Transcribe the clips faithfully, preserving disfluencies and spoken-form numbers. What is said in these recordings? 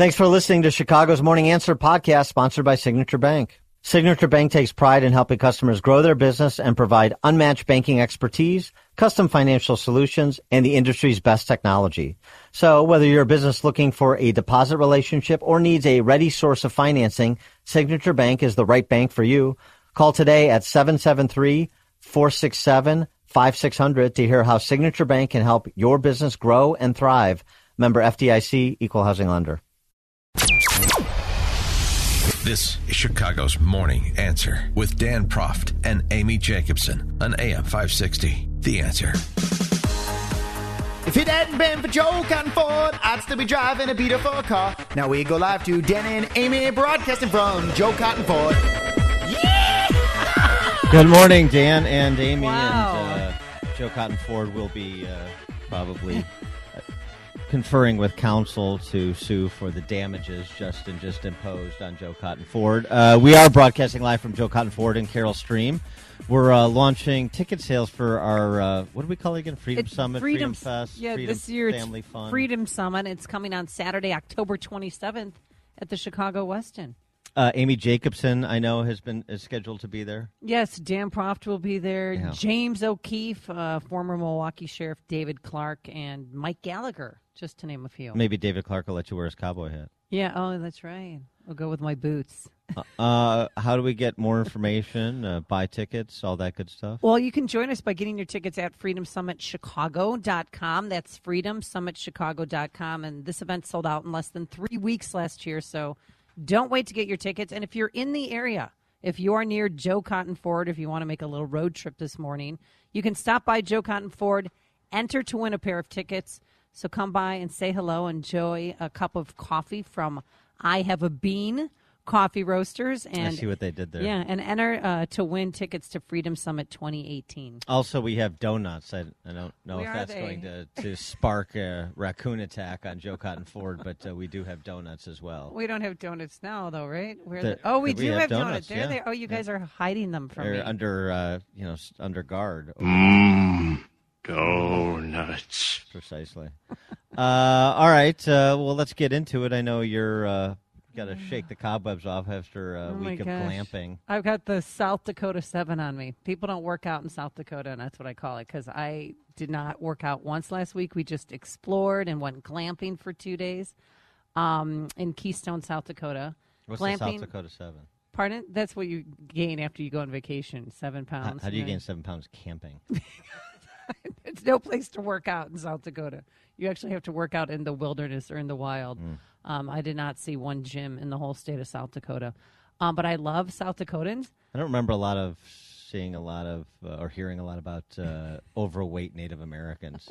Thanks for listening to Chicago's Morning Answer podcast, sponsored by Signature Bank. Signature Bank takes pride in helping customers grow their business and provide unmatched banking expertise, custom financial solutions, and the industry's best technology. So whether you're a business looking for a deposit relationship or needs a ready source of financing, Signature Bank is the right bank for you. Call today at seven seven three, four six seven, five six zero zero to hear how Signature Bank can help your business grow and thrive. Member F D I C, Equal Housing Lender. This is Chicago's Morning Answer with Dan Proft and Amy Jacobson on A M five sixty. The Answer. If it hadn't been for Joe Cotton Ford, I'd still be driving a beautiful car. Now we go live to Dan and Amy, broadcasting from Joe Cotton Ford. Yeah! Good morning, Dan and Amy. Wow. And uh, Joe Cotton Ford will be uh, probably conferring with counsel to sue for the damages Justin just imposed on Joe Cotton Ford. Uh, we are broadcasting live from Joe Cotton Ford and Carroll Stream. We're uh, launching ticket sales for our, uh, what do we call it again? Freedom It's Summit, Freedom, Freedom Fest, yeah, Freedom this year Family it's Fun. Freedom Summit. It's coming on Saturday, October twenty-seventh at the Chicago Westin. Uh, Amy Jacobson, I know, has been is scheduled to be there. Yes, Dan Proft will be there. Yeah. James O'Keefe, uh, former Milwaukee Sheriff David Clark, and Mike Gallagher, just to name a few. Maybe David Clark will let you wear his cowboy hat. Yeah, oh, that's right. I'll go with my boots. uh, how do we get more information, uh, buy tickets, all that good stuff? Well, you can join us by getting your tickets at freedom summit chicago dot com. That's freedom summit chicago dot com. And this event sold out in less than three weeks last year, so don't wait to get your tickets. And if you're in the area, if you are near Joe Cotton Ford, if you want to make a little road trip this morning, you can stop by Joe Cotton Ford, enter to win a pair of tickets. So come by and say hello, enjoy a cup of coffee from I Have a Bean Coffee Roasters. And I see what they did there. Yeah, and enter uh, to win tickets to Freedom Summit twenty eighteen. Also, we have donuts. I, I don't know Where if are that's they? going to, to spark a raccoon attack on Joe Cotton Ford, but uh, we do have donuts as well. We don't have donuts now, though, right? Where The- the, oh, we we do have have donuts, donuts. There yeah. they. Oh, you guys are hiding them from They're me. under, uh, you know, s- under guard. Mmm, donuts. Precisely. uh, all right. Uh, well, let's get into it. I know you're uh, got to shake the cobwebs off after a Oh my week of gosh. glamping. I've got the South Dakota seven on me. People don't work out in South Dakota, and that's what I call it, because I did not work out once last week. We just explored and went glamping for two days um, in Keystone, South Dakota. What's glamping, the South Dakota seven? Pardon? That's what you gain after you go on vacation, seven How, pounds. how do you know? gain seven pounds camping? It's no place to work out in South Dakota. You actually have to work out in the wilderness or in the wild. Mm. Um, I did not see one gym in the whole state of South Dakota. Um, but I love South Dakotans. I don't remember a lot of seeing a lot of uh, or hearing a lot about uh, overweight Native Americans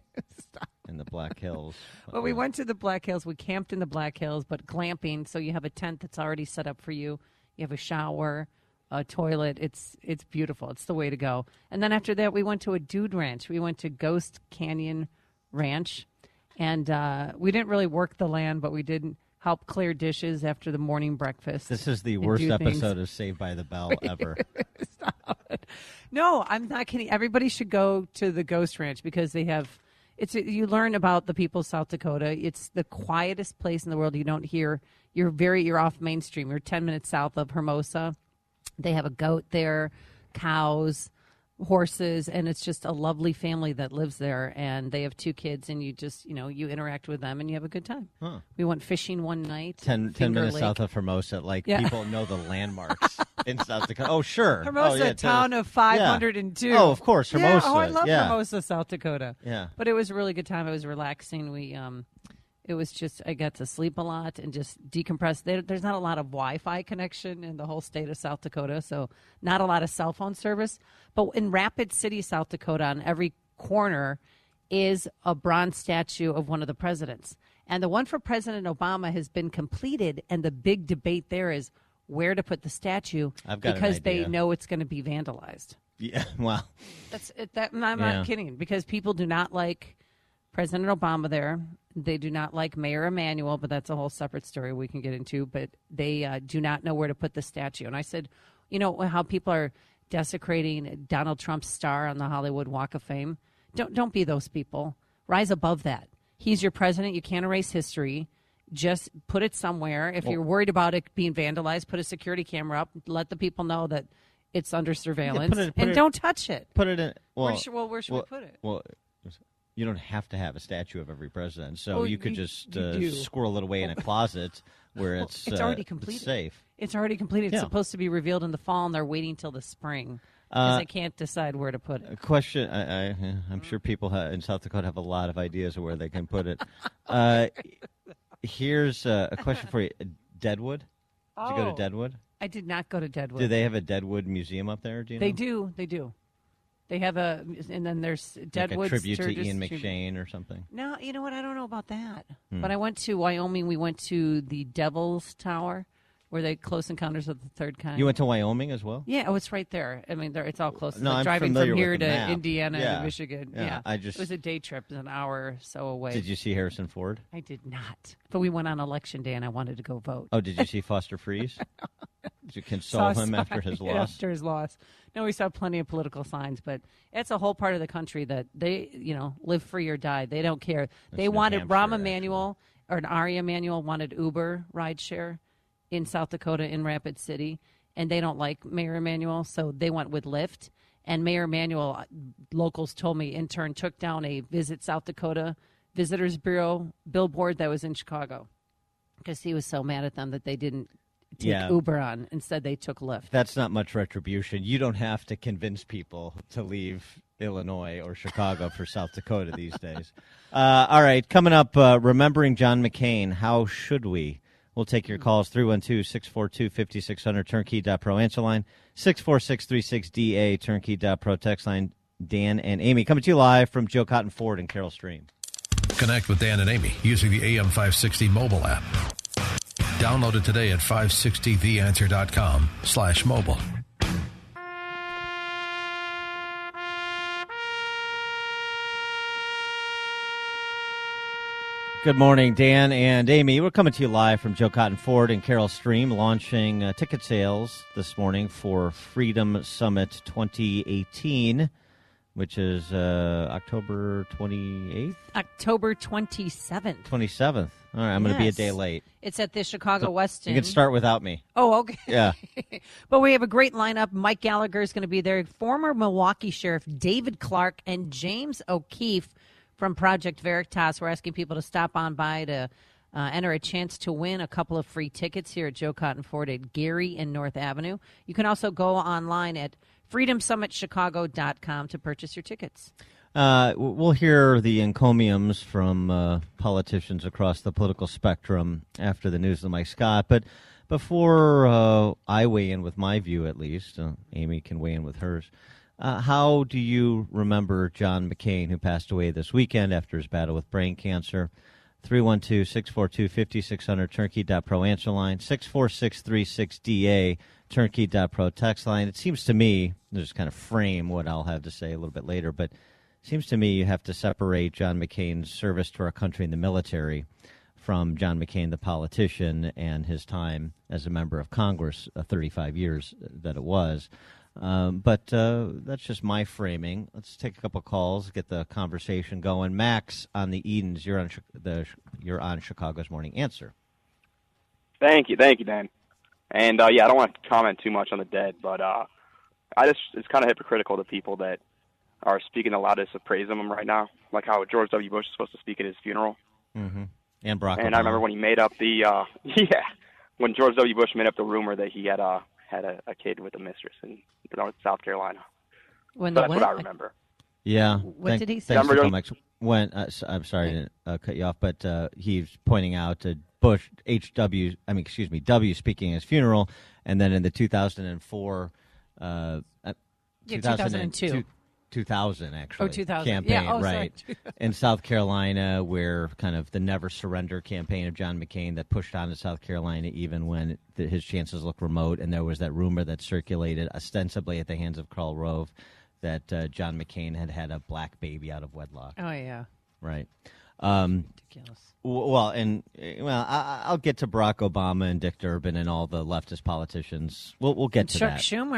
in the Black Hills. Well, we went to the Black Hills. We camped in the Black Hills, but glamping. So you have a tent that's already set up for you. You have a shower, a toilet. It's it's beautiful. It's the way to go. And then after that, we went to a dude ranch. We went to Ghost Canyon Ranch. And uh, we didn't really work the land, but we did help clear dishes after the morning breakfast. This is the and worst do episode things. of Saved by the Bell ever. Stop it. No, I'm not kidding. Everybody should go to the Ghost Ranch because they have. It's you learn about the people of South Dakota. It's the quietest place in the world. You don't hear. You're very. You're off Mainstream. You're ten minutes south of Hermosa. They have a goat there, cows, horses, and it's just a lovely family that lives there. And they have two kids, and you just you know you interact with them, and you have a good time. Huh. We went fishing one night. ten, ten Finger minutes Lake. south of Hermosa, like Yeah. people know the landmarks in South Dakota. Oh, sure. Hermosa, oh, yeah, town tell- of five hundred two. Yeah. Oh, of course, Hermosa. Yeah, oh, I love yeah. Hermosa, South Dakota. Yeah. But it was a really good time. It was relaxing. We, um, it was just I got to sleep a lot and just decompress. There, there's not a lot of Wi-Fi connection in the whole state of South Dakota, so not a lot of cell phone service. But in Rapid City, South Dakota, on every corner is a bronze statue of one of the presidents. And the one for President Obama has been completed, and the big debate there is where to put the statue I've got an because they idea. know it's going to be vandalized. Yeah. Well, That's it, that. I'm Yeah. not kidding because people do not like President Obama there. They do not like Mayor Emanuel, but that's a whole separate story we can get into. But they uh, do not know where to put the statue. And I said, you know how people are desecrating Donald Trump's star on the Hollywood Walk of Fame? Don't don't be those people. Rise above that. He's your president. You can't erase history. just put it somewhere. If Well- you're worried about it being vandalized, put a security camera up. Let the people know that it's under surveillance, put it- put and it- don't touch it. Put it in. Well, where should, well, where should well, we put it? Well, you don't have to have a statue of every president, so Well, you could you- just you uh, do. squirrel it away in a closet where Well, it's it's uh, already it's completed. safe. It's already completed. It's Yeah. supposed to be revealed in the fall, and they're waiting till the spring because Uh, they can't decide where to put it. A question. I, I, I'm sure people ha- in South Dakota have a lot of ideas of where they can put it. Uh, here's uh, a question for you: Deadwood. Did you go to Oh. Deadwood? I did not go to Deadwood. Do they have a Deadwood museum up there? Do you know? They do. They do. They have a, and then there's Deadwood. Like a tribute to Sturgis Ian tribute. McShane or something. No, you know what? I don't know about that. Hmm. But I went to Wyoming. We went to the Devil's Tower, where they Close Encounters of the Third Kind. You went to Wyoming as well? Yeah, oh, it's right there. I mean, there, it's all close. It's No, like I'm driving familiar from with here the to map. Indiana Yeah. to Michigan. Yeah, Yeah, I just- it was a day trip. It was an hour or so away. Did you see Harrison Ford? I did not. But we went on election day, and I wanted to go vote. Oh, did you see Foster Freeze? Did you console Saw him a after his sign loss? After his loss. No, we saw plenty of political signs, but it's a whole part of the country that they, you know, live free or die. They don't care. they New wanted Hampshire, Rahm actually. Emanuel or an Ari Emanuel wanted Uber rideshare in South Dakota in Rapid City, and they don't like Mayor Emanuel, so they went with Lyft. And Mayor Emanuel, locals told me, in turn, took down a Visit South Dakota Visitors Bureau billboard that was in Chicago because he was so mad at them that they didn't take Yeah. Uber on. Instead, they took Lyft. That's not much retribution. You don't have to convince people to leave Illinois or Chicago for South Dakota these days. Uh, all right, coming up, uh, remembering John McCain. How should we? We'll take your calls, three one two, six four two, five six zero zero, turnkey dot pro answer line, six four six three six D A, turnkey dot pro text line. Dan and Amy coming to you live from Joe Cotton Ford and Carroll Stream. Connect with Dan and Amy using the A M five sixty mobile app. Download it today at five sixty the answer dot com slash mobile. Good morning, Dan and Amy. We're coming to you live from Joe Cotton Ford and Carroll Stream, launching uh, ticket sales this morning for Freedom Summit twenty eighteen, which is uh, October twenty-eighth? October twenty-seventh. twenty-seventh. All right, I'm going to be a Yes. day late. It's at the Chicago Westin. You can start without me. Oh, okay. Yeah. But we have a great lineup. Mike Gallagher is going to be there. Former Milwaukee Sheriff David Clark and James O'Keefe from Project Veritas. We're asking people to stop on by to uh, enter a chance to win a couple of free tickets here at Joe Cotton Ford at Gary and North Avenue. You can also go online at freedom summit chicago dot com to purchase your tickets. Uh, w- we'll hear the encomiums from uh, politicians across the political spectrum after the news of Mike Scott. But before uh, I weigh in with my view, at least, uh, Amy can weigh in with hers. Uh, how do you remember John McCain, who passed away this weekend after his battle with brain cancer? three one two, six four two, five six zero zero, turnkey dot pro answer line, six four six three six D A, turnkey dot pro text line. It seems to me, just kind of frame what I'll have to say a little bit later, but it seems to me you have to separate John McCain's service to our country in the military from John McCain, the politician, and his time as a member of Congress, uh, thirty-five years that it was. Um, but uh, that's just my framing. Let's take a couple calls, get the conversation going. Max on the Edens, you're on Chi- the you're on Chicago's Morning Answer. Thank you, thank you, Dan. And uh, yeah, I don't want to comment too much on the dead, but uh, I just it's kind of hypocritical to people that are speaking the loudest of praise of him right now, like how George W. Bush is supposed to speak at his funeral. Mm-hmm. And Barack And Obama. I remember when he made up the uh, yeah, when George W. Bush made up the rumor that he had uh, had a, a kid with a mistress in North South Carolina. When So the that's what I remember. Yeah. What Thank- did he say? Thanks for Remember- calling, Max. When uh, s- I'm sorry to uh, cut you off, but uh, he's pointing out to Bush H W. I mean, excuse me, W speaking at his funeral, and then in the two thousand four, uh, uh, Yeah, two thousand two. two thousand actually. Oh, two thousand. campaign, Yeah, oh, sorry. right? In South Carolina, where kind of the never surrender campaign of John McCain that pushed on to South Carolina even when the, his chances looked remote, and there was that rumor that circulated ostensibly at the hands of Karl Rove that uh, John McCain had had a black baby out of wedlock. Oh, yeah. Right. Um, Ridiculous. w- well, and uh, well, I, I'll get to Barack Obama and Dick Durbin and all the leftist politicians. We'll we'll get to Chuck that. Schumer.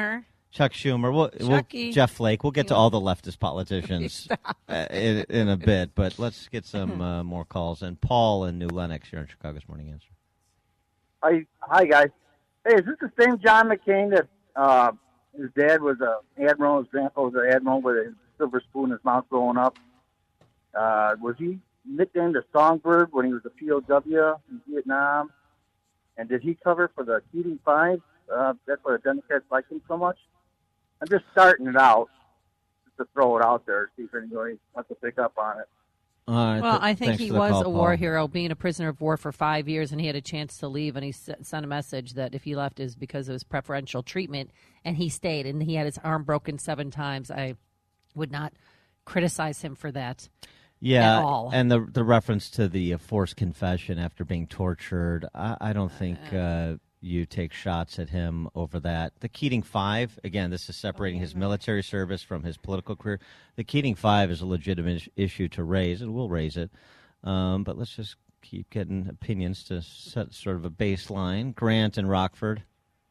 Chuck Schumer, we'll, we'll, Jeff Flake. We'll get to all the leftist politicians uh, in, in a bit, but let's get some uh, more calls. And Paul in New Lenox here on Chicago's Morning Answer. Hi, hi guys. Hey, is this the same John McCain that uh, his dad was a admiral, his grandpa was an admiral with a silver spoon in his mouth growing up? Uh, was he nicknamed a songbird when he was a P O W in Vietnam? And did he cover for the Keating Five? Uh, that's why the Democrats like him so much. I'm just starting it out just to throw it out there, see if anybody wants to pick up on it. Uh, well, th- I think he was call, a war Paul. hero, being a prisoner of war for five years, and he had a chance to leave, and he s- sent a message that if he left is because of his preferential treatment, and he stayed, and he had his arm broken seven times. I would not criticize him for that. Yeah, at all. And the the reference to the uh, forced confession after being tortured, I, I don't think uh, you take shots at him over that. The Keating Five, again, this is separating his military service from his political career. The Keating Five is a legitimate is- issue to raise, and we'll raise it. Um, but let's just keep getting opinions to set sort of a baseline. Grant and Rockford.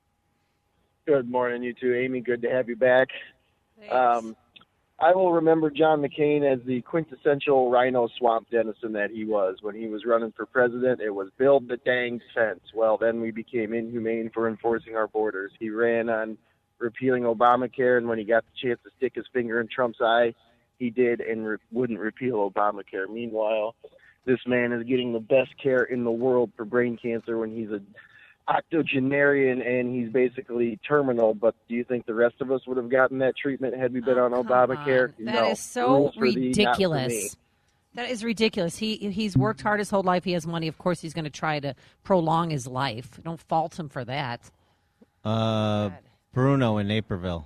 Good morning, you two. Amy, good to have you back. Thanks. Um, I will remember John McCain as the quintessential rhino swamp denizen that he was. When he was running for president, it was build the dang fence. Well, then we became inhumane for enforcing our borders. He ran on repealing Obamacare, and when he got the chance to stick his finger in Trump's eye, he did and re- wouldn't repeal Obamacare. Meanwhile, this man is getting the best care in the world for brain cancer when he's a octogenarian and he's basically terminal. But do you think the rest of us would have gotten that treatment had we been Oh, on Obamacare? on. That No. is so Rules for thee, not for me. ridiculous. That is ridiculous. He he's worked hard his whole life. He has money. Of course, he's going to try to prolong his life. Don't fault him for that. Uh, Bruno in Naperville.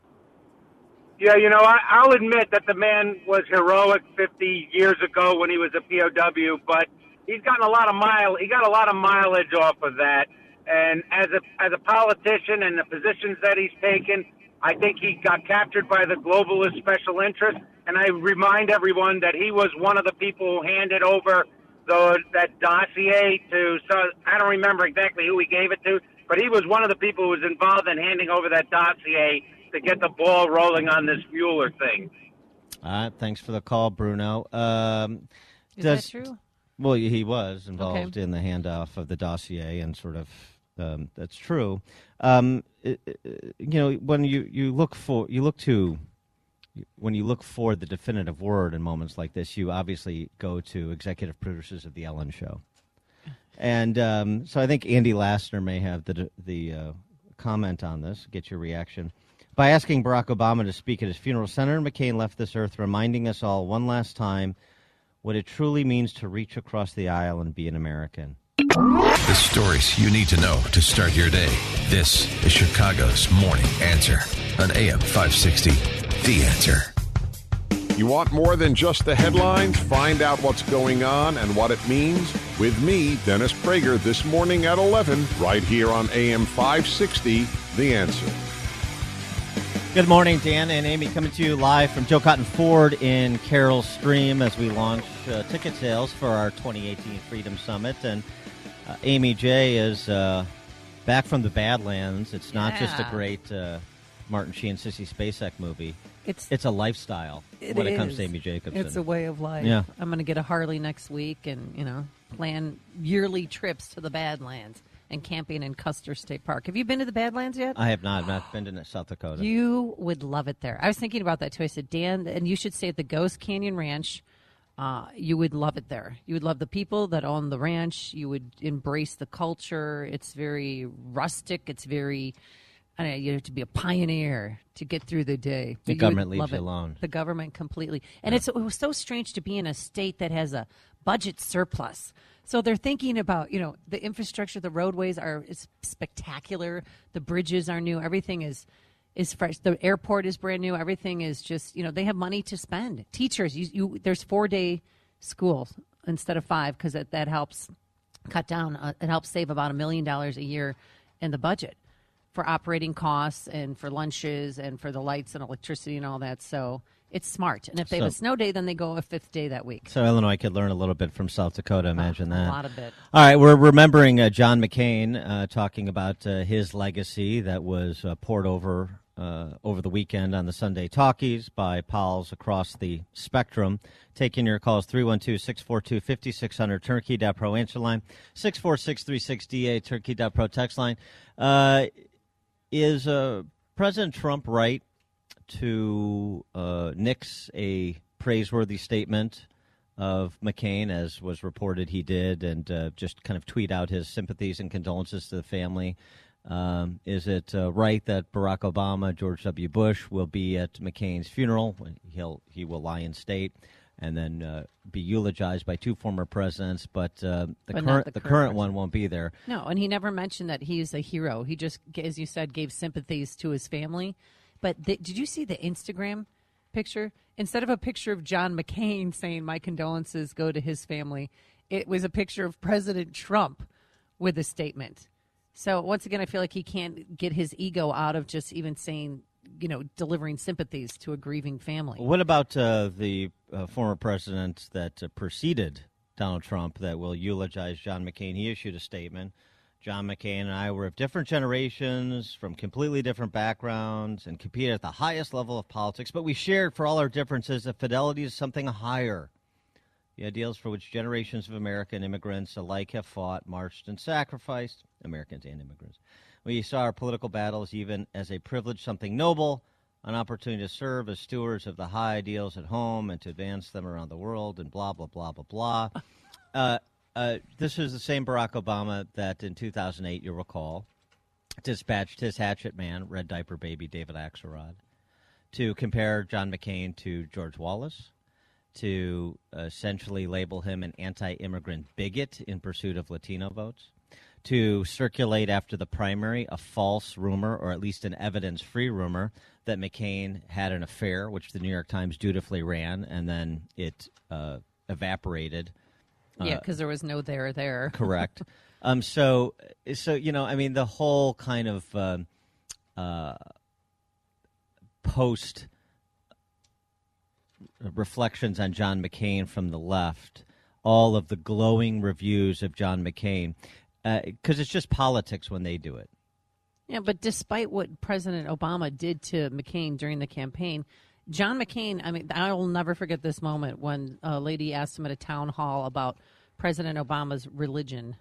Yeah, you know, I, I'll admit that the man was heroic fifty years ago when he was a P O W, but he's gotten a lot of mile. He got a lot of mileage off of that. And as a as a politician and the positions that he's taken, I think he got captured by the globalist special interest. And I remind everyone that he was one of the people who handed over the that dossier to. So I don't remember exactly who he gave it to, but he was one of the people who was involved in handing over that dossier to get the ball rolling on this Mueller thing. All right, thanks for the call, Bruno. Um, Is does, that true? Well, he was involved Okay. in the handoff of the dossier, and sort of um, that's true. Um, it, it, you know, when you, you look for you look to when you look for the definitive word in moments like this, you obviously go to executive producers of the Ellen Show, and um, so I think Andy Lassner may have the the uh, comment on this. Get your reaction. By asking Barack Obama to speak at his funeral, Senator McCain left this earth reminding us all one last time what it truly means to reach across the aisle and be an American. The stories you need to know to start your day. This is Chicago's Morning Answer on A M five sixty, The Answer. You want more than just the headlines? Find out what's going on and what it means with me, Dennis Prager, this morning at eleven, right here on A M five sixty, The Answer. Good morning, Dan and Amy, coming to you live from Joe Cotton Ford in Carroll Stream as we launch uh, ticket sales for our twenty eighteen Freedom Summit. And uh, Amy J is uh, back from the Badlands. It's not just a Yeah. great uh, Martin Sheen Sissy Spacek movie. It's It's a lifestyle It when it comes is. to Amy Jacobson. It's a way of life. Yeah. I'm going to get a Harley next week and, you know, plan yearly trips to the Badlands and camping in Custer State Park. Have you been to the Badlands yet? I have not. I've not been to South Dakota. You would love it there. I was thinking about that too. I said, Dan, and you should stay at the Ghost Canyon Ranch. Uh, you would love it there. You would love the people that own the ranch. You would embrace the culture. It's very rustic. It's very, I don't know, you have to be a pioneer to get through the day. The But you government would leaves love you it. alone. The government completely. And it's, it was so strange to be in a state that has a budget surplus. So they're thinking about, you know, the infrastructure, the roadways are is spectacular. The bridges are new. Everything is is fresh. The airport is brand new. Everything is just, you know, they have money to spend. Teachers, you, you there's four-day schools instead of five because that, that helps cut down. Uh, it helps save about a million dollars a year in the budget for operating costs and for lunches and for the lights and electricity and all that. So it's smart. And if they have a So- snow day, then they go a fifth day that week. So Illinois could learn a little bit from South Dakota. Imagine a that. lot of it. All right, we're remembering uh, John McCain uh, talking about uh, his legacy that was uh, poured over uh, over the weekend on the Sunday Talkies by pals across the spectrum. Taking your calls, three one two, six four two, five six zero zero, turnkey dot pro answer line, six four six three six D A, turnkey dot pro text line. Uh, is uh, President Trump right to uh, nix a praiseworthy statement of McCain, as was reported he did, and uh, just kind of tweet out his sympathies and condolences to the family? Um, is it uh, right that Barack Obama, George W. Bush will be at McCain's funeral? He'll he will lie in state and then uh, be eulogized by two former presidents, but uh, the But not current the the current current one won't be there. No, and he never mentioned that he's a hero. He just, as you said, gave sympathies to his family. But the, did you see the Instagram picture? Instead of a picture of John McCain saying, "My condolences go to his family," it was a picture of President Trump with a statement. So once again, I feel like he can't get his ego out of just even saying, you know, delivering sympathies to a grieving family. What about uh, the uh, former president that uh, preceded Donald Trump that will eulogize John McCain? He issued a statement. John McCain and I were of different generations, from completely different backgrounds, and competed at the highest level of politics, but we shared, for all our differences, a fidelity to something higher. The ideals for which generations of American immigrants alike have fought, marched, and sacrificed, Americans and immigrants. We saw our political battles even as a privilege, something noble, an opportunity to serve as stewards of the high ideals at home and to advance them around the world, and blah, blah, blah, blah, blah. Uh, uh, this is the same Barack Obama that in two thousand eight, you'll recall, dispatched his hatchet man, red diaper baby David Axelrod, to compare John McCain to George Wallace, to essentially label him an anti-immigrant bigot in pursuit of Latino votes, to circulate after the primary a false rumor, or at least an evidence-free rumor, that McCain had an affair, which the New York Times dutifully ran, and then it uh, evaporated. Yeah, uh, because there was no there there. Correct. Um, so, so you know, I mean, the whole kind of uh, uh, post reflections on John McCain from the left, all of the glowing reviews of John McCain, because uh, it's just politics when they do it. Yeah, but despite what President Obama did to McCain during the campaign, John McCain, I mean, I will never forget this moment when a lady asked him at a town hall about President Obama's religion.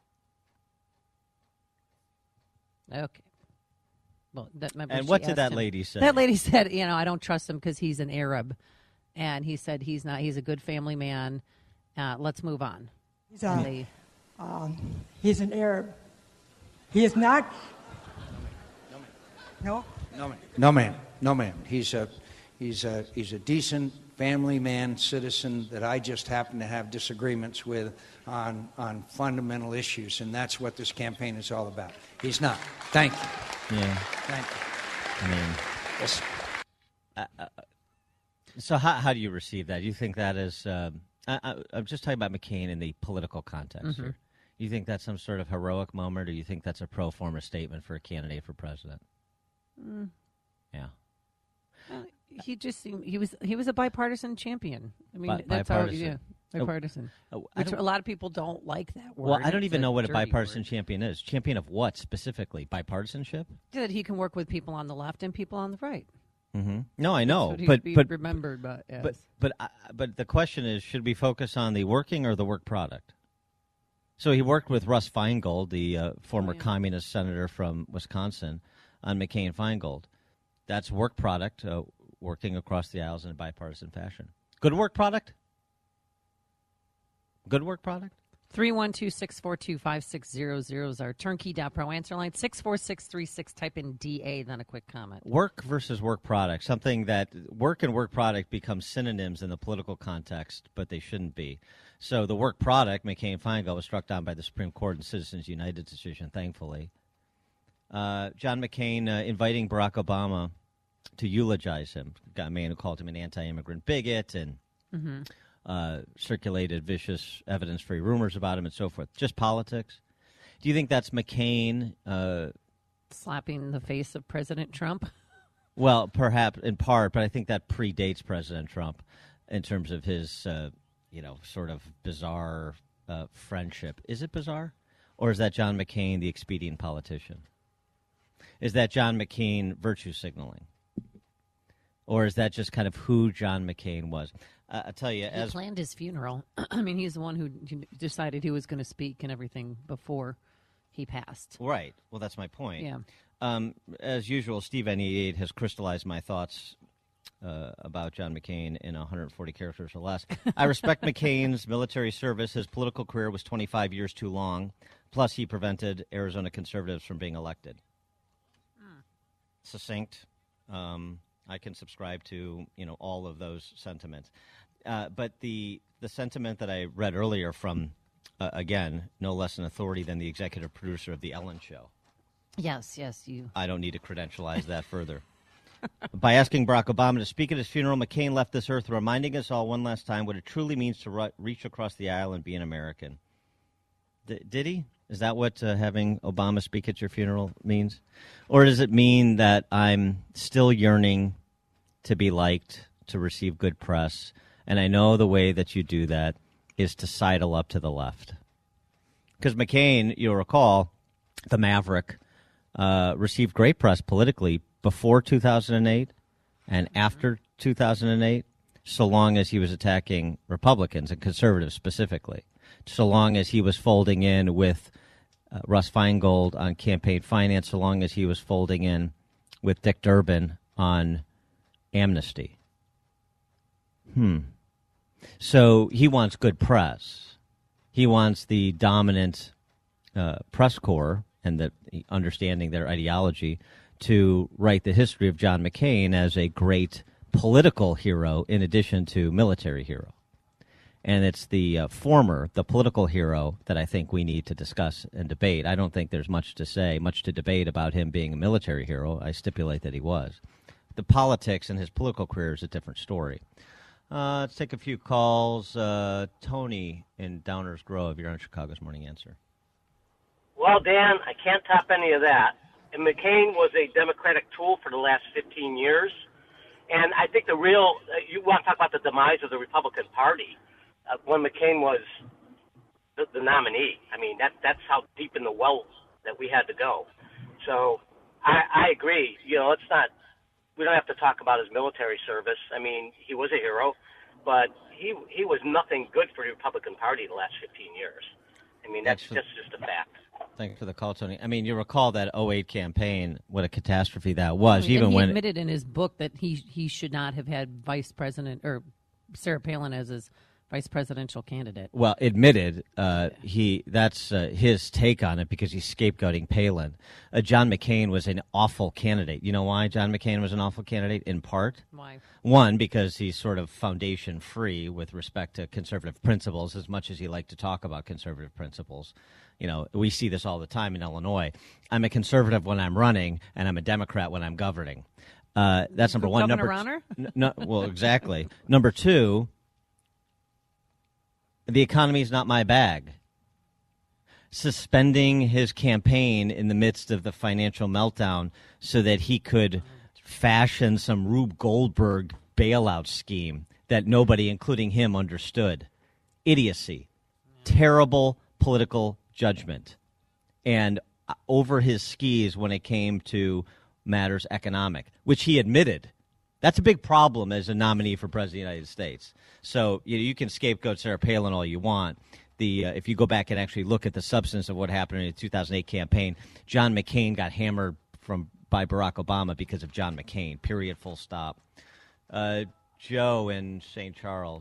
Okay. Well, that, and what did that him, lady say? That lady said, you know, I don't trust him because he's an Arab. And he said he's not, he's a good family man. Uh, let's move on. He's, a, they, um, he's an Arab. He is not. No? No, ma'am. No, ma'am. No, ma'am. He's a, he's a, he's a decent family man, citizen that I just happen to have disagreements with on, on fundamental issues, and that's what this campaign is all about. He's not. Thank you. Yeah. Thank you. I mean, yes. Uh, uh, so how how do you receive that? Do you think that is? Um, I, I, I'm just talking about McCain in the political context mm-hmm. here. You think that's some sort of heroic moment, or you think that's a pro forma statement for a candidate for president? Mm. Yeah. Uh, he just seemed, he was he was a bipartisan champion. I mean, Bi- that's bipartisan. how yeah, bipartisan. Oh, which a lot of people don't like that word. Well, I don't it's even a know what a bipartisan word. champion is. Champion of what specifically? Bipartisanship? That he can work with people on the left and people on the right. Mm-hmm. No, I know, That's what but be but remembered, but as. but but uh, but the question is, should we focus on the working or the work product? So he worked with Russ Feingold, the uh, former oh, yeah. communist senator from Wisconsin, on McCain-Feingold. That's work product, uh, working across the aisles in a bipartisan fashion. Good work product? Good work product? three one two, six four two, five six zero zero is our turnkey dot pro answer line. six four six three six, type in D A, then a quick comment. Work versus work product, something that work and work product become synonyms in the political context, but they shouldn't be. So the work product, McCain-Feingold, was struck down by the Supreme Court in Citizens United decision, thankfully. Uh, John McCain uh, inviting Barack Obama to eulogize him. Got a man who called him an anti-immigrant bigot and Mm-hmm. uh, circulated vicious evidence-free rumors about him and so forth. Just politics. Do you think that's McCain? Uh, Slapping the face of President Trump? Well, perhaps in part, but I think that predates President Trump in terms of his, uh, you know, sort of bizarre uh, friendship. Is it bizarre? Or is that John McCain, the expedient politician? Is that John McCain virtue signaling? Or is that just kind of who John McCain was? Uh, I tell you, he as planned his funeral. I mean, he's the one who decided he was going to speak and everything before he passed. Right. Well, that's my point. Yeah. Um, as usual, Steve ninety-eight has crystallized my thoughts uh, about John McCain in one hundred forty characters or less. I respect McCain's military service. His political career was twenty-five years too long. Plus, he prevented Arizona conservatives from being elected. Mm. Succinct. Um, I can subscribe to, you know, all of those sentiments. Uh, but the the sentiment that I read earlier from, uh, again, no less an authority than the executive producer of The Ellen Show. Yes, yes, you. I don't need to credentialize that further. By asking Barack Obama to speak at his funeral, McCain left this earth reminding us all one last time what it truly means to ru- reach across the aisle and be an American. D- did he? Is that what uh, having Obama speak at your funeral means? Or does it mean that I'm still yearning to be liked, to receive good press, and I know the way that you do that is to sidle up to the left? Because McCain, you'll recall, the maverick, uh, received great press politically before two thousand eight and after two thousand eight, so long as he was attacking Republicans and conservatives specifically, so long as he was folding in with uh, Russ Feingold on campaign finance, so long as he was folding in with Dick Durbin on amnesty. Hmm. So he wants good press. He wants the dominant uh, press corps and the understanding their ideology to write the history of John McCain as a great political hero in addition to military hero. And it's the uh, former, the political hero, that I think we need to discuss and debate. I don't think there's much to say, much to debate about him being a military hero. I stipulate that he was. The politics and his political career is a different story. Uh, let's take a few calls. Uh, Tony in Downers Grove, you're on Chicago's Morning Answer. Well, Dan, I can't top any of that. And McCain was a Democratic tool for the last fifteen years. And I think the real, uh, you want to talk about the demise of the Republican Party, uh, when McCain was the, the nominee. I mean, that that's how deep in the well that we had to go. So I, I agree. You know, let's not, we don't have to talk about his military service. I mean, he was a hero, but he he was nothing good for the Republican Party the last fifteen years. I mean, that's just, just a fact. Thanks for the call, Tony. I mean, you recall that oh eight campaign, what a catastrophe that was. I mean, even and he when admitted in his book that he he should not have had Vice President or Sarah Palin as his vice presidential candidate. Well, admitted, uh, he that's uh, his take on it because he's scapegoating Palin. Uh, John McCain was an awful candidate. You know why John McCain was an awful candidate? In part, why? One, because he's sort of foundation free with respect to conservative principles, as much as he liked to talk about conservative principles. You know, we see this all the time in Illinois. I'm a conservative when I'm running, and I'm a Democrat when I'm governing. Uh, that's number one. Governor Number Rauner? n- no, well, exactly. Number two, the economy is not my bag. Suspending his campaign in the midst of the financial meltdown so that he could fashion some Rube Goldberg bailout scheme that nobody, including him, understood. Idiocy. Terrible political judgment. And over his skis when it came to matters economic, which he admitted. That's a big problem as a nominee for President of the United States. So you know, you can scapegoat Sarah Palin all you want. The uh, if you go back and actually look at the substance of what happened in the two thousand eight campaign, John McCain got hammered from by Barack Obama because of John McCain, period, full stop. Uh, Joe in Saint Charles.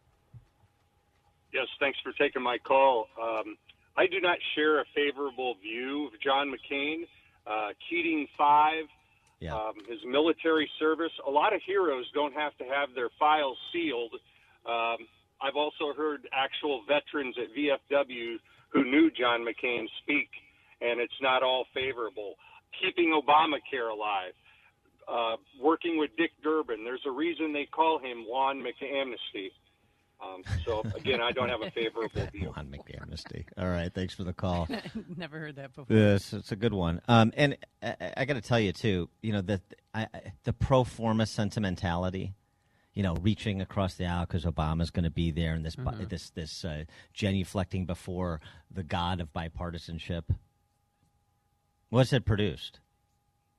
Yes, thanks for taking my call. Um, I do not share a favorable view of John McCain. Uh, Keating five, yeah. um, his military service. A lot of heroes don't have to have their files sealed. Um, I've also heard actual veterans at V F W who knew John McCain speak, and it's not all favorable. Keeping Obamacare alive, uh, working with Dick Durbin. There's a reason they call him Juan McAmnesty. Um, so, again, I don't have a favorable view. Juan McAmnesty. All right, thanks for the call. Never heard that before. Yes, it's a good one. Um, and I, I got to tell you, too, you know, the, I, the pro forma sentimentality, you know, reaching across the aisle because Obama's going to be there and this mm-hmm. this this uh, genuflecting before the god of bipartisanship. What's it produced?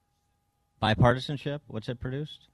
Bipartisanship, what's it produced?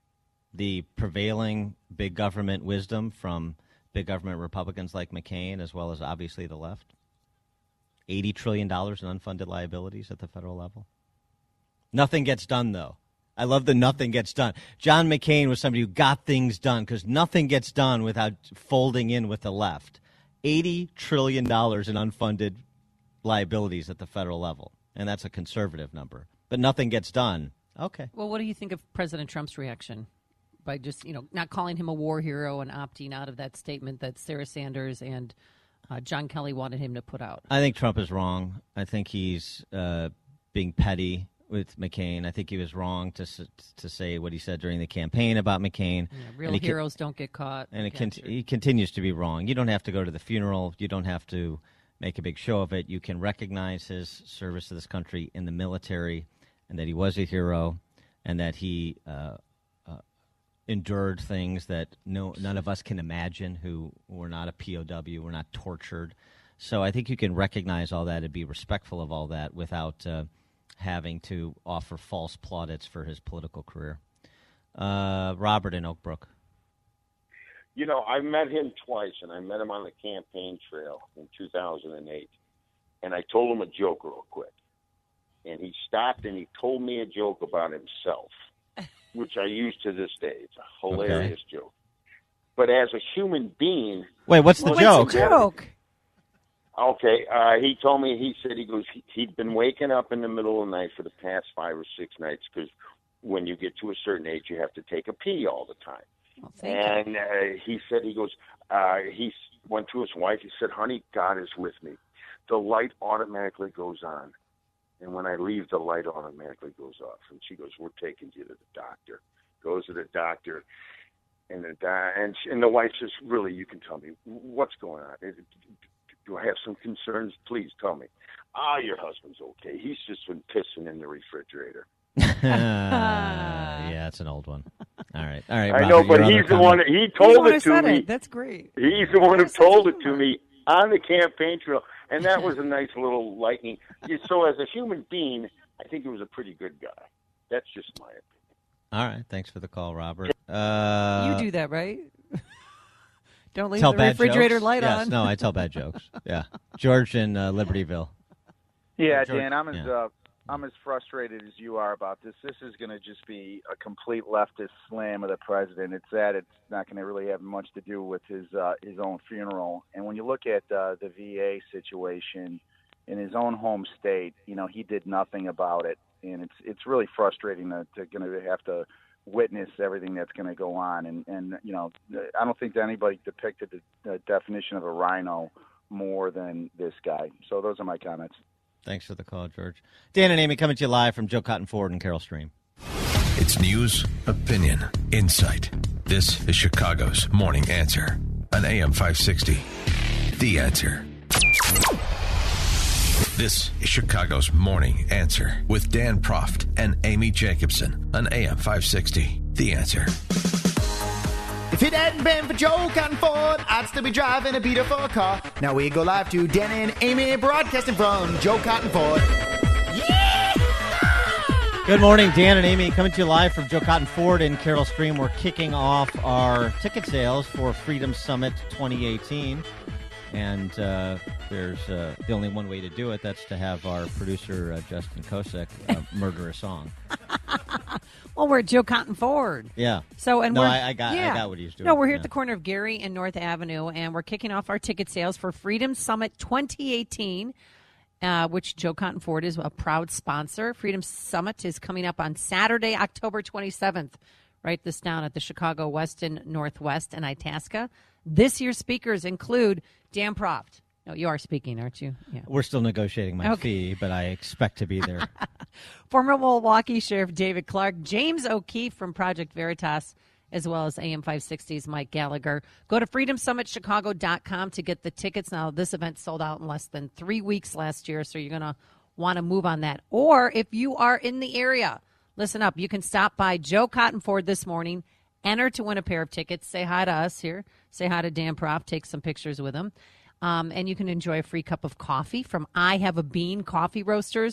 The prevailing big government wisdom from big government Republicans like McCain, as well as obviously the left. eighty trillion dollars in unfunded liabilities at the federal level. Nothing gets done, though. I love the nothing gets done. John McCain was somebody who got things done because nothing gets done without folding in with the left. eighty trillion dollars in unfunded liabilities at the federal level, and that's a conservative number. But nothing gets done. Okay. Well, what do you think of President Trump's reaction by just, you know, not calling him a war hero and opting out of that statement that Sarah Sanders and uh, John Kelly wanted him to put out? I think Trump is wrong. I think he's uh, being petty with McCain. I think he was wrong to to say what he said during the campaign about McCain. Yeah, real heroes con- don't get caught. And it con- he continues to be wrong. You don't have to go to the funeral. You don't have to make a big show of it. You can recognize his service to this country in the military and that he was a hero and that he uh, uh, endured things that no none of us can imagine who were not a P O W, were not tortured. So I think you can recognize all that and be respectful of all that without uh, having to offer false plaudits for his political career. Uh, Robert in Oak Brook. You know, I met him twice, and I met him on the campaign trail in two thousand eight. And I told him a joke real quick. And he stopped and he told me a joke about himself, which I use to this day. It's a hilarious okay. joke. But as a human being... Wait, what's the what's joke? The joke? Okay, uh, he told me, he said, he goes, he, he'd been waking up in the middle of the night for the past five or six nights because when you get to a certain age, you have to take a pee all the time. Well, and uh, he said, he goes, uh, he went to his wife, he said, honey, God is with me. The light automatically goes on. And when I leave, the light automatically goes off. And she goes, we're taking you to the doctor. Goes to the doctor. And the, and, she, and the wife says, really, you can tell me, what's going on? Do I have some concerns? Please tell me. Ah, your husband's okay. He's just been pissing in the refrigerator. uh, yeah, it's an old one. All right. All right. I Robert, know, but he's the comment. one, he told it to me. It. That's great. He's the one who told it to me on the campaign trail. And that was a nice little lightning. So as a human being, I think he was a pretty good guy. That's just my opinion. All right. Thanks for the call, Robert. Uh, you do that, right? Don't leave tell the bad refrigerator jokes? light yes, on. No, I tell bad jokes. Yeah. George in uh, Libertyville. Yeah, George, Dan, I'm as yeah. uh, I'm as frustrated as you are about this. This is going to just be a complete leftist slam of the president. It's that it's not going to really have much to do with his uh, his own funeral. And when you look at uh, the V A situation in his own home state, you know, he did nothing about it, and it's it's really frustrating to, to going to have to witness everything that's going to go on. And and you know, I don't think that anybody depicted the, the definition of a rhino more than this guy. So those are my comments. Thanks for the call, George. Dan and Amy coming to you live from Joe Cotton Ford and Carroll Stream. It's news, opinion, insight. This is Chicago's Morning Answer on A M five sixty. The Answer. This is Chicago's Morning Answer with Dan Proft and Amy Jacobson on A M five sixty. The Answer. If it hadn't been for Joe Cotton Ford, I'd still be driving a beautiful car. Now we go live to Dan and Amy broadcasting from Joe Cotton Ford. Yeah! Good morning, Dan and Amy coming to you live from Joe Cotton Ford and Carroll Stream. We're kicking off our ticket sales for Freedom Summit twenty eighteen. And uh, there's uh, the only one way to do it. That's to have our producer, uh, Justin Kosek, uh, murder a song. Well, we're at Joe Cotton Ford. Yeah. So and no, we're, I, I got yeah. I got what he's doing. No, we're here yeah. at the corner of Gary and North Avenue, and we're kicking off our ticket sales for Freedom Summit twenty eighteen, uh, which Joe Cotton Ford is a proud sponsor. Freedom Summit is coming up on Saturday, October twenty-seventh. Write this down at the Chicago Westin Northwest and Itasca. This year's speakers include Dan Proft. No, you are speaking, aren't you? Yeah. We're still negotiating my Okay. fee, but I expect to be there. Former Milwaukee Sheriff David Clark, James O'Keefe from Project Veritas, as well as A M five sixty's Mike Gallagher. Go to freedom summit chicago dot com to get the tickets. Now, this event sold out in less than three weeks last year, so you're going to want to move on that. Or if you are in the area, listen up. You can stop by Joe Cotton Ford this morning, enter to win a pair of tickets. Say hi to us here. Say hi to Dan Proft. Take some pictures with him. Um, and you can enjoy a free cup of coffee from I Have a Bean Coffee Roasters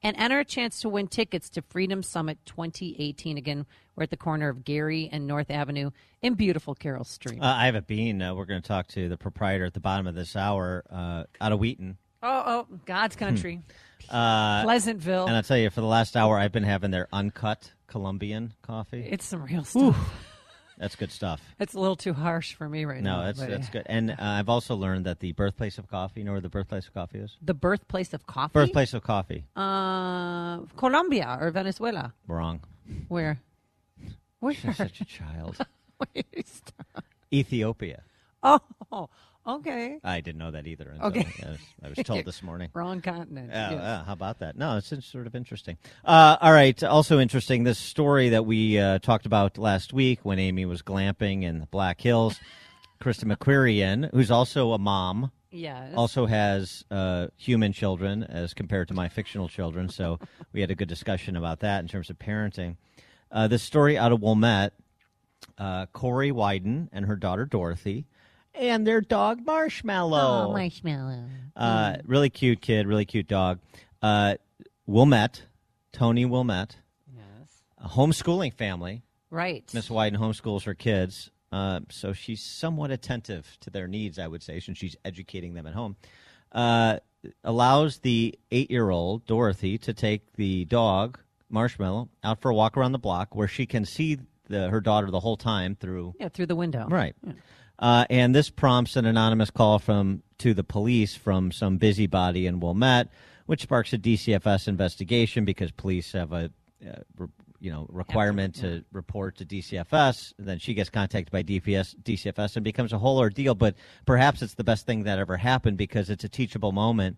and enter a chance to win tickets to Freedom Summit twenty eighteen. Again, we're at the corner of Gary and North Avenue in beautiful Carroll Street. Uh, I have a bean. Uh, we're going to talk to the proprietor at the bottom of this hour uh, out of Wheaton. Oh, oh, God's country. Uh, Pleasantville. And I'll tell you, for the last hour, I've been having their uncut Colombian coffee. It's some real stuff. Ooh, that's good stuff. It's a little too harsh for me right no, now. that's but, that's uh, good. And uh, I've also learned that the birthplace of coffee, you know where the birthplace of coffee is? The birthplace of coffee? Birthplace of coffee. Uh, Colombia or Venezuela. Wrong. Where? Where? You're such a child. Wait, stop. Ethiopia. Oh, okay. I didn't know that either. Until Okay. I was, I was told this morning. Wrong continent. Yeah, yes. yeah, how about that? No, it's, it's sort of interesting. Uh, all right, also interesting, this story that we uh, talked about last week when Amy was glamping in the Black Hills. Krista McQuarrie, who's also a mom, Yes. also has uh, human children as compared to my fictional children, so we had a good discussion about that in terms of parenting. Uh, this story out of Wilmette, uh, Corey Wyden and her daughter Dorothy, and their dog Marshmallow. Oh, Marshmallow. Uh, really cute kid, really cute dog. Uh, Wilmette, Tony Wilmette, Yes. a homeschooling family. Right. Miss Wyden homeschools her kids, uh, so she's somewhat attentive to their needs, I would say, since she's educating them at home. Uh, allows the eight-year-old, Dorothy, to take the dog, Marshmallow, out for a walk around the block where she can see the, her daughter the whole time through... Yeah, through the window. Right. Yeah. Uh, and this prompts an anonymous call from to the police from some busybody in Wilmette, which sparks a D C F S investigation because police have a uh, re, you know requirement Absolutely, to report to D C F S. And then she gets contacted by D P S, D C F S and becomes a whole ordeal. But perhaps it's the best thing that ever happened because it's a teachable moment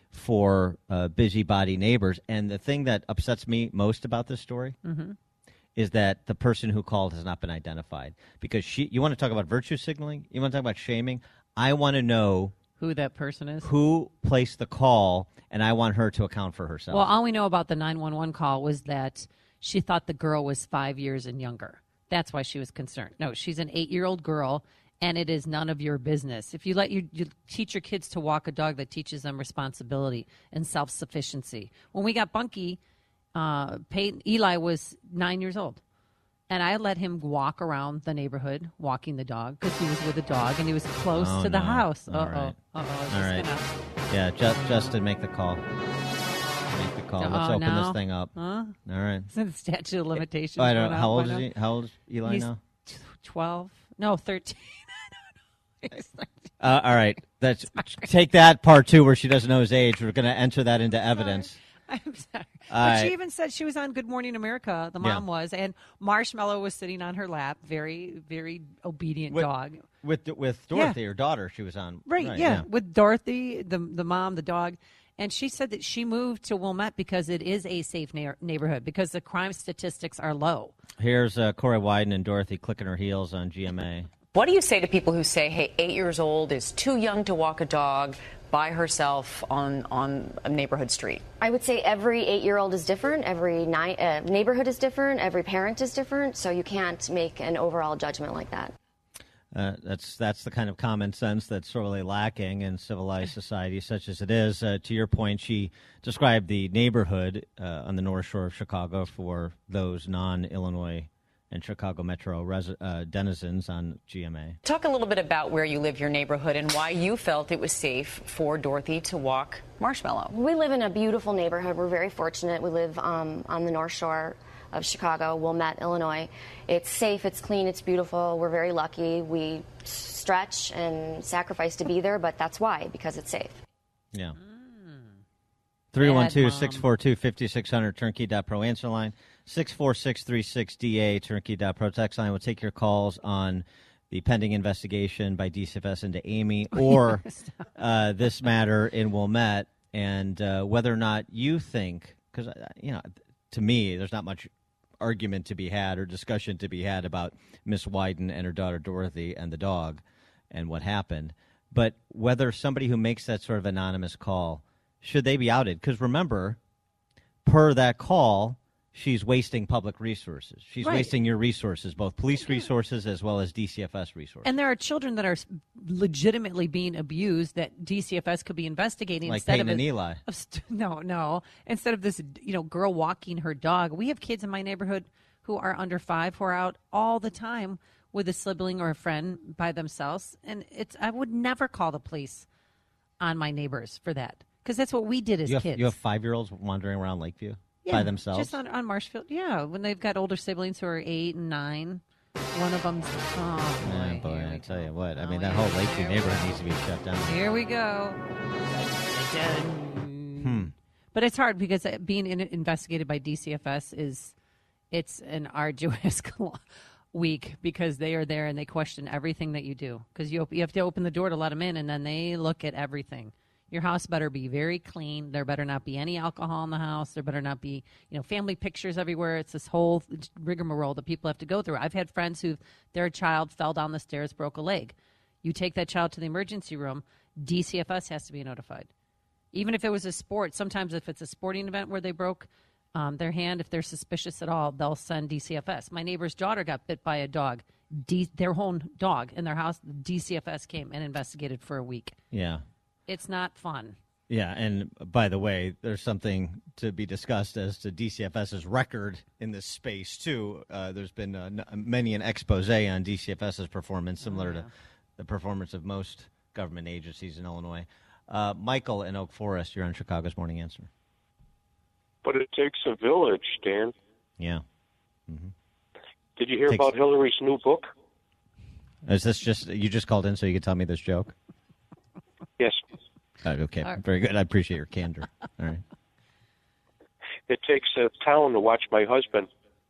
for uh, busybody neighbors. And the thing that upsets me most about this story. Mm-hmm. is that the person who called has not been identified. Because she, you want to talk about virtue signaling? You want to talk about shaming? I want to know who that person is, who placed the call, and I want her to account for herself. Well, all we know about the nine one one call was that she thought the girl was five years and younger. That's why she was concerned. No, she's an eight-year-old girl, and it is none of your business. If you let you, you teach your kids to walk a dog, that teaches them responsibility and self-sufficiency. When we got Bunky, uh, Peyton, Eli was nine years old. And I let him walk around the neighborhood, walking the dog, because he was with a dog, and he was close Oh, to the no. house. All Uh-oh. right. Uh-oh. Is All this right. gonna- Yeah, Just, Justin, make the call. Make the call. Let's Oh, open no. this thing up. Huh? All right. Isn't the statute of limitations? Oh, I don't run know. out How by old is now? he? How old is Eli He's now? twelve. No, thirteen. Uh, all right. That's take that part two where she doesn't know his age. We're going to enter that into evidence. I'm sorry. All But she right. even said she was on Good Morning America. The Yeah. mom was, and Marshmallow was sitting on her lap. Very, very obedient With- dog. With with Yeah. Dorothy, her daughter, she was on. Right, yeah. With Dorothy, the the mom, the dog. And she said that she moved to Wilmette because it is a safe na- neighborhood, because the crime statistics are low. Here's uh, Corey Wyden and Dorothy clicking her heels on G M A. What do you say to people who say, hey, eight years old is too young to walk a dog by herself on, on a neighborhood street? I would say every eight-year-old is different. Every ni- uh, neighborhood is different. Every parent is different. So you can't make an overall judgment like that. Uh, that's that's the kind of common sense that's sorely lacking in civilized society such as it is. Uh, to your point, she described the neighborhood uh, on the North Shore of Chicago for those non-Illinois and Chicago Metro res- uh, denizens on G M A. Talk a little bit about where you live, your neighborhood, and why you felt it was safe for Dorothy to walk Marshmallow. We live in a beautiful neighborhood. We're very fortunate. We live um, on the North Shore of Chicago, Wilmette, Illinois. It's safe, it's clean, it's beautiful. We're very lucky. We stretch and sacrifice to be there, but that's why, because it's safe. Yeah. three one two, six four two, five six zero zero, turnkey dot pro answer line, six four six three six D A, turnkey dot pro text line. We'll take your calls on the pending investigation by D C F S into Amy or uh, this matter in Wilmette, and uh, whether or not you think, because, you know, to me, there's not much argument to be had or discussion to be had about Miss Wyden and her daughter Dorothy and the dog and what happened, but whether somebody who makes that sort of anonymous call, should they be outed? Because remember, per that call, she's wasting public resources. She's Right. wasting your resources, both police resources as well as D C F S resources. And there are children that are legitimately being abused that D C F S could be investigating Like instead Peyton of and a- Eli. Of st- no, no. Instead of this, you know, girl walking her dog. We have kids in my neighborhood who are under five who are out all the time with a sibling or a friend by themselves, and it's I would never call the police on my neighbors for that because that's what we did as you have, kids. You have five-year-olds wandering around Lakeview Yeah, by themselves? just on, on Marshfield. Yeah, when they've got older siblings who are eight and nine. One of them's oh boy, Oh, boy, here I we tell you what. I Oh, mean, that yeah. whole Lakeview Here we neighborhood go. needs to be shut down. Here we go. Hmm. But it's hard because uh, being in, investigated by D C F S is it's an arduous week because they are there and they question everything that you do because you op- you have to open the door to let them in and then they look at everything. Your house better be very clean. There better not be any alcohol in the house. There better not be, you know, family pictures everywhere. It's this whole rigmarole that people have to go through. I've had friends who their child fell down the stairs, broke a leg. You take that child to the emergency room, D C F S has to be notified. Even if it was a sport, sometimes if it's a sporting event where they broke um, their hand, if they're suspicious at all, they'll send D C F S. My neighbor's daughter got bit by a dog, D- their own dog in their house. D C F S came and investigated for a week. Yeah. It's not fun. Yeah, and by the way, there's something to be discussed as to DCFS's record in this space, too. Uh, there's been uh, n- many an expose on DCFS's performance, similar Oh, yeah. to the performance of most government agencies in Illinois. Uh, Michael in Oak Forest, you're on Chicago's Morning Answer. But it takes a village, Dan. Yeah. Mm-hmm. Did you hear Takes- about Hillary's new book? Is this just, you just called in so you could tell me this joke? Yes. Uh, okay, All right. very good. I appreciate your candor. All right. It takes a town to watch my husband.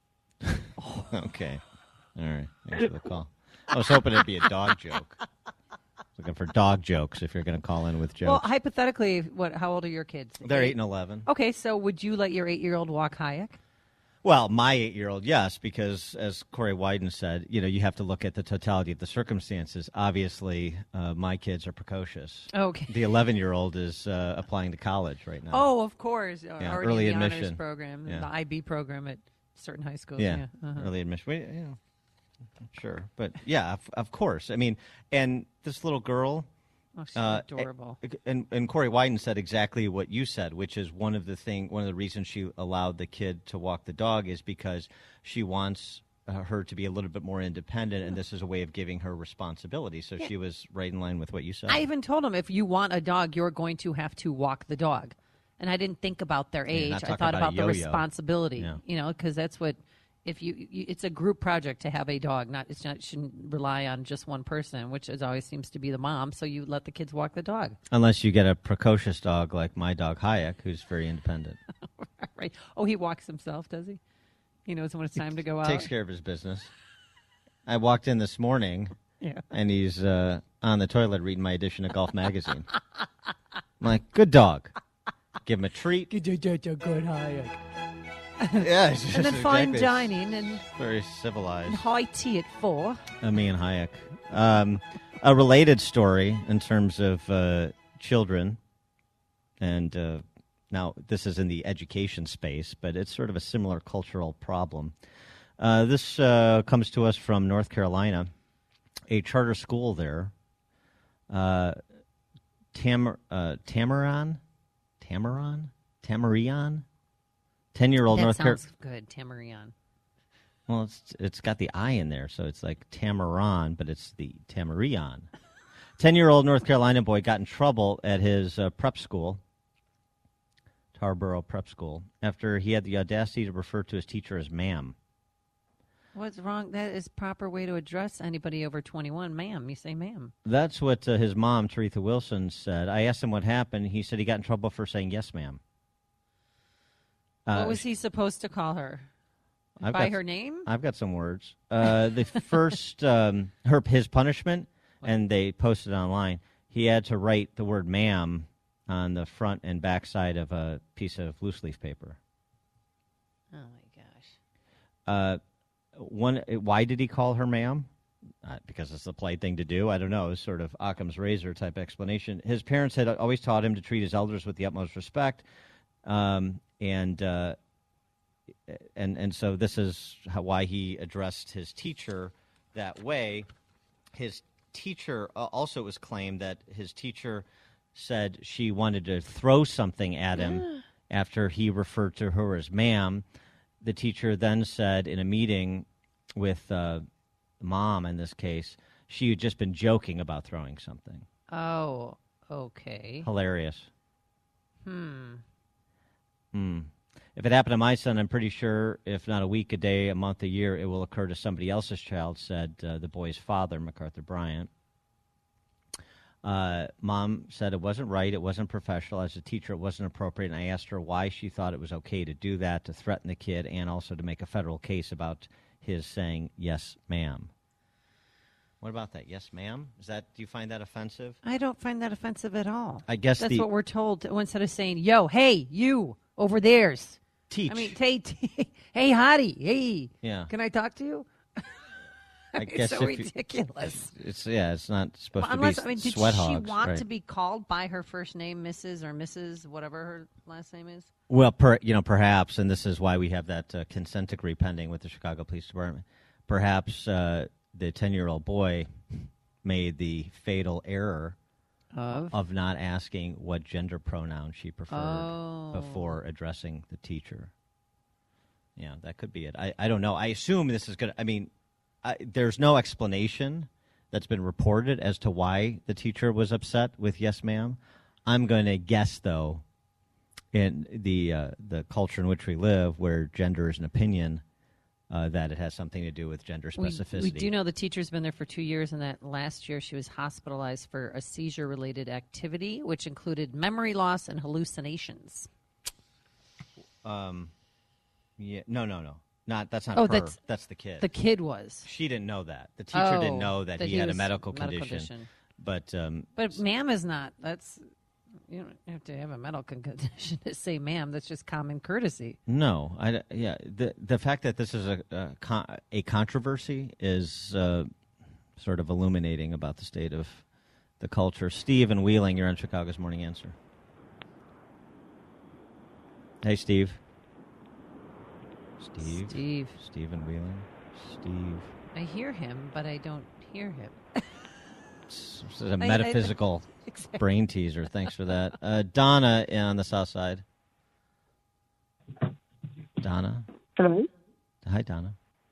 Okay. All right. Thanks for the call. I was hoping it'd be a dog joke. Looking for dog jokes if you're going to call in with jokes. Well, hypothetically, what? How old are your kids? They're eight and eleven. Okay, so would you let your eight-year-old walk Hayek? Well, my eight-year-old, yes, because as Corey Wyden said, you know, you have to look at the totality of the circumstances. Obviously, uh, my kids are precocious. Okay. The eleven-year-old is uh, applying to college right now. Oh, of course. Uh, Yeah, already early in the admission. honors program, Yeah. the I B program at certain high schools. Yeah, Yeah, uh-huh. early admission. We, you know, sure, but yeah, of, of course. I mean, and this little girl. Oh, she's uh, adorable. And and Corey Wyden said exactly what you said, which is one of the thing, one of the reasons she allowed the kid to walk the dog is because she wants uh, her to be a little bit more independent, and this is a way of giving her responsibility. So Yeah. she was right in line with what you said. I even told him if you want a dog, you're going to have to walk the dog. And I didn't think about their Yeah, you're age. not I talking thought about a about the yo-yo. responsibility. Yeah. You know, because that's what if you, you it's a group project to have a dog. Not it's not it shouldn't rely on just one person, which is always seems to be the mom. So you let the kids walk the dog. Unless you get a precocious dog like my dog Hayek, who's very independent. Right. Oh, he walks himself, does he? He knows when it's time to go out. Takes care of his business. I walked in this morning, Yeah. and he's uh, on the toilet reading my edition of Golf Magazine. I'm like, good dog. Give him a treat. Good, good, good, good, Hayek. Yeah, it's and then just fine exactly- dining and, Very civilized. and high tea at four. Uh, me and Hayek. Um, a related story in terms of uh, children, and uh, now this is in the education space, but it's sort of a similar cultural problem. Uh, this uh, comes to us from North Carolina, a charter school there, uh, Tam- uh, Tamaran, Tamaran, Tamarion, ten-year-old That North Carolina. sounds good, Tamarion. Well, it's it's got the I in there, so it's like Tamaran, but it's the Tamarion. Ten-year-old North Carolina boy got in trouble at his uh, prep school, Tarboro Prep School, after he had the audacity to refer to his teacher as ma'am. What's wrong? That is proper way to address anybody over twenty-one. Ma'am, you say ma'am. That's what uh, his mom, Taretha Wilson, said. I asked him what happened. He said he got in trouble for saying yes, ma'am. Uh, What was he supposed to call her? I've By got- her name? I've got some words. Uh, the first, um, her his punishment, and they posted online. He had to write the word "ma'am" on the front and back side of a piece of loose leaf paper. Oh my gosh. Uh, one, why did he call her "ma'am"? Uh, because it's the polite thing to do. I don't know. It's sort of Occam's razor type explanation. His parents had always taught him to treat his elders with the utmost respect, um, and. Uh, and and so this is how, why he addressed his teacher that way. His teacher uh, also was claimed that his teacher said she wanted to throw something at him after he referred to her as ma'am. The teacher then said in a meeting with uh, mom, in this case, she had just been joking about throwing something. Oh, okay. Hilarious. Hmm. Hmm. If it happened to my son, I'm pretty sure, if not a week, a day, a month, a year, it will occur to somebody else's child, said uh, the boy's father, MacArthur Bryant. Uh, Mom said it wasn't right, it wasn't professional. As a teacher, it wasn't appropriate, and I asked her why she thought it was okay to do that, to threaten the kid, and also to make a federal case about his saying, yes, ma'am. What about that? Yes, ma'am? Is that? Do you find that offensive? I don't find that offensive at all. I guess that's the, what we're told. Instead of saying, yo, hey, you, over there's. Teach. I mean, hey, t- hey, hottie, hey. Yeah. Can I talk to you? I guess it's so if ridiculous. You, it's yeah, it's not supposed well, unless, to be I mean, did sweat she hogs. want right. to be called by her first name, Missus or Missus, whatever her last name is? Well, per, you know, perhaps, and this is why we have that uh, consent decree pending with the Chicago Police Department. Perhaps uh, the ten-year-old boy made the fatal error of? of not asking what gender pronoun she preferred oh. before addressing the teacher. Yeah, that could be it. I, I don't know. I assume this is going to, I mean, I, there's no explanation that's been reported as to why the teacher was upset with yes, ma'am. I'm going to guess, though, in the uh, the culture in which we live, where gender is an opinion, uh, that it has something to do with gender specificity. We, we do know the teacher's been there for two years, and that last year she was hospitalized for a seizure-related activity, which included memory loss and hallucinations. Um, yeah, no, no, no. Not that's not oh, her. That's, that's the kid. The kid was. She didn't know that. The teacher oh, didn't know that, that he, he had a was medical, medical condition. condition. But um, but ma'am is not. That's you don't have to have a medical condition to say ma'am. That's just common courtesy. No, I yeah. The the fact that this is a a, con- a controversy is uh, sort of illuminating about the state of the culture. Steve and Wheeling, you're on Chicago's Morning Answer. Hey, Steve. Steve. Steve. Steve and Wheeling. Steve. I hear him, but I don't hear him. It's a metaphysical I, I, exactly. brain teaser. Thanks for that. Uh, Donna on the south side. Donna. Hello. Hi, Donna.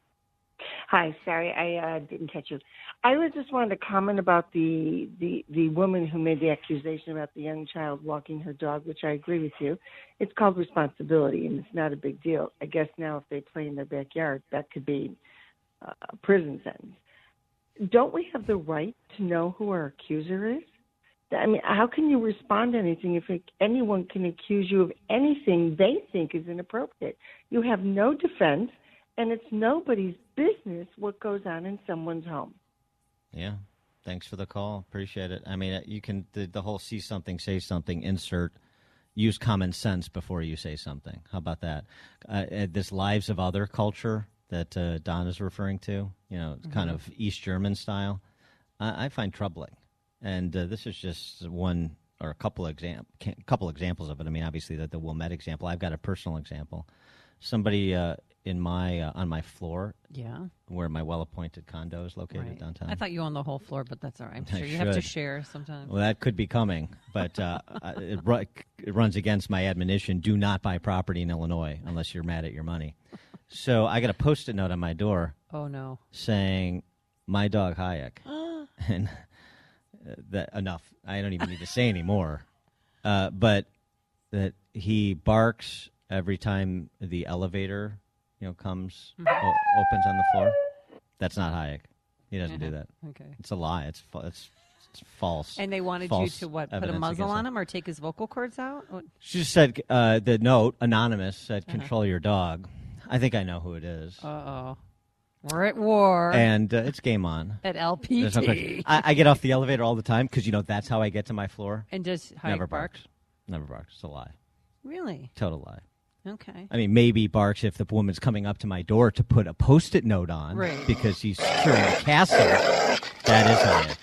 Hi. Sorry, I uh, didn't catch you. I was just wanted to comment about the, the the woman who made the accusation about the young child walking her dog, which I agree with you. It's called responsibility, and it's not a big deal. I guess now if they play in their backyard, that could be uh, a prison sentence. Don't we have the right to know who our accuser is? I mean, how can you respond to anything if it, anyone can accuse you of anything they think is inappropriate? You have no defense, and it's nobody's business what goes on in someone's home. Yeah. Thanks for the call. Appreciate it. I mean, you can, the, the whole see something, say something, insert, use common sense before you say something. How about that? Uh, this lives of other culture that uh, Don is referring to, you know, mm-hmm. kind of East German style, uh, I find troubling. And uh, this is just one or a couple exam- couple examples of it. I mean, obviously, the, the Wilmette example. I've got a personal example. Somebody uh, in my uh, on my floor, yeah, where my well-appointed condo is located right. downtown. I thought you owned the whole floor, but that's all right. I'm I sure you should. have to share sometimes. Well, that could be coming, but uh, it, ru- it runs against my admonition: do not buy property in Illinois unless you're mad at your money. So I got a Post-it note on my door. Oh no! Saying, "My dog Hayek," and uh, that enough. I don't even need to say anymore. Uh, but that he barks every time the elevator, you know, comes o- opens on the floor. That's not Hayek. He doesn't uh-huh. do that. Okay, it's a lie. It's fa- it's, it's false. And they wanted false you to what? Put a muzzle on him or take his vocal cords out? What? She just said uh, the note anonymous said, Uh-huh. "Control your dog." I think I know who it is. Uh oh. We're at war. And uh, it's game on. At L P T. There's no question. I, I get off the elevator all the time because, you know, that's how I get to my floor. And does Hayek Never bark? barks. Never barks. It's a lie. Really? Total lie. Okay. I mean, maybe barks if the woman's coming up to my door to put a Post-it note on. Right. Because he's securing the castle. That is Hayek.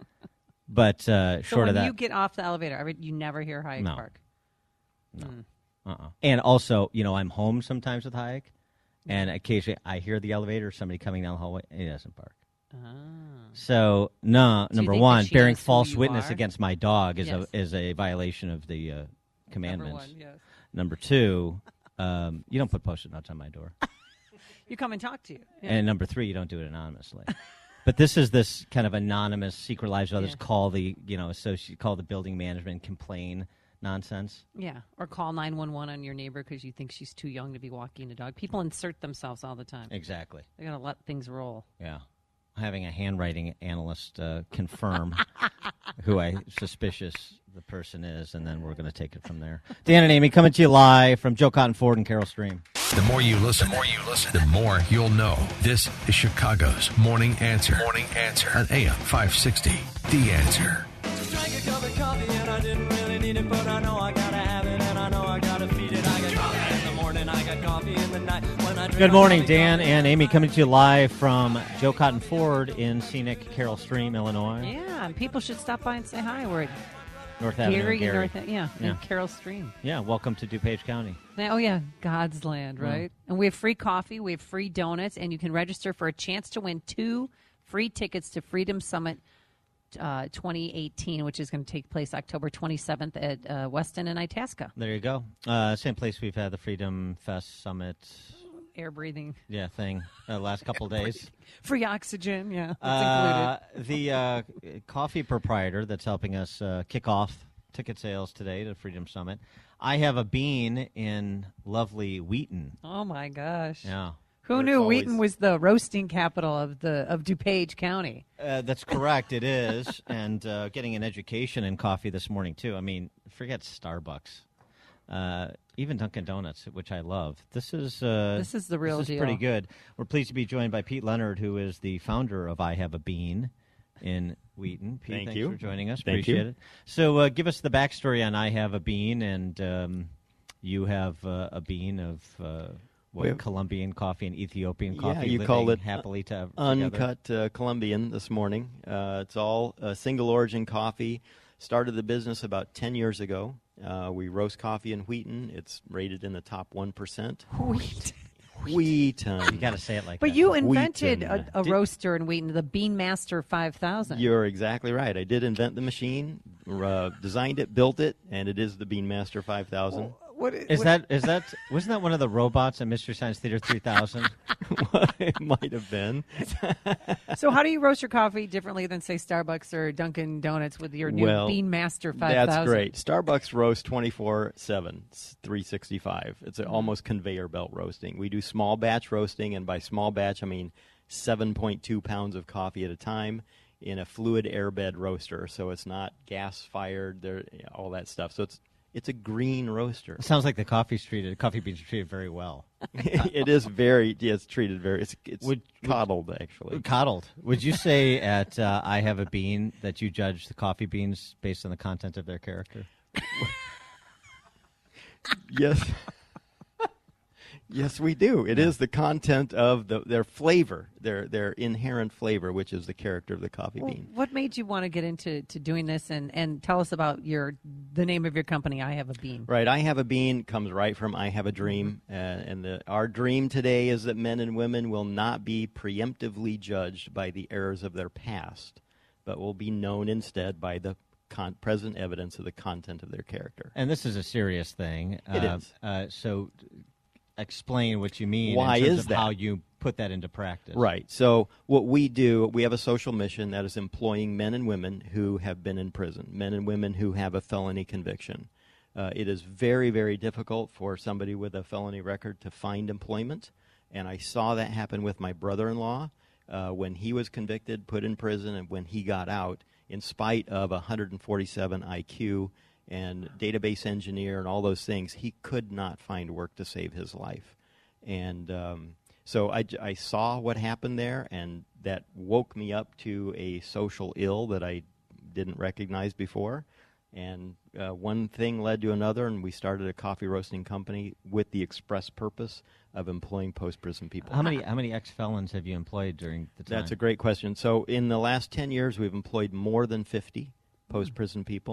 But uh, So short when of that. you get off the elevator, every, you never hear Hayek No. bark? No. Mm. Uh-uh. And also, you know, I'm home sometimes with Hayek, and occasionally I hear the elevator, somebody coming down the hallway, and he doesn't bark. Ah. So, no, Do you number think one, that she bearing knows who false you witness are? against my dog is Yes. a is a violation of the uh, commandments. one, yes. Number two, um, you don't put post-it notes on my door. You come and talk to you. Yeah. And number three, you don't do it anonymously. But this is this kind of anonymous, secret lives of others, Yeah. call the, you know, associate, call the building management, complain nonsense. Yeah, or call nine one one on your neighbor because you think she's too young to be walking a dog. People insert themselves all the time. Exactly. They got to let things roll. Yeah. Having a handwriting analyst uh, confirm who I suspicious the person is, and then we're going to take it from there. Dan and Amy coming to you live from Joe Cotton Ford and Carol Stream. The more you listen, the more you listen, the more you'll know. This is Chicago's Morning Answer. Morning Answer on A M five sixty. The Answer. Just drank a cup of coffee and I didn't really need it, but I know I gotta have it and I know I gotta feed it. I got coffee in the morning, I got coffee in the night. When I drink Good my morning, coffee, Dan and Amy, coming to you live from Joe Cotton Ford in scenic Carol Stream, Illinois. Yeah, and people should stop by and say hi. We're at North Avenue, Gary, Gary. North, yeah, Yeah. and Carol Stream. Yeah, welcome to DuPage County. Now, oh, yeah, God's land, right? And we have free coffee, we have free donuts, and you can register for a chance to win two free tickets to Freedom Summit uh, twenty eighteen, which is going to take place October twenty-seventh at uh, Weston and Itasca. There you go. Uh, same place we've had the Freedom Fest Summit. Air breathing. Yeah, thing uh, last couple days. Free oxygen, yeah, that's Uh, included. the uh, coffee proprietor that's helping us uh, kick off ticket sales today to Freedom Summit. I have a bean in lovely Wheaton. Oh, my gosh. Yeah. Who Where it's knew always- Wheaton was the roasting capital of the of DuPage County? Uh, that's correct. It is, and uh, getting an education in coffee this morning too. I mean, forget Starbucks, uh, even Dunkin' Donuts, which I love. This is uh, This is the real this is deal. pretty good. We're pleased to be joined by Pete Leonard, who is the founder of I Have a Bean in Wheaton. Pete, Thank thanks you. for joining us. Thank Appreciate you. it. So, uh, give us the backstory on I Have a Bean, and um, you have uh, a bean of. Uh, What, We have- Colombian coffee and Ethiopian coffee? Yeah, you living call it happily to, together? uncut uh, Colombian this morning. Uh, it's all uh, single origin coffee. Started the business about ten years ago. Uh, we roast coffee in Wheaton. It's rated in the top one percent. Wheat. Wheaton. You got to say it like But that. you invented Wheaton. a, a roaster in Wheaton, the Bean Master five thousand. You're exactly right. I did invent the machine, uh, designed it, built it, and it is the Beanmaster five thousand. What Is that is that wasn't that one of the robots at Mystery Science Theater three thousand? It might have been. So how do you roast your coffee differently than, say, Starbucks or Dunkin' Donuts with your new Well, Bean Master five thousand? That's great. Starbucks roast twenty-four seven, three sixty-five. It's a, almost conveyor belt roasting. We do small batch roasting, and by small batch, I mean seven point two pounds of coffee at a time in a fluid airbed roaster. So it's not gas-fired, there, all that stuff. So it's It's a green roaster. It sounds like the coffee's treated, coffee beans are treated very well. It is very, yeah, it's treated very, it's, it's Would- coddled, actually. Coddled. Would you say at uh, I Have a Bean that you judge the coffee beans based on the content of their character? Yes. Yes, we do. It is the content of the, their flavor, their their inherent flavor, which is the character of the coffee Well, bean. what made you want to get into to doing this, and, and tell us about your the name of your company, I Have a Bean? Right. I Have a Bean comes right from I Have a Dream. Uh, and the, our dream today is that men and women will not be preemptively judged by the errors of their past, but will be known instead by the con- present evidence of the content of their character. And this is a serious thing. It uh, is. Uh, so explain what you mean Why in terms is of that? how you put that into practice. Right. So what we do, we have a social mission that is employing men and women who have been in prison, men and women who have a felony conviction. Uh, it is very, very difficult for somebody with a felony record to find employment, and I saw that happen with my brother-in-law uh, when he was convicted, put in prison, and when he got out, in spite of one hundred forty-seven I Q and database engineer and all those things, he could not find work to save his life. And um, so I, I saw what happened there, and that woke me up to a social ill that I didn't recognize before. And uh, one thing led to another, and we started a coffee roasting company with the express purpose of employing post-prison people. How many how many ex-felons have you employed during the time? That's a great question. So in the last ten years, we've employed more than fifty post-prison people.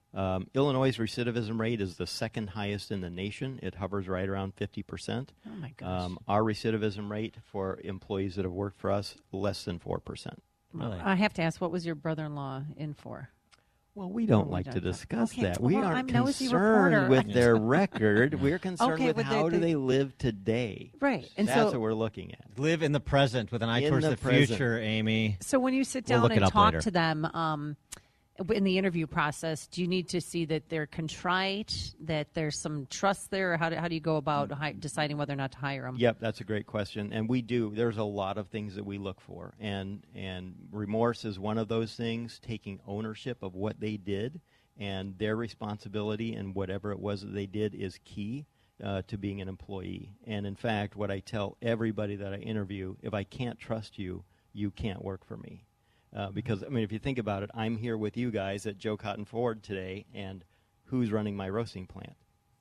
Um, Illinois' recidivism rate is the second highest in the nation. It hovers right around fifty percent. Oh, my gosh. Um, our recidivism rate for employees that have worked for us, less than four percent. Really? I have to ask, what was your brother-in-law in for? Well, we don't Oh, we like don't to know. discuss Okay, that. We well, aren't I'm nosy concerned reporter. with their record. We're concerned Okay, with with how their- do they live today. Right. And That's so- what we're looking at. Live in the present with an eye In towards the the, present. future, Amy. So when you sit We'll down look it and up talk later. to them um, in the interview process, do you need to see that they're contrite, that there's some trust there, or how do, how do you go about hi- deciding whether or not to hire them? Yep, that's a great question, and we do. There's a lot of things that we look for, and and remorse is one of those things. Taking ownership of what they did and their responsibility and whatever it was that they did is key uh, to being an employee. And in fact, what I tell everybody that I interview: if I can't trust you, you can't work for me. Uh, because, I mean, if you think about it, I'm here with you guys at Joe Cotton Ford today, and who's running my roasting plant?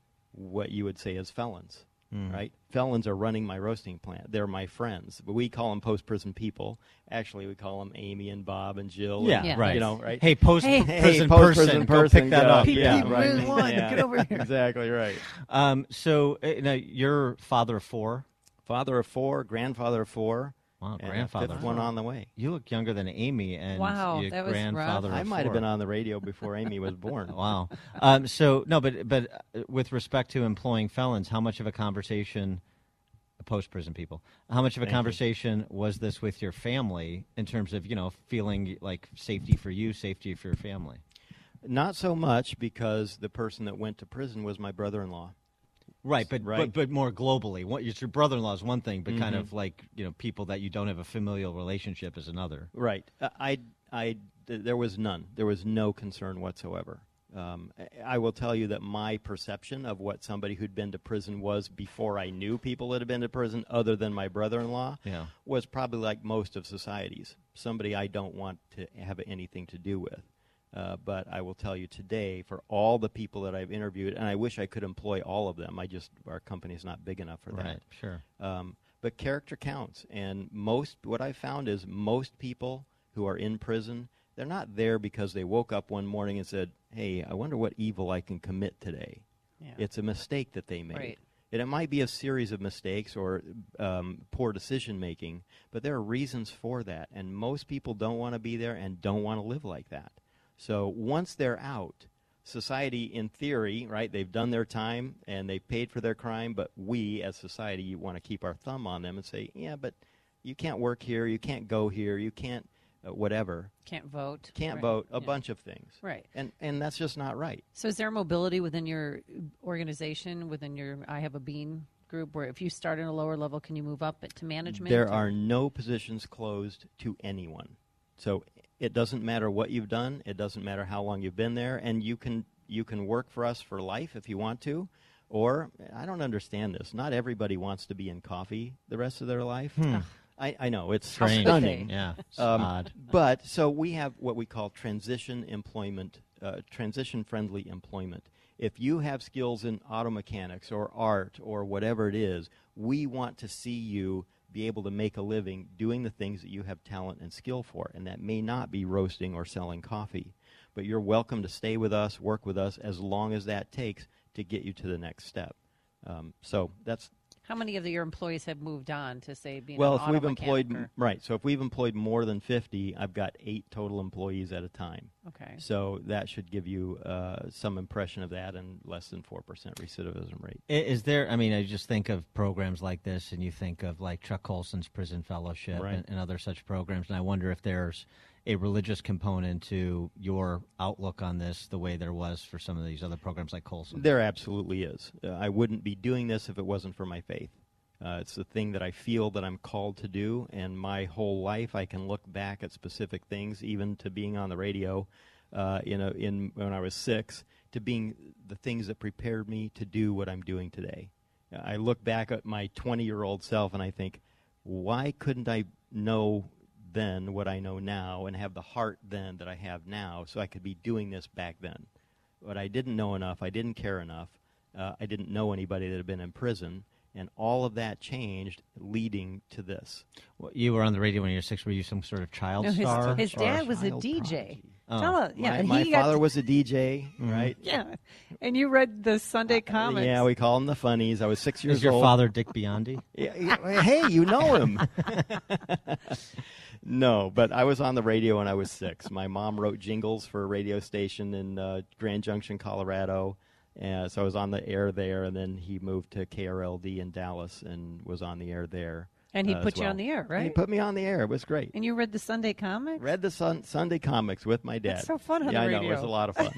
What you would say is felons, Mm. right? Felons are running my roasting plant. They're my friends. But we call them post-prison people. Actually, we call them Amy and Bob and Jill. Yeah, and, yeah. right. You know, right? Hey, post-prison hey, person, post-prison go person, pick that go. up. Yeah, Yeah, right. right. One, Yeah. get over here. Exactly right. Um, so, uh, now, you're father of four? Father of four, grandfather of four. Wow, and a grandfather. fifth one on the way. You look younger than Amy, and Wow, you're that was rough. grandfather. I of might have four. been on the radio before Amy was born. Wow. Um, so no, but but uh, with respect to employing felons, how much of a conversation, post prison people, how much of a Thank you. conversation was this with your family in terms of you know feeling like safety for you, safety for your family? Not so much, because the person that went to prison was my brother-in-law. Right, but Right. but but more globally, what it's your brother-in-law is one thing, but kind Mhm. of like you know people that you don't have a familial relationship is another. Right. Uh, I, I, th- there was none. There was no concern whatsoever. Um, I- I will tell you that my perception of what somebody who'd been to prison was before I knew people that had been to prison, other than my brother-in-law, Yeah. was probably like most of society's. Somebody I don't want to have anything to do with. Uh, but I will tell you today, for all the people that I've interviewed, and I wish I could employ all of them. I just, our company's not big enough for that. Right, sure. Um, but character counts, and most, what I found is most people who are in prison, they're not there because they woke up one morning and said, hey, I wonder what evil I can commit today. Yeah. It's a mistake that they made. Right. And it might be a series of mistakes or um, poor decision-making, but there are reasons for that, and most people don't want to be there and don't want to live like that. So once they're out, society, in theory, right, they've done their time and they've paid for their crime, but we, as society, want to keep our thumb on them and say, yeah, but you can't work here, you can't go here, you can't uh, whatever. Can't vote. Can't Right. vote, a Yeah. bunch of things. Right. And and that's just not right. So is there mobility within your organization, within your I Have a Bean group, where if you start at a lower level, can you move up to management? There or- are no positions closed to anyone. So it doesn't matter what you've done, it doesn't matter how long you've been there, and you can you can work for us for life if you want to. Or, I don't understand this, not everybody wants to be in coffee the rest of their life. Hmm. I, I know, it's Strange. stunning. Yeah, it's Um, odd. But, so we have what we call transition employment, uh, transition-friendly employment. If you have skills in auto mechanics or art or whatever it is, we want to see you be able to make a living doing the things that you have talent and skill for. And that may not be roasting or selling coffee. But you're welcome to stay with us, work with us, as long as that takes to get you to the next step. Um, so that's... How many of your employees have moved on to, say, being Well, an if auto we've mechanic employed or- right, so if we've employed more than fifty, I've got eight total employees at a time. Okay. So that should give you uh, some impression of that, and less than four percent recidivism rate. I- Is there, I mean, I just think of programs like this, and you think of like Chuck Colson's Prison Fellowship Right. and, and other such programs, and I wonder if there's a religious component to your outlook on this the way there was for some of these other programs like Colson. There absolutely is. Uh, I wouldn't be doing this if it wasn't for my faith. Uh, it's the thing that I feel that I'm called to do, and my whole life I can look back at specific things, even to being on the radio uh, in a, in when I was six, to being the things that prepared me to do what I'm doing today. Uh, I look back at my twenty-year-old self and I think, why couldn't I know then what I know now and have the heart then that I have now so I could be doing this back then? But I didn't know enough. I didn't care enough. Uh, I didn't know anybody that had been in prison. And all of that changed, leading to this. Well, you were on the radio when you were six. Were you some sort of child No, his, star? his or- dad was a Child D J. prodigy. Oh, Tell us. Yeah, my and my he got father to- was a D J, right? Yeah, and you read the Sunday comics. Yeah, we call them the funnies. I was six years Is your old. father Dick Biondi? Yeah, yeah, hey, you know him. No, but I was on the radio when I was six. My mom wrote jingles for a radio station in uh, Grand Junction, Colorado. Uh, so I was on the air there, and then he moved to K R L D in Dallas and was on the air there. And he uh, put as you well. on the air, right? He put me on the air. It was great. And you read the Sunday comics? Read the sun- Sunday comics with my dad. That's so fun on yeah, the I know. radio. It was a lot of fun.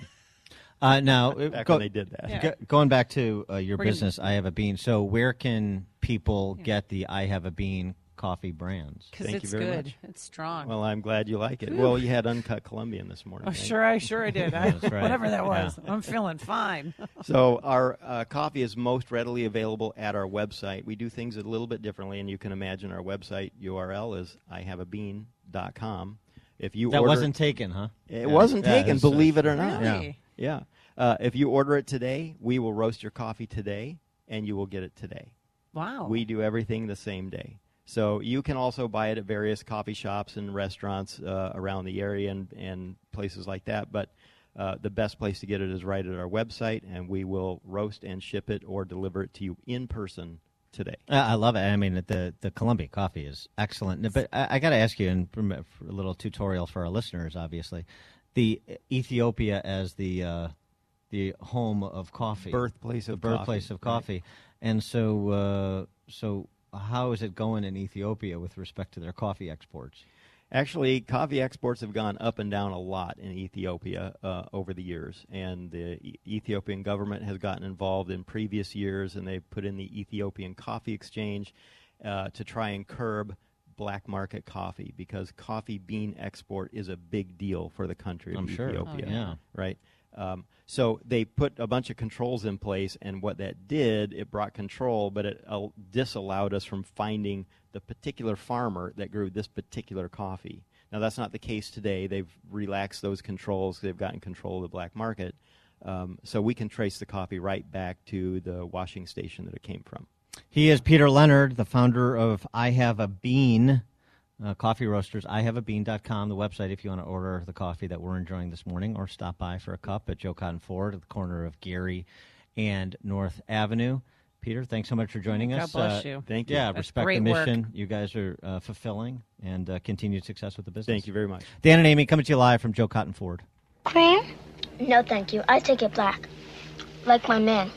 Uh, now, Back go- when they did that. Yeah. go- going back to uh, your We're gonna- business, I Have a Bean. So where can people get the I Have a Bean coffee brands? Because Thank it's you very good. much. It's strong. Well, I'm glad you like it. Ooh. Well, you had Uncut Colombian this morning. Oh, right? sure, I sure I did. I, That's right. Whatever that Yeah. was, I'm feeling fine. So our uh, coffee is most readily available at our website. We do things a little bit differently, and you can imagine our website U R L is I have a bean dot com. If you That order, wasn't taken, huh? It Yeah. wasn't Yeah, taken, it's, uh, believe it or not. Really? Yeah. Uh, if you order it today, we will roast your coffee today, and you will get it today. Wow. We do everything the same day. So you can also buy it at various coffee shops and restaurants uh, around the area and, and places like that. But uh, the best place to get it is right at our website, and we will roast and ship it or deliver it to you in person today. Uh, I love it. I mean, the the Columbia coffee is excellent. But I, I got to ask you, and for a little tutorial for our listeners, obviously, the Ethiopia as the uh, the home of coffee, Birthplace the of birthplace coffee, of coffee, and so uh, so how is it going in Ethiopia with respect to their coffee exports? Actually, coffee exports have gone up and down a lot in Ethiopia uh, over the years, and the e- Ethiopian government has gotten involved in previous years, and they put in the Ethiopian Coffee Exchange uh, to try and curb black market coffee, because coffee bean export is a big deal for the country of I'm sure. Ethiopia. Oh, yeah. Right? Um, so they put a bunch of controls in place, and what that did, it brought control, but it uh, disallowed us from finding the particular farmer that grew this particular coffee. Now, that's not the case today. They've relaxed those controls. They've gotten control of the black market. Um, so we can trace the coffee right back to the washing station that it came from. He is Peter Leonard, the founder of I Have a Bean uh, Coffee Roasters. I have a bean dot com, the website, if you want to order the coffee that we're enjoying this morning, or stop by for a cup at Joe Cotton Ford at the corner of Gary and North Avenue. Peter, thanks so much for joining God us. bless Uh, you. Thank you. Yeah, That's respect the great work. mission you guys are uh, fulfilling, and uh, continued success with the business. Thank you very much. Dan and Amy coming to you live from Joe Cotton Ford. Cream? No, thank you. I take it black. Like my man.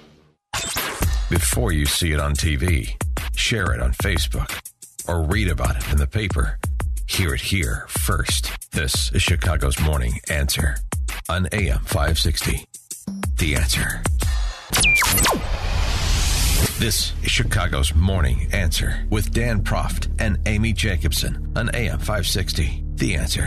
Before you see it on T V, share it on Facebook, or read about it in the paper. Hear it here first. This is Chicago's Morning Answer on A M five sixty. The Answer. This is Chicago's Morning Answer with Dan Proft and Amy Jacobson on A M five sixty. The Answer.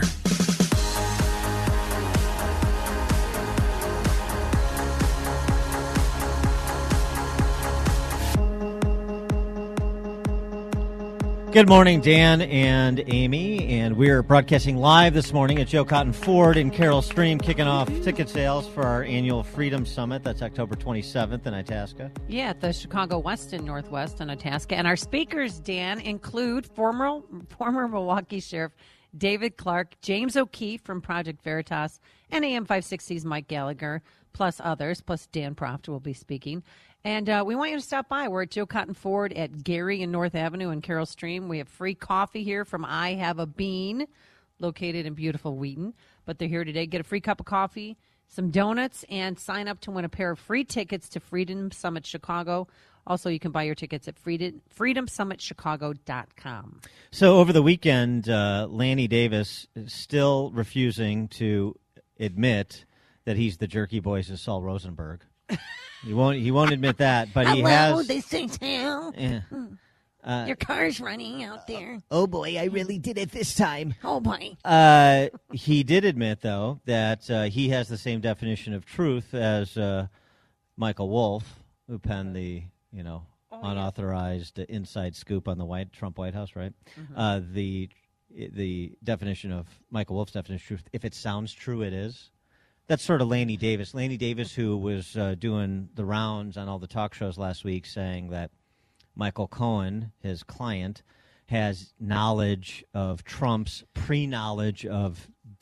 Good morning, Dan and Amy, and we're broadcasting live this morning at Joe Cotton Ford in Carroll Stream, kicking off ticket sales for our annual Freedom Summit. That's October twenty-seventh in Itasca. Yeah, at the Chicago West and Northwest in Itasca. And our speakers, Dan, include former former Milwaukee Sheriff David Clark, James O'Keefe from Project Veritas, and A M five sixty's Mike Gallagher, plus others, plus Dan Proft will be speaking. And uh, we want you to stop by. We're at Joe Cotton Ford at Gary and North Avenue in Carroll Stream. We have free coffee here from I Have a Bean, located in beautiful Wheaton. But they're here today. Get a free cup of coffee, some donuts, and sign up to win a pair of free tickets to Freedom Summit Chicago. Also, you can buy your tickets at freedom, freedom summit chicago dot com. So over the weekend, uh, Lanny Davis is still refusing to admit that he's the Jerky Boys' Saul Rosenberg. He won't. He won't admit that, but he Hello, has. this is Hal. Yeah. Uh, Your car's running out there. Oh boy, I really did it this time. Oh boy. Uh, he did admit, though, that uh, he has the same definition of truth as uh, Michael Wolff, who penned the, you know, Oh, unauthorized yeah. inside scoop on the White Trump White House, right? Mm-hmm. Uh, the the definition of Michael Wolff's definition of truth, if it sounds true, it is. That's sort of Lanny Davis. Lanny Davis, who was uh, doing the rounds on all the talk shows last week, saying that Michael Cohen, his client, has knowledge of Trump's pre-knowledge of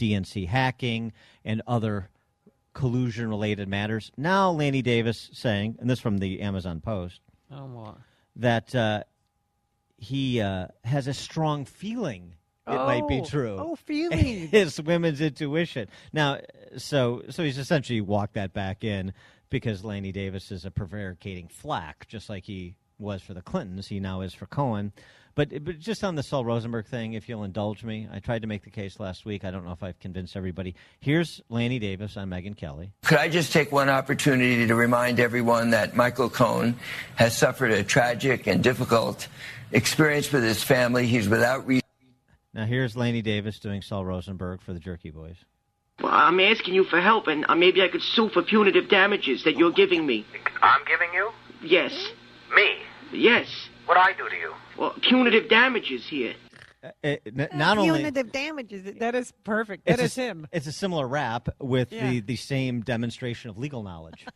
D N C hacking and other collusion-related matters. Now Lanny Davis saying, and this from the Amazon Post, Oh, my. that uh, he uh, has a strong feeling it might be Oh, true. oh, feeling. His women's intuition. Now, so so he's essentially walked that back in because Lanny Davis is a prevaricating flack, just like he was for the Clintons. He now is for Cohen. But but just on the Saul Rosenberg thing, if you'll indulge me, I tried to make the case last week. I don't know if I've convinced everybody. Here's Lanny Davis on Megyn Kelly. Could I just take one opportunity to remind everyone that Michael Cohen has suffered a tragic and difficult experience with his family. He's without reason. Now here's Lanny Davis doing Saul Rosenberg for the Jerky Boys. Well, I'm asking you for help, and uh, maybe I could sue for punitive damages that you're giving me. I'm giving you? Yes. Me? Yes. What'd I do to you? Well, punitive damages here. Uh, it, n- not only Punitive damages. That is perfect. That it's is a, him. It's a similar rap with Yeah. the, the same demonstration of legal knowledge.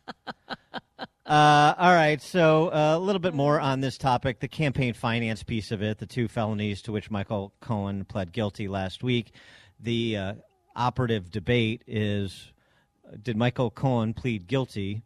uh, all right, so uh, a little bit more on this topic, the campaign finance piece of it, the two felonies to which Michael Cohen pled guilty last week. The uh, operative debate is, uh, did Michael Cohen plead guilty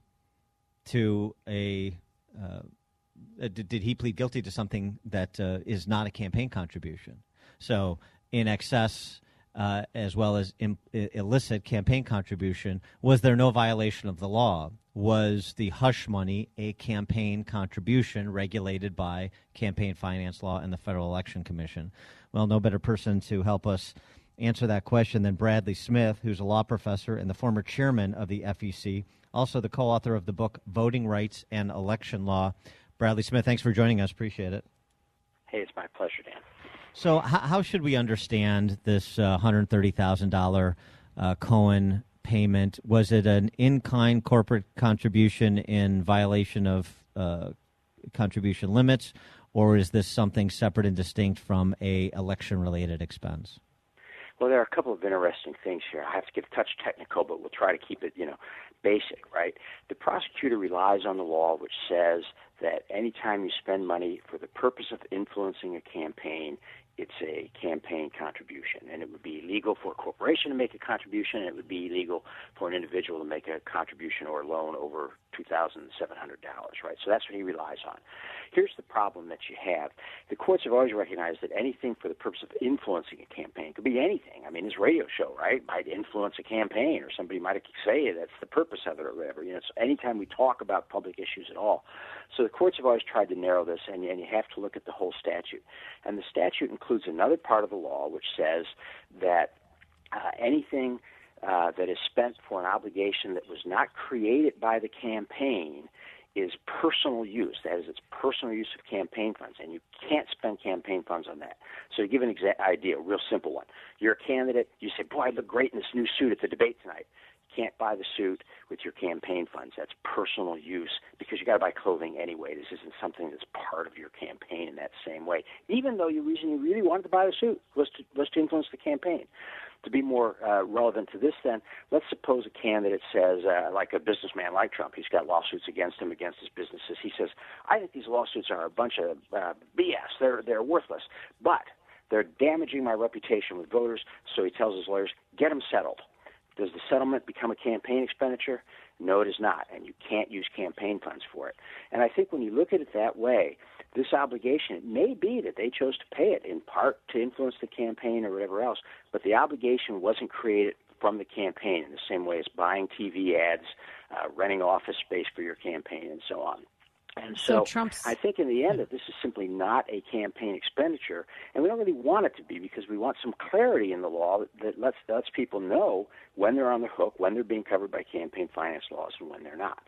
to a uh, uh, did, did he plead guilty to something that uh, is not a campaign contribution? So in excess uh, as well as im- illicit campaign contribution, was there no violation of the law? Was the hush money a campaign contribution regulated by campaign finance law and the Federal Election Commission? Well, no better person to help us answer that question than Bradley Smith, who's a law professor and the former chairman of the F E C, also the co-author of the book Voting Rights and Election Law. Bradley Smith, thanks for joining us. Appreciate it. Hey, it's my pleasure, Dan. So h- how should we understand this uh, one hundred thirty thousand dollars uh, Cohen payment? Was it an in-kind corporate contribution in violation of uh, contribution limits, or is this something separate and distinct from a election-related expense? Well, there are a couple of interesting things here. I have to get a touch technical, but we'll try to keep it, you know, basic, right? The prosecutor relies on the law which says that anytime you spend money for the purpose of influencing a campaign, it's a campaign contribution. And it would be legal for a corporation to make a contribution, and it would be illegal for an individual to make a contribution or a loan over two thousand seven hundred dollars, right? So that's what he relies on. Here's the problem that you have. The courts have always recognized that anything for the purpose of influencing a campaign could be anything. I mean, this radio show, right, might influence a campaign, or somebody might say that's the purpose of it or whatever. You know, so anytime we talk about public issues at all. So the courts have always tried to narrow this, and, and you have to look at the whole statute. And the statute includes another part of the law which says that uh, anything uh, that is spent for an obligation that was not created by the campaign is personal use. That is, it's personal use of campaign funds, and you can't spend campaign funds on that. So to give an exa- idea, a real simple one. You're a candidate. You say, boy, I look great in this new suit at the debate tonight. You can't buy the suit with your campaign funds. That's personal use because you got to buy clothing anyway. This isn't something that's part of your campaign in that same way, even though your reason you really wanted to buy the suit was to, was to influence the campaign. To be more uh, relevant to this, then, let's suppose a candidate says, uh, like a businessman like Trump, he's got lawsuits against him, against his businesses. He says, I think these lawsuits are a bunch of uh, B S. They're, they're worthless. But they're damaging my reputation with voters, so he tells his lawyers, get them settled. Does the settlement become a campaign expenditure? No, it is not, and you can't use campaign funds for it. And I think when you look at it that way, this obligation, it may be that they chose to pay it in part to influence the campaign or whatever else, but the obligation wasn't created from the campaign in the same way as buying T V ads, uh, renting office space for your campaign, and so on. And so, So Trump's- I think in the end that this is simply not a campaign expenditure, and we don't really want it to be because we want some clarity in the law that, that lets, lets people know when they're on the hook, when they're being covered by campaign finance laws, and when they're not.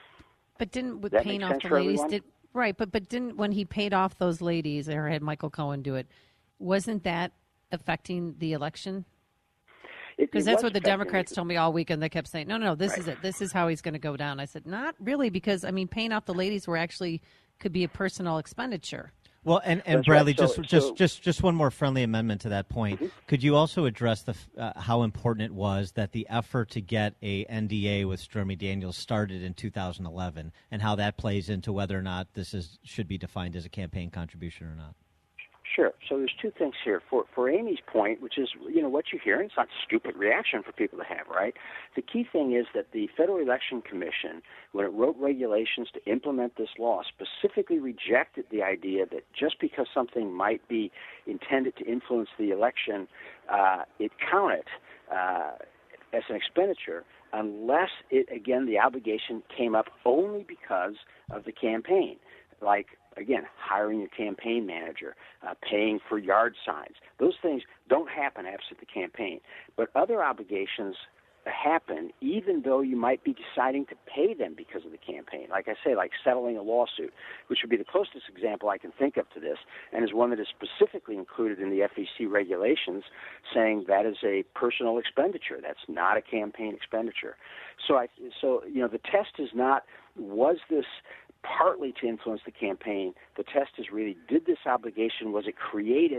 But didn't with Does that paying make off sense the for ladies? everyone? Did right? But but didn't when he paid off those ladies or had Michael Cohen do it? Wasn't that affecting the election? It- Because it that's was what the affecting Democrats it. told me all weekend. They kept saying, "No, no, this Right. is it. This is how he's going to go down." I said, "Not really," because I mean, paying off the ladies were actually could be a personal expenditure. Well, and, and That's Bradley, right. So- just just so- just just one more friendly amendment to that point. Mm-hmm. Could you also address the f- uh, how important it was that the effort to get a N D A with Stormy Daniels started in two thousand eleven, and how that plays into whether or not this is should be defined as a campaign contribution or not? Sure. So there's two things here. For for Amy's point, which is, you know, what you're hearing, it's not a stupid reaction for people to have, right? The key thing is that the Federal Election Commission, when it wrote regulations to implement this law, specifically rejected the idea that just because something might be intended to influence the election, uh, it counted uh, as an expenditure unless it, again, the obligation came up only because of the campaign, like, again, hiring a campaign manager, uh, paying for yard signs. Those things don't happen absent the campaign. But other obligations happen even though you might be deciding to pay them because of the campaign. Like I say, like settling a lawsuit, which would be the closest example I can think of to this, and is one that is specifically included in the F E C regulations, saying that is a personal expenditure. That's not a campaign expenditure. So, I, so you know, the test is not, was this partly to influence the campaign? The test is really, did this obligation, was it created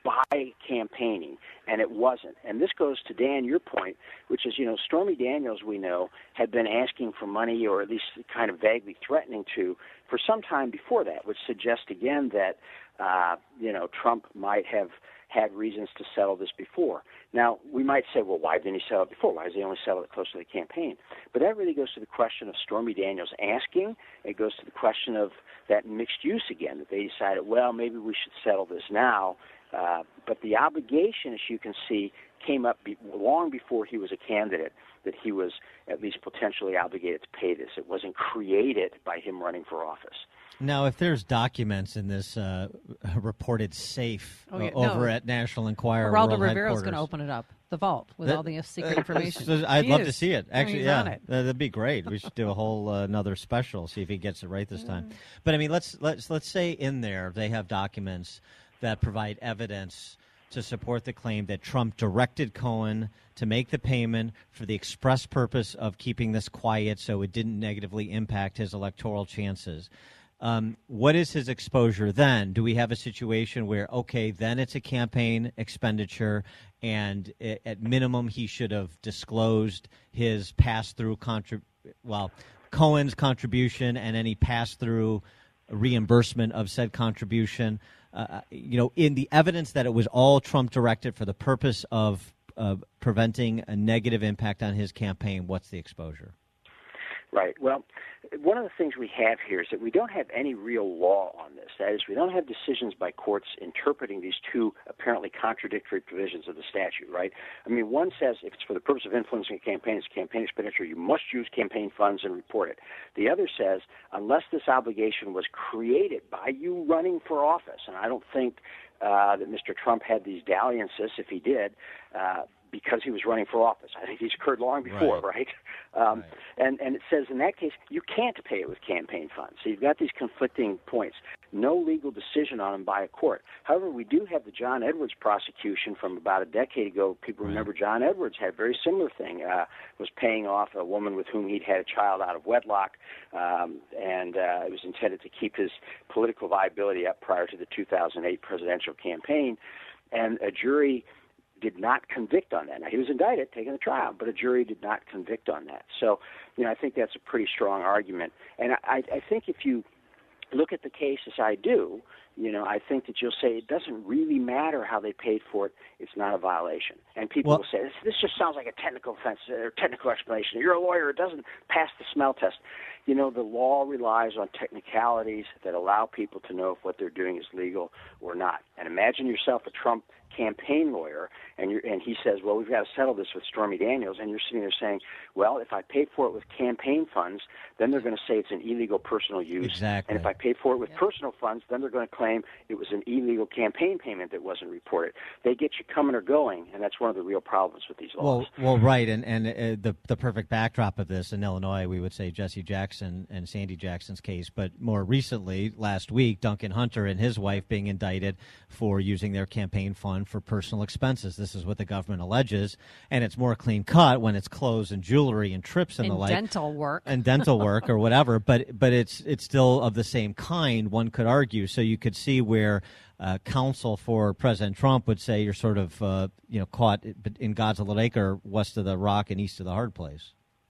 by campaigning? And it wasn't. And this goes to, Dan, your point, which is, you know, Stormy Daniels, we know, had been asking for money, or at least kind of vaguely threatening to, for some time before that, which suggests, again, that, uh, you know, Trump might have had reasons to settle this before. Now, we might say, well, why didn't he settle it before? Why does he only settle it close to the campaign? But that really goes to the question of Stormy Daniels asking. It goes to the question of that mixed use again, that they decided, well, maybe we should settle this now. Uh, but the obligation, as you can see, came up be- long before he was a candidate, that he was at least potentially obligated to pay this. It wasn't created by him running for office. Now, if there's documents in this uh, reported safe Oh, yeah, uh, over no. at National Enquirer Geraldo World Rivera's going Headquarters, to open it up, the vault, with That- all the secret information. So I'd He love is. to see it. Yeah, Actually, he's yeah, on it. Uh, that'd be great. We should do a whole uh, another special, see if he gets it right this time. But I mean, let's let's let's say in there they have documents that provide evidence to support the claim that Trump directed Cohen to make the payment for the express purpose of keeping this quiet so it didn't negatively impact his electoral chances. Um, what is his exposure then? Do we have a situation where, okay, then it's a campaign expenditure, and i- at minimum he should have disclosed his pass-through contrib- well, Cohen's contribution and any pass-through reimbursement of said contribution? Uh, you know, in the evidence that it was all Trump directed for the purpose of uh, preventing a negative impact on his campaign, what's the exposure? Right. Well, one of the things we have here is that we don't have any real law on this. That is, we don't have decisions by courts interpreting these two apparently contradictory provisions of the statute, right? I mean, one says if it's for the purpose of influencing a campaign, it's campaign expenditure, you must use campaign funds and report it. The other says unless this obligation was created by you running for office, and I don't think uh, that Mister Trump had these dalliances, if he did, uh, because he was running for office. I think these occurred long before, right? right? Um, right. And, and it says in that case, you can't pay it with campaign funds. So you've got these conflicting points. No legal decision on them by a court. However, we do have the John Edwards prosecution from about a decade ago. People remember John Edwards had a very similar thing, uh, was paying off a woman with whom he'd had a child out of wedlock, um, and uh, it was intended to keep his political viability up prior to the two thousand eight presidential campaign. And a jury did not convict on that. Now, he was indicted, taken to trial, but a jury did not convict on that. So, you know, I think that's a pretty strong argument. And I, I think if you look at the case as I do, you know, I think that you'll say it doesn't really matter how they paid for it. It's not a violation. And people Well, will say, this, this just sounds like a technical offense or technical explanation. You're a lawyer. It doesn't pass the smell test. You know, the law relies on technicalities that allow people to know if what they're doing is legal or not. And imagine yourself a Trump campaign lawyer, and you're, and he says, well, we've got to settle this with Stormy Daniels, and you're sitting there saying, well, if I paid for it with campaign funds, then they're going to say it's an illegal personal use. Exactly. And if I paid for it with personal funds, then they're going to claim it was an illegal campaign payment that wasn't reported. They get you coming or going, and that's one of the real problems with these laws. Well, well, right, and and uh, the the perfect backdrop of this in Illinois, we would say Jesse Jackson and Sandy Jackson's case, but more recently, last week, Duncan Hunter and his wife being indicted for using their campaign fund for personal expenses. This is what the government alleges, and it's more clean cut when it's clothes and jewelry and trips and, And the like, dental work. and dental work or whatever. But but it's it's still of the same kind, one could argue. So you could see where uh, counsel for President Trump would say you're sort of uh, you know caught in God's little acre, west of the rock and east of the hard place.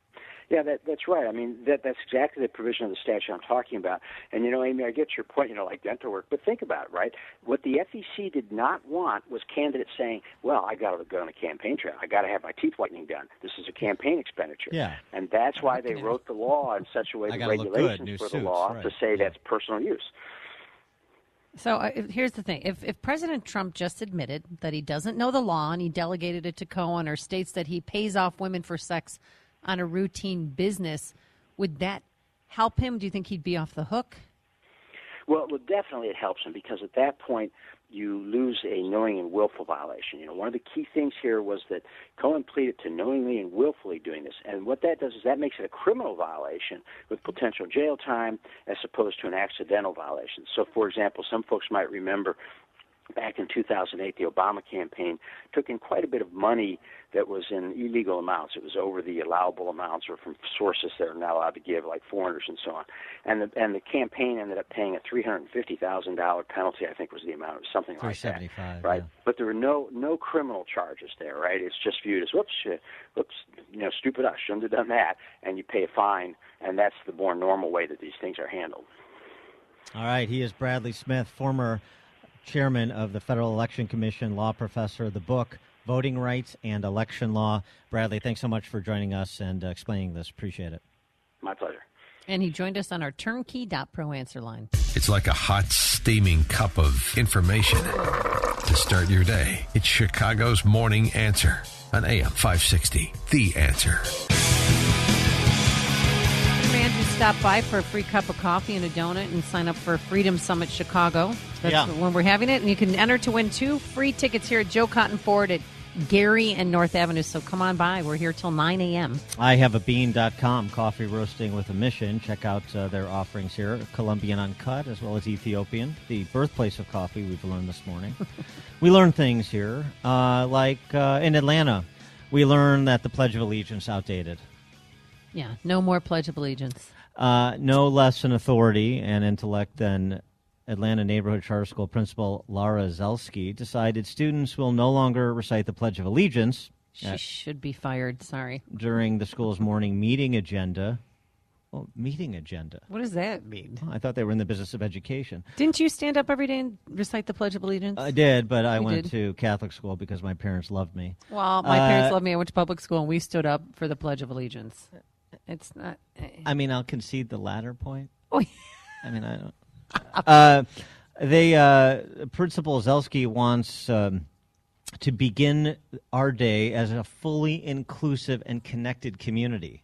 Yeah, that, that's right. I mean, that that's exactly the provision of the statute I'm talking about. And, you know, Amy, I get your point, you know, like dental work. But think about it, right? What the F E C did not want was candidates saying, well, I got to go on a campaign trail. I got to have my teeth whitening done. This is a campaign expenditure. Yeah. And that's why they wrote the law in such a way, I the gotta look good, regulations new for the suits, law, right. to say that's personal use. So uh, if- here's the thing. If, if President Trump just admitted that he doesn't know the law and he delegated it to Cohen, or states that he pays off women for sex on a routine business, would that help him? Do you think he'd be off the hook? Well, well, definitely it helps him, because at that point you lose a knowing and willful violation. You know, one of the key things here was that Cohen pleaded to knowingly and willfully doing this, and what that does is that makes it a criminal violation with potential jail time as opposed to an accidental violation. So, for example, some folks might remember back in two thousand eight, the Obama campaign took in quite a bit of money that was in illegal amounts. It was over the allowable amounts, or from sources that are not allowed to give, like foreigners and so on. And the and the campaign ended up paying a three hundred fifty thousand dollars penalty, I think was the amount, or something like that. three seventy-five, right? yeah. But there were no no criminal charges there, right? It's just viewed as, whoops, uh, whoops, you know, stupid us, shouldn't have done that, and you pay a fine, and that's the more normal way that these things are handled. All right, he is Bradley Smith, former chairman of the Federal Election Commission, law professor of the book, Voting Rights and Election Law. Bradley, thanks so much for joining us and uh, explaining this. Appreciate it. My pleasure. And he joined us on our turnkey dot pro answer line. It's like a hot, steaming cup of information to start your day. It's Chicago's Morning Answer on A M five sixty. The Answer. Man, just stop by for a free cup of coffee and a donut and sign up for Freedom Summit Chicago. That's Yeah. when we're having it. And you can enter to win two free tickets here at Joe Cotton Ford at Gary and North Avenue. So come on by. We're here till nine a.m. I have a bean dot com, coffee roasting with a mission. Check out uh, their offerings here, Colombian Uncut as well as Ethiopian, the birthplace of coffee we've learned this morning. We learn things here, uh, like uh, in Atlanta, we learn that the Pledge of Allegiance outdated. Yeah, no more Pledge of Allegiance. Uh, no less an authority and intellect than Atlanta Neighborhood Charter School principal Laura Zelsky decided students will no longer recite the Pledge of Allegiance. She uh, should be fired. Sorry. during the school's morning meeting agenda. Well, meeting agenda. What does that mean? I thought they were in the business of education. Didn't you stand up every day and recite the Pledge of Allegiance? I did, but I You went did? to Catholic school because my parents loved me. Well, my Uh, parents loved me. I went to public school, and we stood up for the Pledge of Allegiance. It's not. I mean, I'll concede the latter point. Oh, I mean, I don't. Uh, they uh, Principal Zelsky wants um, to begin our day as a fully inclusive and connected community.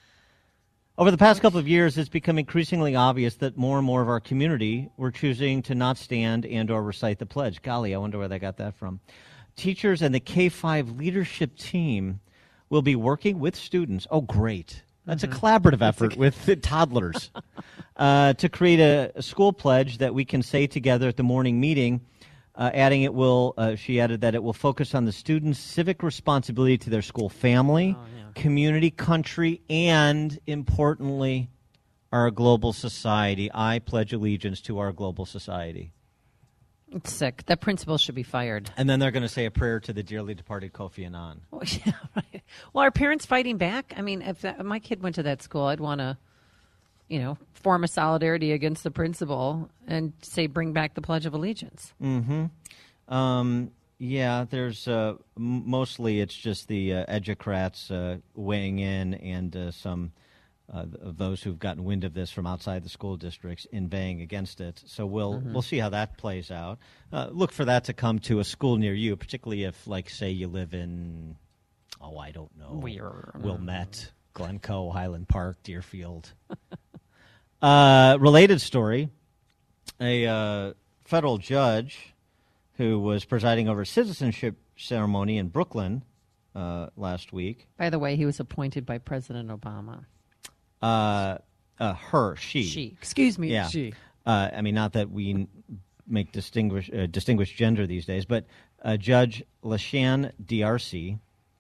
Over the past couple of years, it's become increasingly obvious that more and more of our community were choosing to not stand and or recite the pledge. Golly, I wonder where they got that from. Teachers and the K five leadership team will be working with students. Oh, great. That's Mhm. a collaborative That's effort a- with the toddlers uh, to create a, a school pledge that we can say together at the morning meeting, uh, adding it will, uh, she added that it will focus on the students' civic responsibility to their school family, community, country, and, importantly, our global society. I pledge allegiance to our global society. It's sick. That principal should be fired. And then they're going to say a prayer to the dearly departed Kofi Annan. Well, yeah, right. Well, are parents fighting back? I mean, if, that, if my kid went to that school, I'd want to, you know, form a solidarity against the principal and say, bring back the Pledge of Allegiance. Mm-hmm. Um, yeah, there's uh, m- mostly it's just the uh, educrats uh, weighing in and uh, some uh, of those who've gotten wind of this from outside the school districts inveighing against it. So we'll Mhm. we'll see how that plays out. Uh, look for that to come to a school near you, particularly if, like, say you live in, oh, I don't know, Weir. Wilmette, Glencoe, Highland Park, Deerfield. uh, related story, a uh, federal judge who was presiding over a citizenship ceremony in Brooklyn uh, last week. By the way, he was appointed by President Obama. Uh, uh, her, she. She. Excuse me, yeah. she. Uh, I mean, not that we n- make distinguish uh, distinguish gender these days, but uh, Judge LaShanne D'Arcy,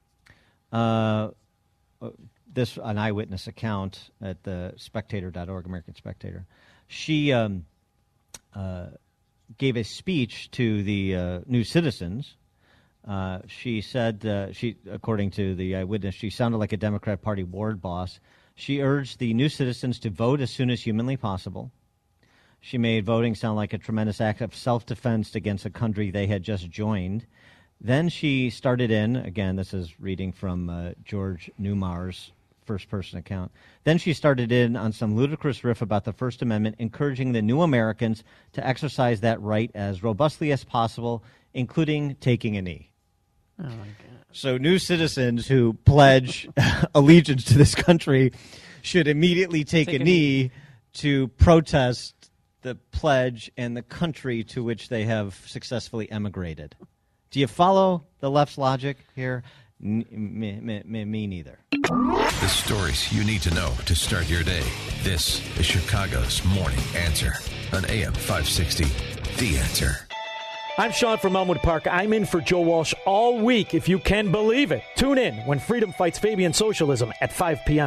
uh, uh, this an eyewitness account at the spectator dot org, American Spectator. She um, uh, gave a speech to the uh, new citizens. Uh, she said, uh, she, according to the eyewitness, she sounded like a Democrat Party ward boss. She urged the new citizens to vote as soon as humanly possible. She made voting sound like a tremendous act of self-defense against a country they had just joined. Then she started in, again, this is reading from uh, George Newmar's first-person account. Then she started in on some ludicrous riff about the First Amendment, encouraging the new Americans to exercise that right as robustly as possible, including taking a knee. Oh, my God. So new citizens who pledge allegiance to this country should immediately take, take a, a knee, knee to protest the pledge and the country to which they have successfully emigrated. Do you follow the left's logic here? N- me, me, me, me neither. The stories you need to know to start your day. This is Chicago's Morning Answer on A M five sixty, The Answer. I'm Sean from Elmwood Park. I'm in for Joe Walsh all week, if you can believe it. Tune in when freedom fights Fabian socialism at five p.m.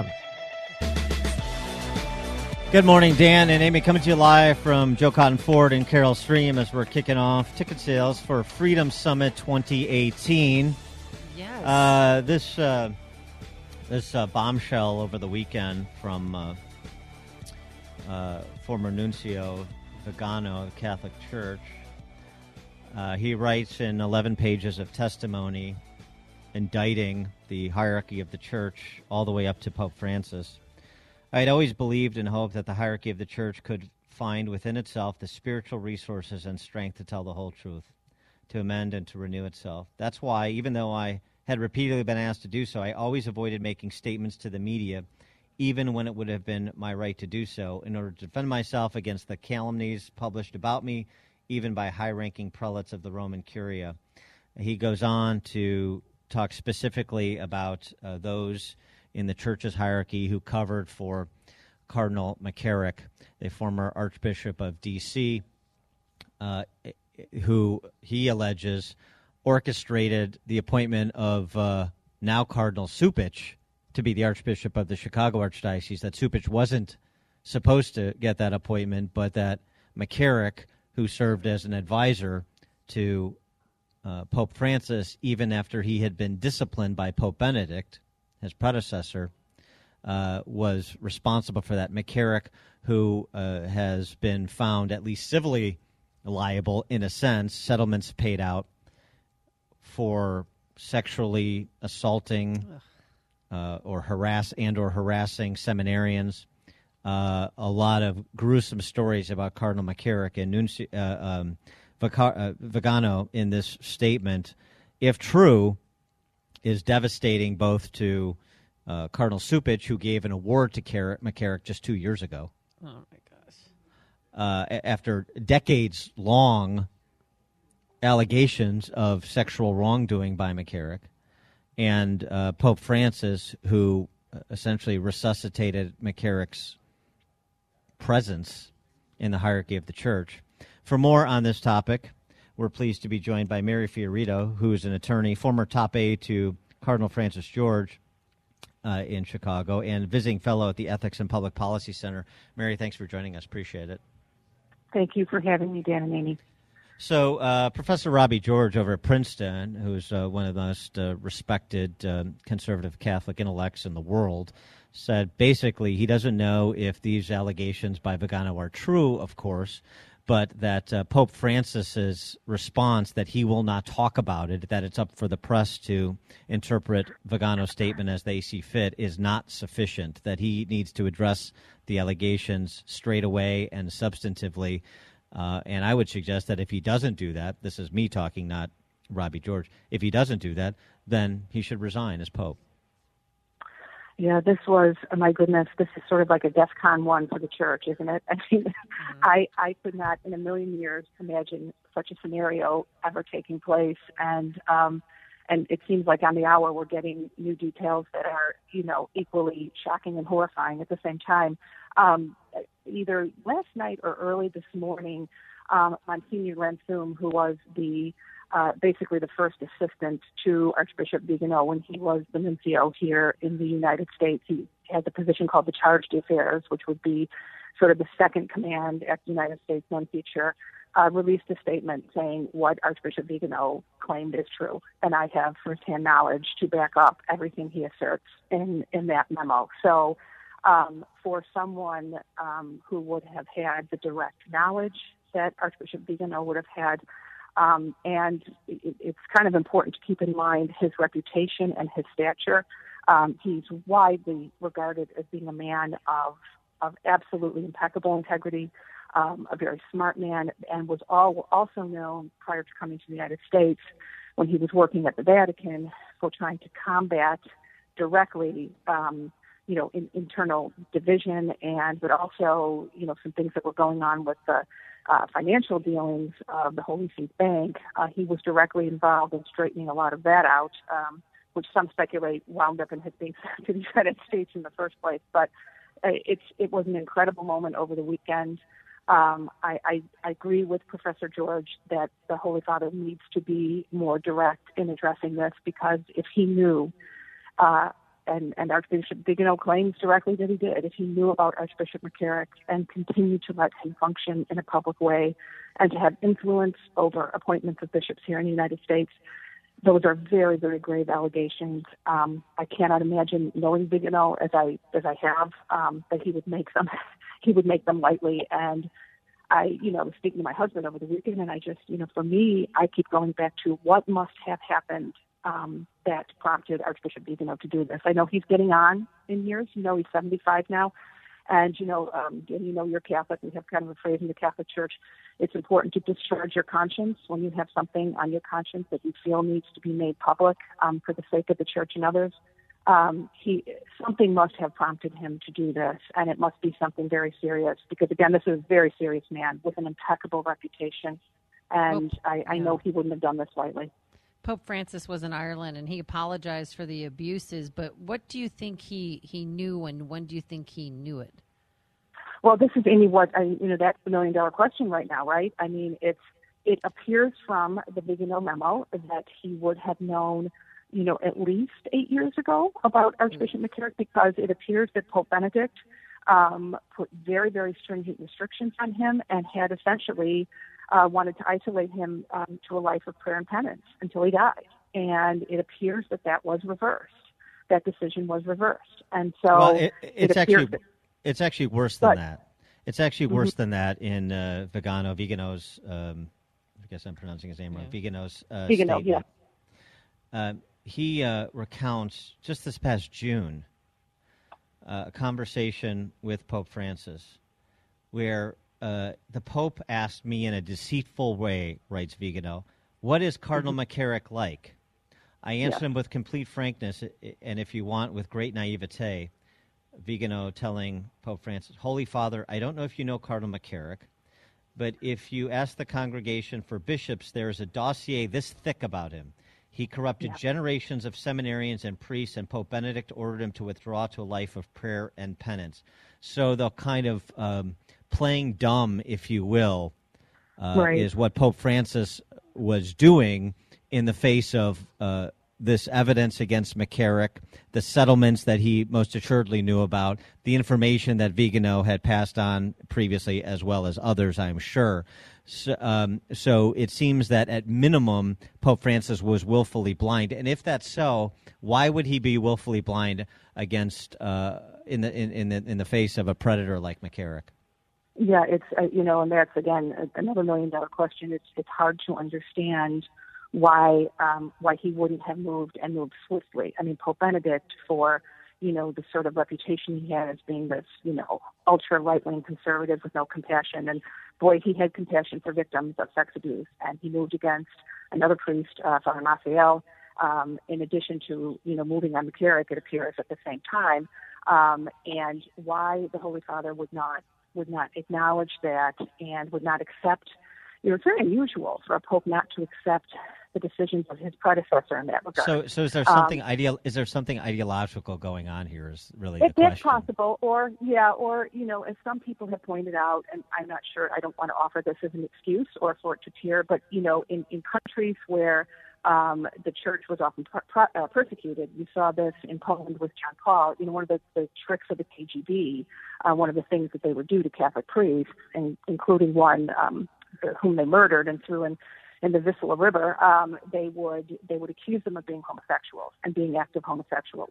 Good morning, Dan and Amy, coming to you live from Joe Cotton Ford and Carroll Stream as we're kicking off ticket sales for Freedom Summit twenty eighteen. Yes. Uh, this uh, this uh, bombshell over the weekend from uh, uh, former Nuncio Vigano of the Catholic Church. Uh, he writes in eleven pages of testimony indicting the hierarchy of the church all the way up to Pope Francis. I had always believed and hoped that the hierarchy of the church could find within itself the spiritual resources and strength to tell the whole truth, to amend and to renew itself. That's why, even though I had repeatedly been asked to do so, I always avoided making statements to the media, even when it would have been my right to do so, in order to defend myself against the calumnies published about me, even by high-ranking prelates of the Roman Curia. He goes on to talk specifically about uh, those in the church's hierarchy who covered for Cardinal McCarrick, the former Archbishop of D C, uh, who he alleges orchestrated the appointment of uh, now Cardinal Cupich to be the Archbishop of the Chicago Archdiocese, that Cupich wasn't supposed to get that appointment, but that McCarrick, who served as an advisor to uh, Pope Francis, even after he had been disciplined by Pope Benedict, his predecessor, uh, was responsible for that. McCarrick, who uh, has been found at least civilly liable, in a sense, settlements paid out for sexually assaulting uh, or harass and or harassing seminarians. Uh, a lot of gruesome stories about Cardinal McCarrick and Nunci- uh, um, Vicar- uh, Vigano in this statement, if true, is devastating both to uh, Cardinal Cupich, who gave an award to Car- McCarrick just two years ago. Oh, my gosh. Uh, after decades-long allegations of sexual wrongdoing by McCarrick, and uh, Pope Francis, who essentially resuscitated McCarrick's presence in the hierarchy of the church. For more on this topic, we're pleased to be joined by Mary Fiorito, who is an attorney, former top aide to Cardinal Francis George uh, in Chicago, and visiting fellow at the Ethics and Public Policy Center. Mary, thanks for joining us. Appreciate it. Thank you for having me, Dan and Amy. So uh, Professor Robbie George over at Princeton, who's uh, one of the most uh, respected uh, conservative Catholic intellects in the world, said basically he doesn't know if these allegations by Vigano are true, of course, but that uh, Pope Francis's response that he will not talk about it, that it's up for the press to interpret Vigano's statement as they see fit, is not sufficient, that he needs to address the allegations straight away and substantively. Uh, and I would suggest that if he doesn't do that, this is me talking, not Robbie George, if he doesn't do that, then he should resign as Pope. Yeah, this was, oh my goodness, this is sort of like a DEFCON one for the church, isn't it? I mean, mm-hmm. I, I could not in a million years imagine such a scenario ever taking place. And um, and it seems like on the hour we're getting new details that are, you know, equally shocking and horrifying at the same time. Um, either last night or early this morning, um, Monsignor Ransoum, who was the Uh, basically the first assistant to Archbishop Vigano when he was the nuncio here in the United States. He had the position called the Charge d'Affaires, which would be sort of the second command at the United States Nunciature, uh, released a statement saying what Archbishop Vigano claimed is true. And I have firsthand knowledge to back up everything he asserts in, in that memo. So um, for someone um, who would have had the direct knowledge that Archbishop Vigano would have had. Um, and it, it's kind of important to keep in mind his reputation and his stature. Um, he's widely regarded as being a man of, of absolutely impeccable integrity, um, a very smart man, and was all, also known prior to coming to the United States when he was working at the Vatican for trying to combat directly, um, you know, in, internal division, and but also, you know, some things that were going on with the uh, financial dealings of the Holy See Bank. Uh, he was directly involved in straightening a lot of that out, um, which some speculate wound up in his being sent to the United States in the first place. But uh, it's it was an incredible moment over the weekend. Um, I, I, I agree with Professor George that the Holy Father needs to be more direct in addressing this, because if he knew, uh, and, and Archbishop Vigano claims directly that he did, if he knew about Archbishop McCarrick and continued to let him function in a public way and to have influence over appointments of bishops here in the United States, those are very, very grave allegations. Um, I cannot imagine knowing Vigano as I as I have um, that he would make them he would make them lightly. And I, you know, was speaking to my husband over the weekend, and I just, you know, for me, I keep going back to what must have happened um, that prompted Archbishop Vigano to do this. I know he's getting on in years. You know, he's seventy-five now. And, you know, um, and you know, you're Catholic. We have kind of a phrase in the Catholic Church. It's important to discharge your conscience when you have something on your conscience that you feel needs to be made public um, for the sake of the Church and others. Um, he something must have prompted him to do this, and it must be something very serious, because, again, this is a very serious man with an impeccable reputation, and Pope, I, I yeah. know he wouldn't have done this lightly. Pope Francis was in Ireland, and he apologized for the abuses, but what do you think he, he knew, and when do you think he knew it? Well, this is, Amy, what, I, you know, that's the million-dollar question right now, right? I mean, it's it appears from the Vigano memo that he would have known, you know, at least eight years ago about Archbishop McCarrick, because it appears that Pope Benedict um, put very, very stringent restrictions on him and had essentially uh, wanted to isolate him um, to a life of prayer and penance until he died. And it appears that that was reversed. That decision was reversed. And so well, it, it's it actually that, it's actually worse than but, that. It's actually worse mm-hmm. than that in uh, Vigano, Vigano's, um, I guess I'm pronouncing his name wrong, yeah. Vigano's uh, Vigano, statement. yeah. Uh, he uh, recounts, just this past June, uh, a conversation with Pope Francis where uh, the Pope asked me in a deceitful way, writes Vigano, what is Cardinal mm-hmm. McCarrick like? I answered yeah. him with complete frankness, and if you want, with great naivete. Vigano telling Pope Francis, Holy Father, I don't know if you know Cardinal McCarrick, but if you ask the congregation for bishops, there is a dossier this thick about him. He corrupted yeah. generations of seminarians and priests, and Pope Benedict ordered him to withdraw to a life of prayer and penance. So the kind of um, playing dumb, if you will, uh, right. is what Pope Francis was doing in the face of uh, this evidence against McCarrick, the settlements that he most assuredly knew about, the information that Vigano had passed on previously, as well as others, I'm sure. So, um, so it seems that at minimum, Pope Francis was willfully blind. And if that's so, why would he be willfully blind against uh, in the in, in the in the face of a predator like McCarrick? Yeah, it's uh, you know, and that's again another million dollar question. It's it's hard to understand why um, why he wouldn't have moved and moved swiftly. I mean, Pope Benedict, for you know the sort of reputation he had as being this you know ultra right wing conservative with no compassion, and boy, he had compassion for victims of sex abuse, and he moved against another priest, uh, Father Maciel. Um, in addition to you know moving on McCarrick, it appears at the same time, um, and why the Holy Father would not would not acknowledge that and would not accept. You know, it's very unusual for a pope not to accept the decisions of his predecessor in that regard. So, so is there something um, ideal? Is there something ideological going on here? Is really it, the question. It's possible, or yeah, or you know, as some people have pointed out, and I'm not sure. I don't want to offer this as an excuse or for it to appear, but you know, in, in countries where um, the church was often per, per, uh, persecuted, you saw this in Poland with John Paul. You know, one of the, the tricks of the K G B, uh, one of the things that they would do to Catholic priests, and including one um, whom they murdered and threw in. in the Vistula River, um, they would they would accuse them of being homosexuals and being active homosexuals.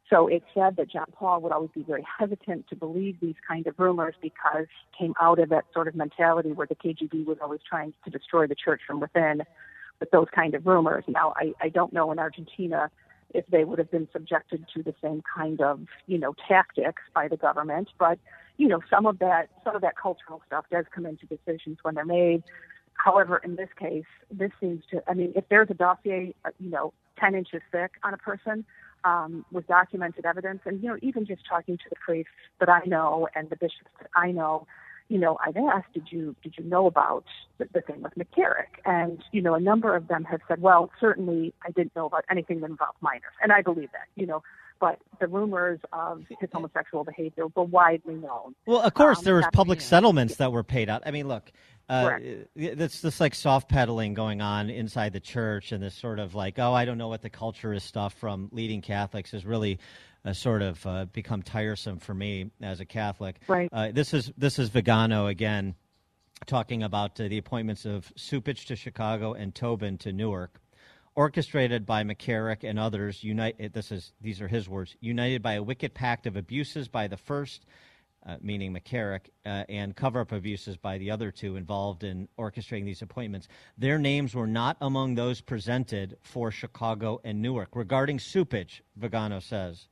So it said that John Paul would always be very hesitant to believe these kind of rumors because he came out of that sort of mentality where the K G B was always trying to destroy the church from within with those kind of rumors. Now, I, I don't know in Argentina if they would have been subjected to the same kind of, you know, tactics by the government, but, you know, some of that, some of that cultural stuff does come into decisions when they're made. However, in this case, this seems to, I mean, if there's a dossier, uh, you know, ten inches thick on a person, Um, with documented evidence, and you know, even just talking to the priests that I know and the bishops that I know, you know, I've asked, did you did you know about the, the thing with McCarrick? And you know, a number of them have said, well, certainly I didn't know about anything that involved minors, and I believe that, you know, but the rumors of his homosexual behavior were widely known. Well, of course, um, there was public settlements that were paid out. I mean, look. Uh, it's this like soft pedaling going on inside the church, and this sort of like, oh, I don't know what the culture is stuff from leading Catholics has really uh, sort of uh, become tiresome for me as a Catholic. Right. Uh, this is this is Vigano again, talking about uh, the appointments of Supich to Chicago and Tobin to Newark, orchestrated by McCarrick and others. Unite. This is these are his words. United by a wicked pact of abuses by the first. Uh, meaning McCarrick, uh, and cover-up abuses by the other two involved in orchestrating these appointments. Their names were not among those presented for Chicago and Newark. Regarding Supich, Vigano says,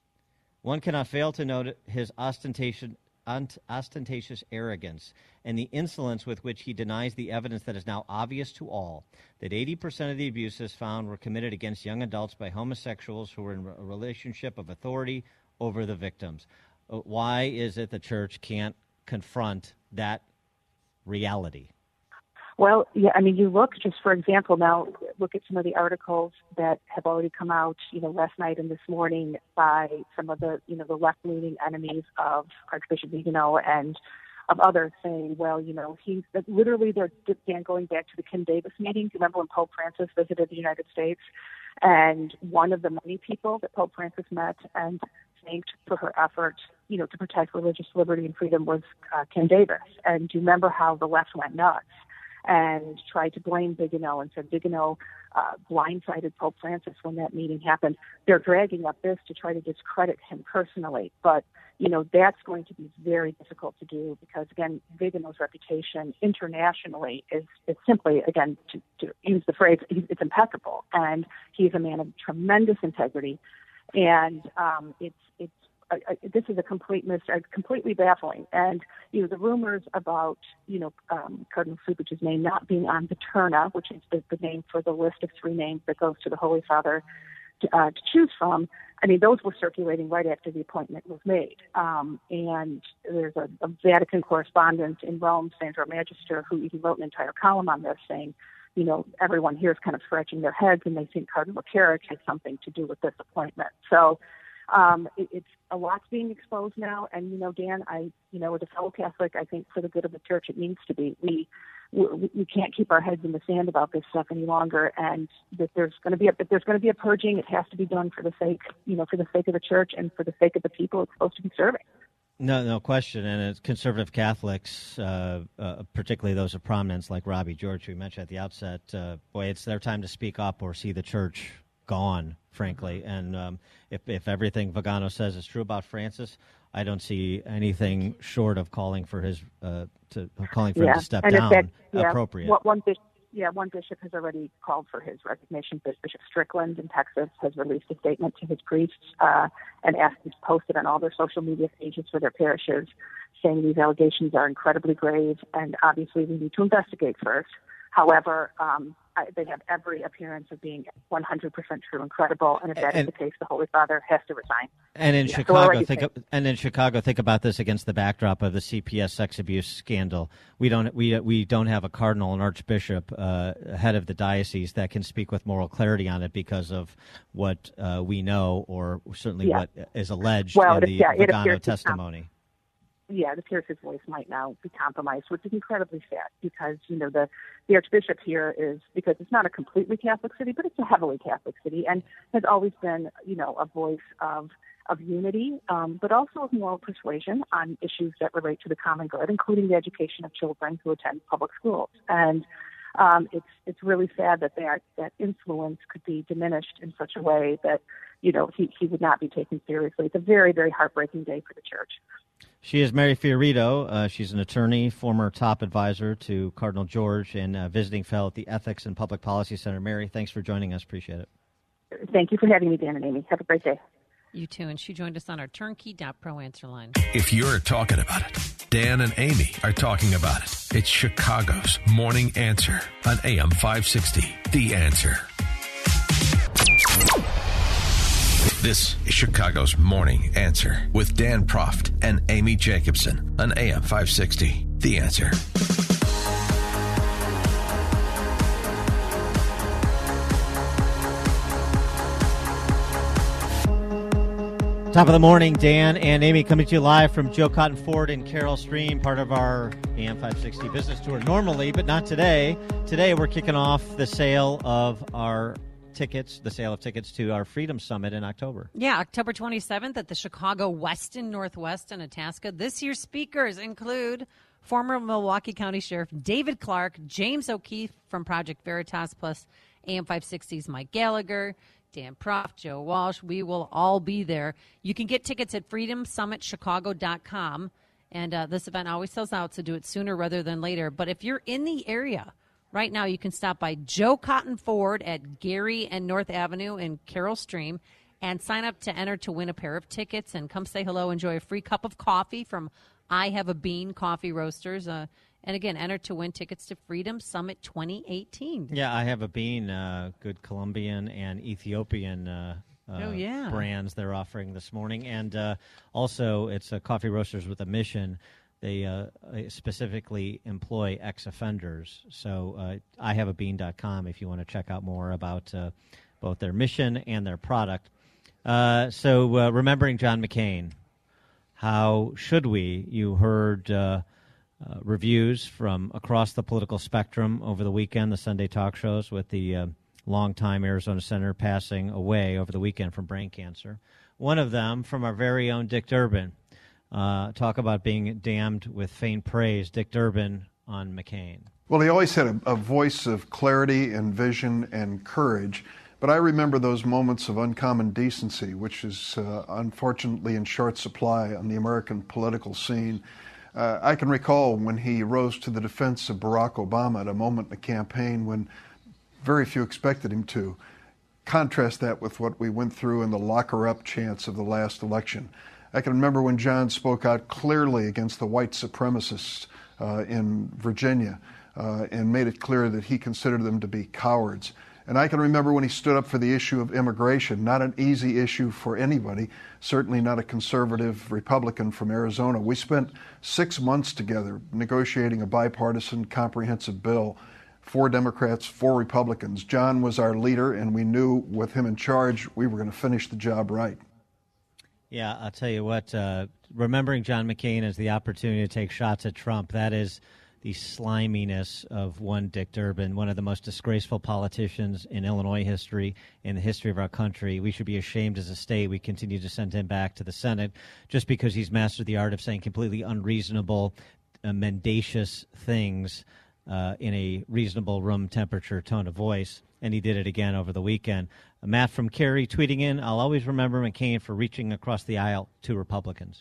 one cannot fail to note his ostentation, ostentatious arrogance and the insolence with which he denies the evidence that is now obvious to all, that eighty percent of the abuses found were committed against young adults by homosexuals who were in a relationship of authority over the victims. Why is it the church can't confront that reality? Well, yeah, I mean, you look just, for example, now look at some of the articles that have already come out, you know, last night and this morning by some of the, you know, the left-leaning enemies of Archbishop Vigano and of others saying, well, you know, he's literally, they're again going back to the Kim Davis meeting. Do you remember when Pope Francis visited the United States? And one of the many people that Pope Francis met and thanked for her effort, you know, to protect religious liberty and freedom was uh, Kim Davis. And do you remember how the left went nuts and tried to blame Vigano and said Vigano uh, blindsided Pope Francis when that meeting happened? They're dragging up this to try to discredit him personally. But, you know, that's going to be very difficult to do because, again, Vigano's reputation internationally is, is simply, again, to, to use the phrase, it's impeccable. And he's a man of tremendous integrity. And um, it's it's uh, this is a complete mis- uh, completely baffling. And you know the rumors about you know um, Cardinal Supich's name not being on Paterna, which is the, the name for the list of three names that goes to the Holy Father to, uh, to choose from. I mean, those were circulating right after the appointment was made. Um, and there's a, a Vatican correspondent in Rome, Sandro Magister, who even wrote an entire column on this, saying, you know, everyone here is kind of scratching their heads and they think Cardinal McCarrick has something to do with this appointment. So um, it, it's a lot's being exposed now. And, you know, Dan, I, you know, as a fellow Catholic, I think for the good of the church, it needs to be. We we, we can't keep our heads in the sand about this stuff any longer. And that there's going to be a, if there's going to be a purging, it has to be done for the sake, you know, for the sake of the church and for the sake of the people it's supposed to be serving. No, no question. And it's conservative Catholics, uh, uh, particularly those of prominence like Robbie George, who we mentioned at the outset, uh, boy, it's their time to speak up or see the church gone, frankly. And um, if, if everything Vigano says is true about Francis, I don't see anything short of calling for his uh, to calling for yeah. him to step and down that, yeah, appropriate. What one bishop, yeah, one bishop has already called for his resignation. Bishop Strickland in Texas has released a statement to his priests uh, and asked them to post it on all their social media pages for their parishes, saying these allegations are incredibly grave and obviously we need to investigate first. However, um, I, they have every appearance of being one hundred percent true and credible, and if that and, is the case, the Holy Father has to resign. And in yeah, Chicago, so think of, and in Chicago, think about this against the backdrop of the C P S sex abuse scandal. We don't we we don't have a cardinal and archbishop uh, head of the diocese that can speak with moral clarity on it because of what uh, we know, or certainly yeah. what is alleged well, in it, the yeah, Vigano testimony. Yeah, it appears his voice might now be compromised, which is incredibly sad because, you know, the, the Archbishop here is, because it's not a completely Catholic city, but it's a heavily Catholic city and has always been, you know, a voice of of unity, um, but also of moral persuasion on issues that relate to the common good, including the education of children who attend public schools. And um, it's it's really sad that that that influence could be diminished in such a way that, you know, he, he would not be taken seriously. It's a very, very heartbreaking day for the church. She is Mary Fiorito. Uh, she's an attorney, former top advisor to Cardinal George, and uh, visiting fellow at the Ethics and Public Policy Center. Mary, thanks for joining us. Appreciate it. Thank you for having me, Dan and Amy. Have a great day. You too. And she joined us on our turnkey dot pro answer line. If you're talking about it, Dan and Amy are talking about it. It's Chicago's Morning Answer on A M five sixty. The Answer. This is Chicago's Morning Answer with Dan Proft and Amy Jacobson on A M five sixty. The Answer. Top of the morning, Dan and Amy coming to you live from Joe Cotton Ford and Carol Stream, part of our A M five sixty business tour normally, but not today. Today we're kicking off the sale of our tickets, the sale of tickets to our Freedom Summit in October. Yeah, October twenty-seventh at the Chicago Westin Northwest in Itasca. This year's speakers include former Milwaukee County Sheriff David Clark, James O'Keefe from Project Veritas, plus A M five sixty's Mike Gallagher, Dan Proft, Joe Walsh. We will all be there. You can get tickets at freedom summit chicago dot com. And uh, this event always sells out, so do it sooner rather than later. But if you're in the area right now, you can stop by Joe Cotton Ford at Gary and North Avenue in Carroll Stream and sign up to enter to win a pair of tickets and come say hello. Enjoy a free cup of coffee from I Have a Bean Coffee Roasters. Uh, and again, enter to win tickets to Freedom Summit twenty eighteen. Yeah, I Have a Bean, uh, good Colombian and Ethiopian uh, uh, oh, yeah. brands they're offering this morning. And uh, also, it's a Coffee Roasters with a mission. They uh, specifically employ ex-offenders. So uh, I have a bean dot com if you want to check out more about uh, both their mission and their product. Uh, so uh, remembering John McCain, how should we? You heard uh, uh, reviews from across the political spectrum over the weekend, the Sunday talk shows with the uh, longtime Arizona senator passing away over the weekend from brain cancer. One of them from our very own Dick Durbin. Uh, talk about being damned with faint praise. Dick Durbin on McCain. Well, he always had a, a voice of clarity and vision and courage. But I remember those moments of uncommon decency, which is uh, unfortunately in short supply on the American political scene. Uh, I can recall when he rose to the defense of Barack Obama at a moment in the campaign when very few expected him to. Contrast that with what we went through in the lock-her-up chants of the last election. I can remember when John spoke out clearly against the white supremacists uh, in Virginia uh, and made it clear that he considered them to be cowards. And I can remember when he stood up for the issue of immigration, not an easy issue for anybody, certainly not a conservative Republican from Arizona. We spent six months together negotiating a bipartisan comprehensive bill, four Democrats, four Republicans. John was our leader, and we knew with him in charge, we were going to finish the job right. Yeah, I'll tell you what, uh, remembering John McCain as the opportunity to take shots at Trump, that is the sliminess of one Dick Durbin, one of the most disgraceful politicians in Illinois history, in the history of our country. We should be ashamed as a state. We continue to send him back to the Senate just because he's mastered the art of saying completely unreasonable, uh, mendacious things uh, in a reasonable room temperature tone of voice. And he did it again over the weekend. Uh, Matt from Cary tweeting in, I'll always remember McCain for reaching across the aisle to Republicans.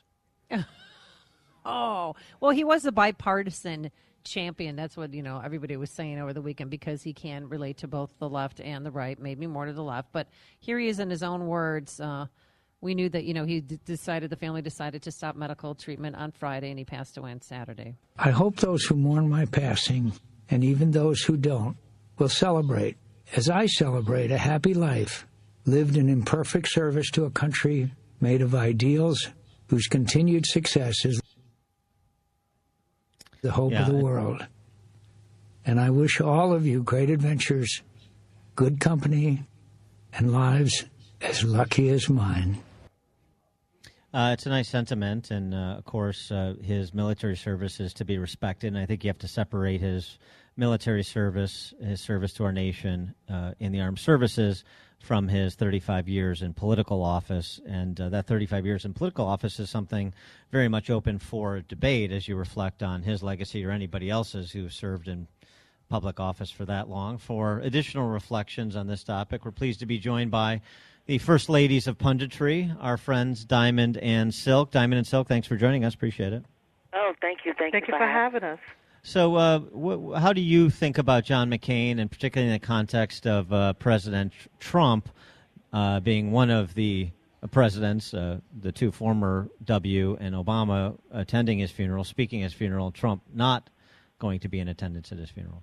Oh, well, he was a bipartisan champion. That's what, you know, everybody was saying over the weekend because he can relate to both the left and the right, maybe more to the left. But here he is in his own words. Uh, we knew that, you know, he d- decided, the family decided to stop medical treatment on Friday, and he passed away on Saturday. I hope those who mourn my passing, and even those who don't, will celebrate, as I celebrate, a happy life lived in imperfect service to a country made of ideals whose continued success is the hope yeah, of the world. And I wish all of you great adventures, good company, and lives as lucky as mine. Uh, it's a nice sentiment, and uh, of course, uh, his military service is to be respected, and I think you have to separate his military service, his service to our nation uh, in the armed services, from his thirty-five years in political office. And uh, that thirty-five years in political office is something very much open for debate as you reflect on his legacy or anybody else's who served in public office for that long. For additional reflections on this topic, we're pleased to be joined by the First Ladies of Punditry, our friends Diamond and Silk. Diamond and Silk, thanks for joining us. Appreciate it. Oh, thank you. Thank, Thank you you for having us. So uh, wh- how do you think about John McCain, and particularly in the context of uh, President Trump uh, being one of the presidents, uh, the two former W and Obama attending his funeral, speaking at his funeral, Trump not going to be in attendance at his funeral?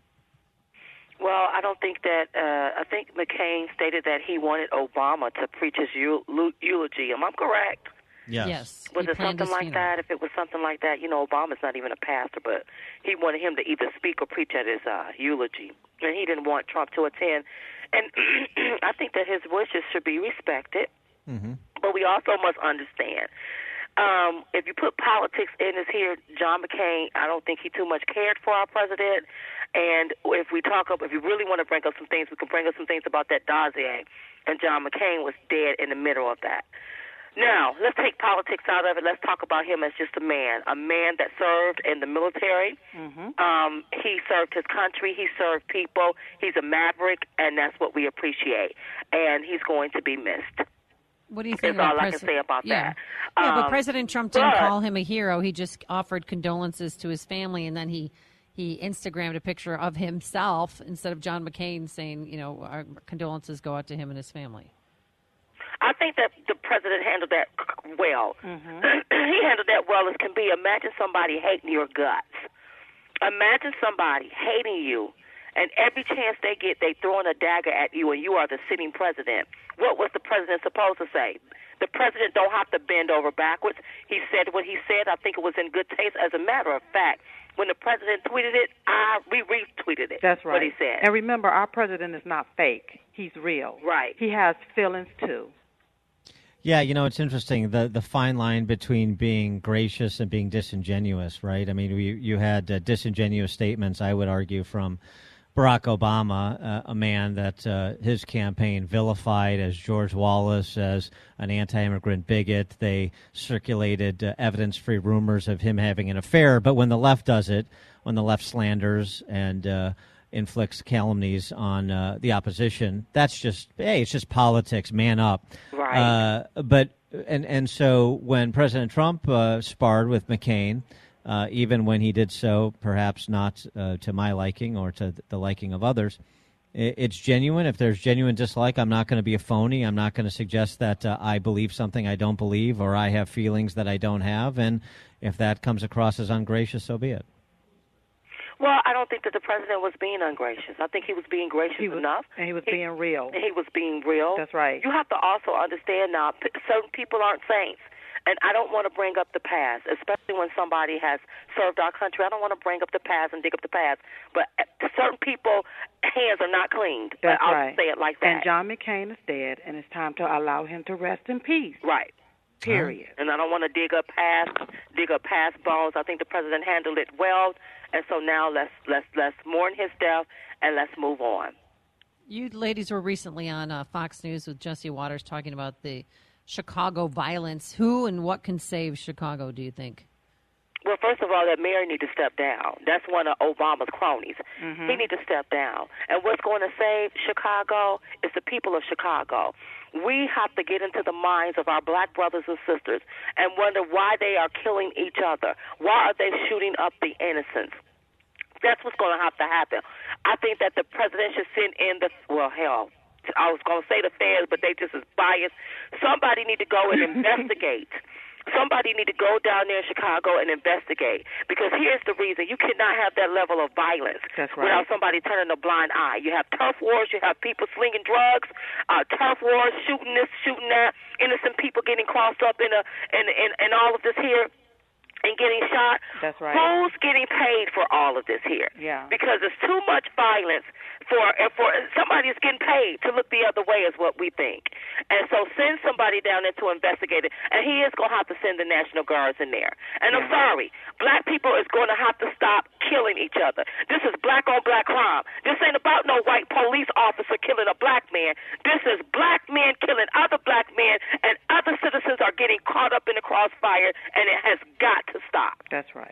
Well, I don't think that, uh, I think McCain stated that he wanted Obama to preach his eul- eulogy. Am I correct? Yes. Yes. Was he it something his like funeral. that? If it was something like that, you know, Obama's not even a pastor, but he wanted him to either speak or preach at his uh, eulogy. And he didn't want Trump to attend. And I think that his wishes should be respected. Mm-hmm. But we also must understand, um, if you put politics in this here, John McCain, I don't think he too much cared for our president. And if we talk up, if you really want to bring up some things, we can bring up some things about that dossier. And John McCain was dead in the middle of that. Now, let's take politics out of it. Let's talk about him as just a man, a man that served in the military. Mm-hmm. Um, he served his country. He served people. He's a maverick, and that's what we appreciate. And he's going to be missed. What do you think That's about all I can Pres- say about yeah. that. Yeah, but Um, President Trump didn't but- call him a hero. He just offered condolences to his family, and then he, he Instagrammed a picture of himself instead of John McCain saying, you know, our condolences go out to him and his family. I think that the president handled that well. Mm-hmm. He handled that well as can be. Imagine somebody hating your guts. Imagine somebody hating you, and every chance they get, they throwing a dagger at you, and you are the sitting president. What was the president supposed to say? The president don't have to bend over backwards. He said what he said. I think it was in good taste. As a matter of fact, when the president tweeted it, I we retweeted it. That's right. What he said. And remember, our president is not fake. He's real. Right. He has feelings, too. Yeah, you know, it's interesting, the the fine line between being gracious and being disingenuous, right? I mean, we, you had uh, disingenuous statements, I would argue, from Barack Obama, uh, a man that uh, his campaign vilified as George Wallace, as an anti-immigrant bigot. They circulated uh, evidence-free rumors of him having an affair. But when the left does it, when the left slanders and uh, inflicts calumnies on uh, the opposition, that's just, hey, it's just politics, man up. Right. Uh, but and and so when President Trump uh, sparred with McCain, uh, even when he did so, perhaps not uh, to my liking or to the liking of others, it, it's genuine. If there's genuine dislike, I'm not going to be a phony. I'm not going to suggest that uh, I believe something I don't believe, or I have feelings that I don't have. And if that comes across as ungracious, so be it. Well, I don't think that the president was being ungracious. I think he was being gracious He was, enough. and he was He- being real. And he was being real. That's right. You have to also understand now, p- certain people aren't saints. And I don't want to bring up the past, especially when somebody has served our country. I don't want to bring up the past and dig up the past. But uh, certain people, hands are not cleaned. That's I'll right. say it like that. And John McCain is dead, and it's time to allow him to rest in peace. Right. Period. And I don't want to dig up past, dig up past bones. I think the president handled it well. And so now let's let's let's mourn his death and let's move on. You ladies were recently on uh, Fox News with Jesse Waters talking about the Chicago violence. Who and what can save Chicago, do you think? Well, first of all, that mayor need to step down. That's one of Obama's cronies. Mm-hmm. He need to step down. And what's going to save Chicago is the people of Chicago. We have to get into the minds of our black brothers and sisters and wonder why they are killing each other. Why are they shooting up the innocents? That's what's going to have to happen. I think that the president should send in the, well, hell, I was going to say the feds, but they just as biased. Somebody need to go and investigate. Somebody need to go down there in Chicago and investigate. Because here's the reason. You cannot have that level of violence That's right. without somebody turning a blind eye. You have turf wars. You have people slinging drugs, uh, turf wars, shooting this, shooting that, innocent people getting crossed up in, a, in, in, in all of this here and getting shot. That's right. Who's getting paid for all of this here? Yeah. Because there's too much violence for for somebody is getting paid to look the other way is what we think. And so send somebody down there to investigate it. And he is going to have to send the National Guards in there. And I'm sorry, black people is going to have to stop killing each other. This is black on black crime. This ain't about no white police officer killing a black man. This is black men killing other black men, and other citizens are getting caught up in the crossfire, and it has got to stop. That's right.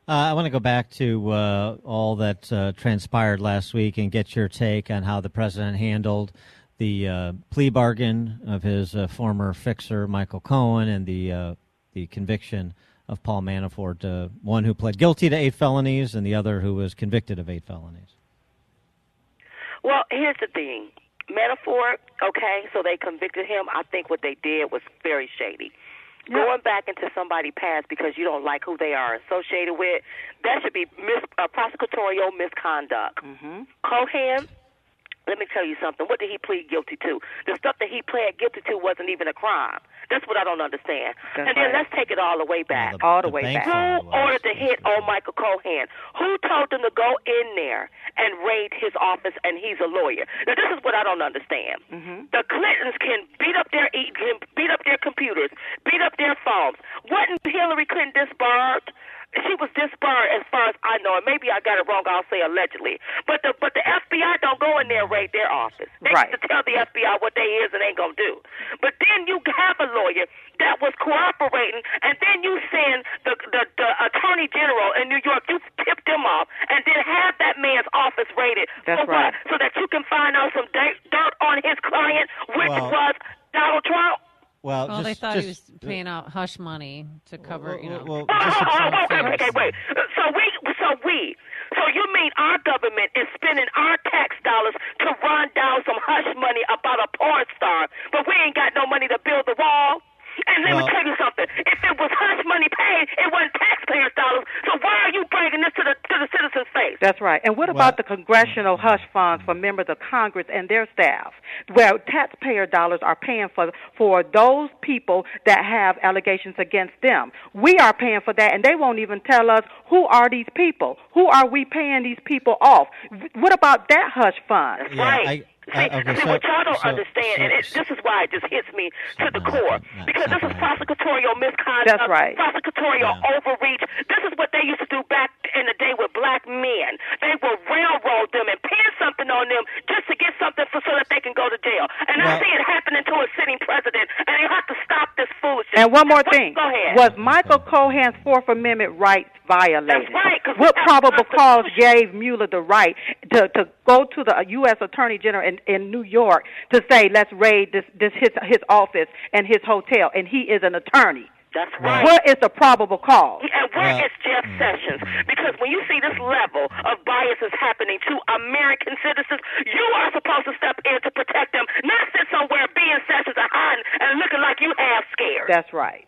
Uh, I want to go back to uh, all that uh, transpired last week and get your take on how the president handled the uh, plea bargain of his uh, former fixer, Michael Cohen, and the uh, the conviction of Paul Manafort, uh, one who pled guilty to eight felonies and the other who was convicted of eight felonies. Well, here's the thing. Manafort, okay, so they convicted him. I think what they did was very shady. Going back into somebody's past because you don't like who they are associated with, that should be mis- uh, prosecutorial misconduct. Mm-hmm. Cohen, let me tell you something. What did he plead guilty to? The stuff that he pled guilty to wasn't even a crime. That's what I don't understand. That's and then right. let's take it all the way back. Well, the, all the, the way back. Who ordered the hit on Michael Cohen? Who told them to go in there and raid his office, and he's a lawyer? Now, this is what I don't understand. Mm-hmm. The Clintons can beat up their can beat up their computers, beat up their phones. Wasn't Hillary Clinton disbarred? She was disbarred as far as I know, and maybe I got it wrong. I'll say allegedly, but the but the F B I don't go in there and raid their office. They right. have to tell the F B I what they is and ain't gonna do. But then you have a lawyer that was cooperating, and then you send the the, the Attorney General in New York. You tipped him off, and then have that man's office raided. That's for right. what? So that you can find out some dirt on his client, which well, was Donald Trump. Well, well just, they thought just, he was paying out hush money to cover, well, you know. Well, Oh, just oh, oh, okay, okay, wait. So we, so we, so you mean our government is spending our tax dollars to run down some hush money about a porn star, but we ain't got no money to build the wall? And let well, me tell you something. If it was hush money paid, it wasn't taxpayers' dollars. So why are you bringing this to the to the citizens' face? That's right. And what well, about the congressional hush funds for members of Congress and their staff, where taxpayer dollars are paying for for those people that have allegations against them? We are paying for that, and they won't even tell us who are these people. Who are we paying these people off? What about that hush fund? That's yeah, right. I, See, I, okay, see so, what y'all don't so, understand, so, and it, this is why it just hits me to the core, because this is prosecutorial misconduct, That's right. prosecutorial Yeah. overreach. This is what they used to do back in the day with black men. They will railroad them and pin something on them just to get something for, so that they can go to jail. And Well- I see it happening to a sitting president, and they have to stop this foolishness. And one more Wait, thing. Go ahead. Was Michael Cohen's Fourth Amendment rights violated? That's right, 'cause we What have probable the cause Constitution. gave Mueller the right to, to go to the U S Attorney General in, in New York to say, let's raid this, this his, his office and his hotel, and he is an attorney? That's right. What is the probable cause? And where Well- is Jeff Sessions? Because when you see this level of biases happening to American citizens, you are supposed to step in to protect them, not sit somewhere being Sessions and hiding and looking like you half scared. That's right.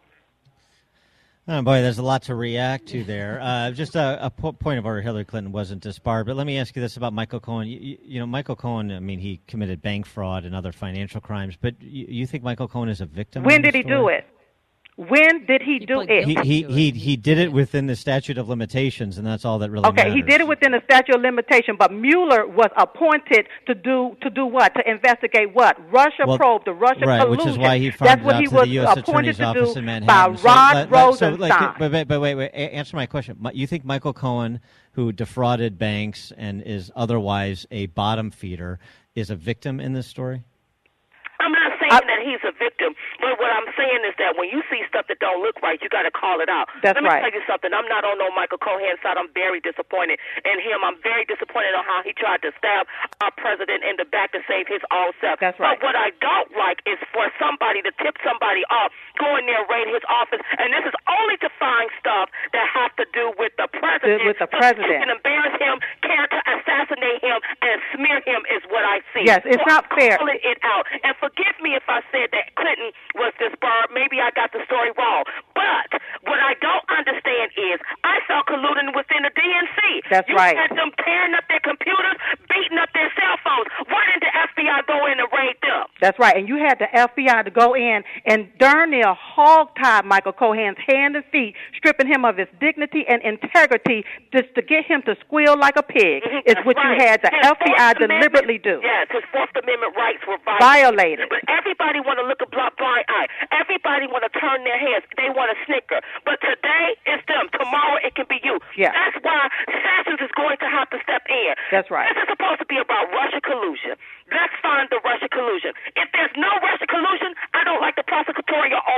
Oh, boy, there's a lot to react to there. Uh, just a, a po- point of order, Hillary Clinton wasn't disbarred. But let me ask you this about Michael Cohen. You, you, you know, Michael Cohen, I mean, he committed bank fraud and other financial crimes. But you, you think Michael Cohen is a victim? When in this did he story? do it? When did he, He do pled it? He, guilty. he, do it. he, he did it within the statute of limitations, and that's all that really Okay, matters. he did it within the statute of limitation, but Mueller was appointed to do to do what? To investigate what? Russia Well, probe, the Russia right, collusion. which is why he That's farmed what out he to was the U S appointed Attorney's to Office do in by Manhattan. So Rod let- let- so, Rosenstein. like, but, but, but wait, wait, a- answer my question. Mi- You think Michael Cohen, who defrauded banks and is otherwise a bottom feeder, is a victim in this story? I'm not saying that he's a victim, but what I'm saying is that when you see stuff that don't look right, you got to call it out. That's Let me right. tell you something. I'm not on no Michael Cohen side. I'm very disappointed in him. I'm very disappointed on how he tried to stab our president in the back to save his own self. That's right. But what I don't like is for somebody to tip somebody off, go in there, raid his office, and this is only to find stuff that have to do with the president. With the so president. you can embarrass him, character assassinate him, and smear him is what I see. Yes, it's So not I'm fair. calling it out. And forgive me if I said that Clinton was disbarred. Maybe I got the story wrong. But what I don't understand is I saw colluding within the D N C. That's you right. had them tearing up their computers, beating up their cell phones. Why didn't the F B I go in and raid them? That's right. And you had the F B I to go in and darn near hog-tied Michael Cohen's hand and feet, stripping him of his dignity and integrity just to get him to squeal like a pig, Mhm, is that's what right. you had the His F B I Fourth Amendment- deliberately do. Yes, his Fourth Amendment rights were violated. Violated. But everybody want to look a blind eye. Everybody want to turn their heads. They want to snicker. But today, it's them. Tomorrow, it can be you. Yeah. That's why Sessions is going to have to step in. That's right. This is supposed to be about Russia collusion. Let's find the Russia collusion. If there's no Russia collusion, I don't like the prosecutorial overreach.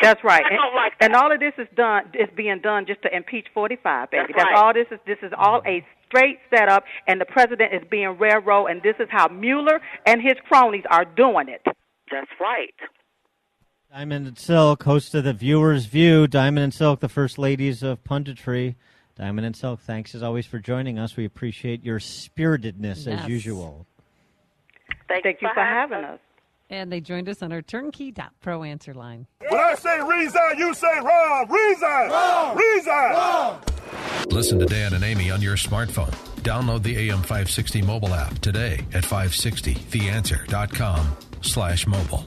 That's right. I And, don't like and all of this is done is being done just to impeach forty-five, baby. That's That's right. all this is. This is all a straight setup, and the president is being railroad, and this is how Mueller and his cronies are doing it. That's right. Diamond and Silk, host of the Viewer's View. Diamond and Silk, the first ladies of punditry. Diamond and Silk, thanks as always for joining us. We appreciate your spiritedness Yes. as usual. Thank, Thank you for having us. And they joined us on our turnkey dot pro answer line. When I say resign, you say wrong. Resign. Wrong. Resign. Wrong. Listen to Dan and Amy on your smartphone. Download the A M five sixty mobile app today at five sixty the answer dot com slash mobile.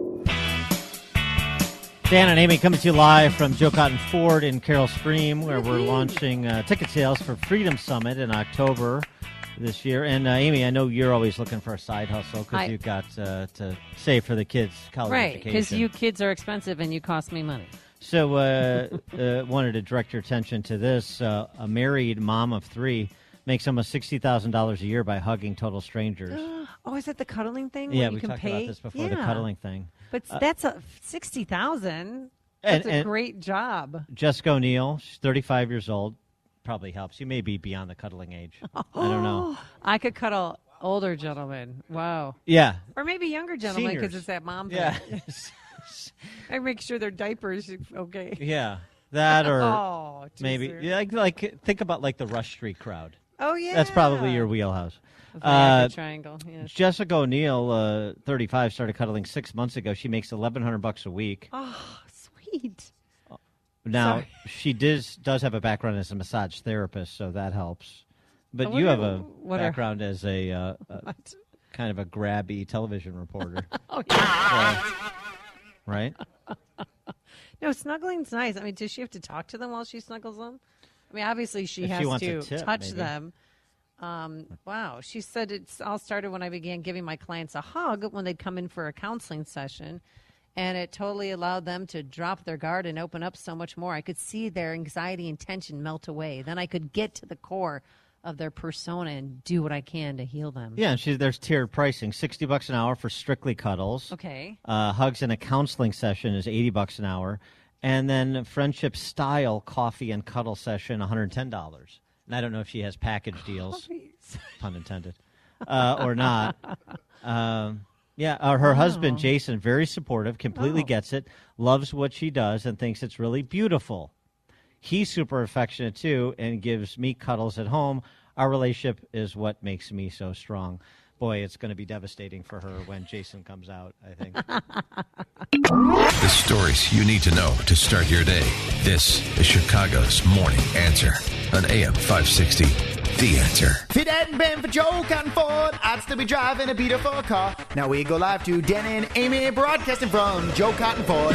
Dan and Amy coming to you live from Joe Cotton Ford in Carroll Stream, where we're launching uh, ticket sales for Freedom Summit in October this year. And uh, Amy, I know you're always looking for a side hustle because I- you've got uh, to save for the kids' college Right, education. because you kids are expensive and you cost me money. So uh, uh, wanted to direct your attention to this. Uh, a married mom of three makes almost sixty thousand dollars a year by hugging total strangers. Oh, is that the cuddling thing? Yeah, where you we can talked pay? about this before, the Yeah. cuddling thing. But Uh, that's a sixty thousand. And- That's a and- great job. Jessica O'Neill, she's thirty-five years old. Probably helps. You may be beyond the cuddling age. I don't know. I could cuddle older gentlemen. Wow. Yeah. Or maybe younger gentlemen because Seniors. it's that mom thing. Yeah. I make sure their diapers okay. Yeah, that or Oh, too maybe soon. yeah, like, like think about like the Rush Street crowd. Oh, yeah. That's probably your wheelhouse. The Viagra Uh, triangle, yes. Jessica O'Neill, uh, thirty-five, started cuddling six months ago. She makes eleven hundred bucks a week. Oh, sweet. Now Sorry. she does does have a background as a massage therapist, so that helps. But I you have wonder a what are- background as a, uh, a kind of a grabby television reporter. Oh, yeah. So, right? No, snuggling's nice. I mean, does she have to talk to them while she snuggles them? I mean, obviously she If she has wants a to tip, touch maybe. them. Um, wow. She said it's all started when I began giving my clients a hug when they'd come in for a counseling session. And it totally allowed them to drop their guard and open up so much more. I could see their anxiety and tension melt away. Then I could get to the core of their persona and do what I can to heal them. Yeah, and she, there's tiered pricing: sixty bucks an hour for strictly cuddles. Okay. Uh, hugs in a counseling session is eighty bucks an hour, and then friendship style coffee and cuddle session, one hundred ten dollars. And I don't know if she has package deals, pun intended, uh, or not. Um, yeah, uh, her Wow. husband Jason, very supportive, completely Oh. gets it, loves what she does, and thinks it's really beautiful. He's super affectionate, too, and gives me cuddles at home. Our relationship is what makes me so strong. Boy, it's going to be devastating for her when Jason comes out, I think. The stories you need to know to start your day. This is Chicago's Morning Answer on A M five sixty. The Answer. If it hadn't been for Joe Cotton Ford, I'd still be driving a beautiful car. Now we go live to Dan and Amy, broadcasting from Joe Cotton Ford.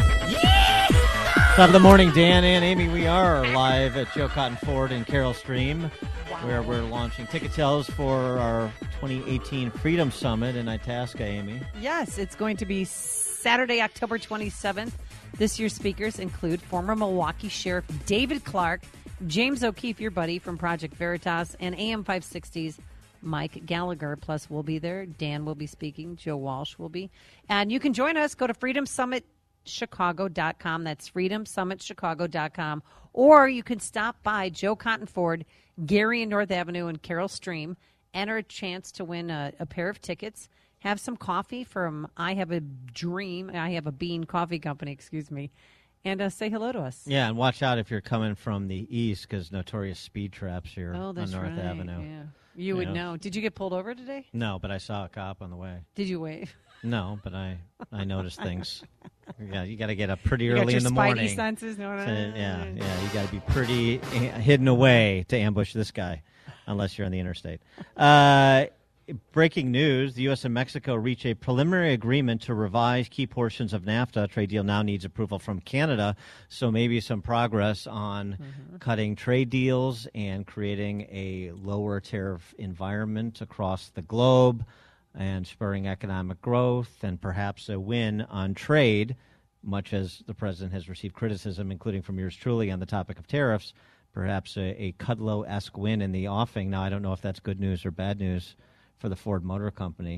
Top of the morning, Dan and Amy. We are live at Joe Cotton Ford in Carroll Stream, where we're launching ticket sales for our twenty eighteen Freedom Summit in Itasca, Amy. Yes, it's going to be Saturday, October twenty-seventh. This year's speakers include former Milwaukee Sheriff David Clark, James O'Keefe, your buddy from Project Veritas, and A M five sixty's Mike Gallagher. Plus, we'll be there. Dan will be speaking. Joe Walsh will be. And you can join us. Go to freedom summit chicago dot com. That's freedom summit chicago dot com. Or you can stop by Joe Cotton Ford, Gary and North Avenue in Carroll Stream. Enter a chance to win a, a pair of tickets. Have some coffee from I Have a Dream. I Have a Bean Coffee Company, excuse me. And uh, say hello to us. Yeah, and watch out if you're coming from the east, because notorious speed traps here Oh, on that's North right. Avenue. Yeah. You would know. Did you get pulled over today? No, but I saw a cop on the way. Did you wave? No, but I I noticed things. Yeah, you got to get up pretty You got early your in the spidey morning. senses, no, no, to- no, no. yeah, yeah, you got to be pretty uh, hidden away to ambush this guy, unless you're on the interstate. Uh, breaking news: the U S and Mexico reach a preliminary agreement to revise key portions of NAFTA. Trade deal now needs approval from Canada, so maybe some progress on Mm-hmm. cutting trade deals and creating a lower tariff environment across the globe, and spurring economic growth, and perhaps a win on trade, much as the president has received criticism, including from yours truly, on the topic of tariffs. Perhaps a, a Kudlow-esque win in the offing. Now, I don't know if that's good news or bad news for the Ford Motor Company.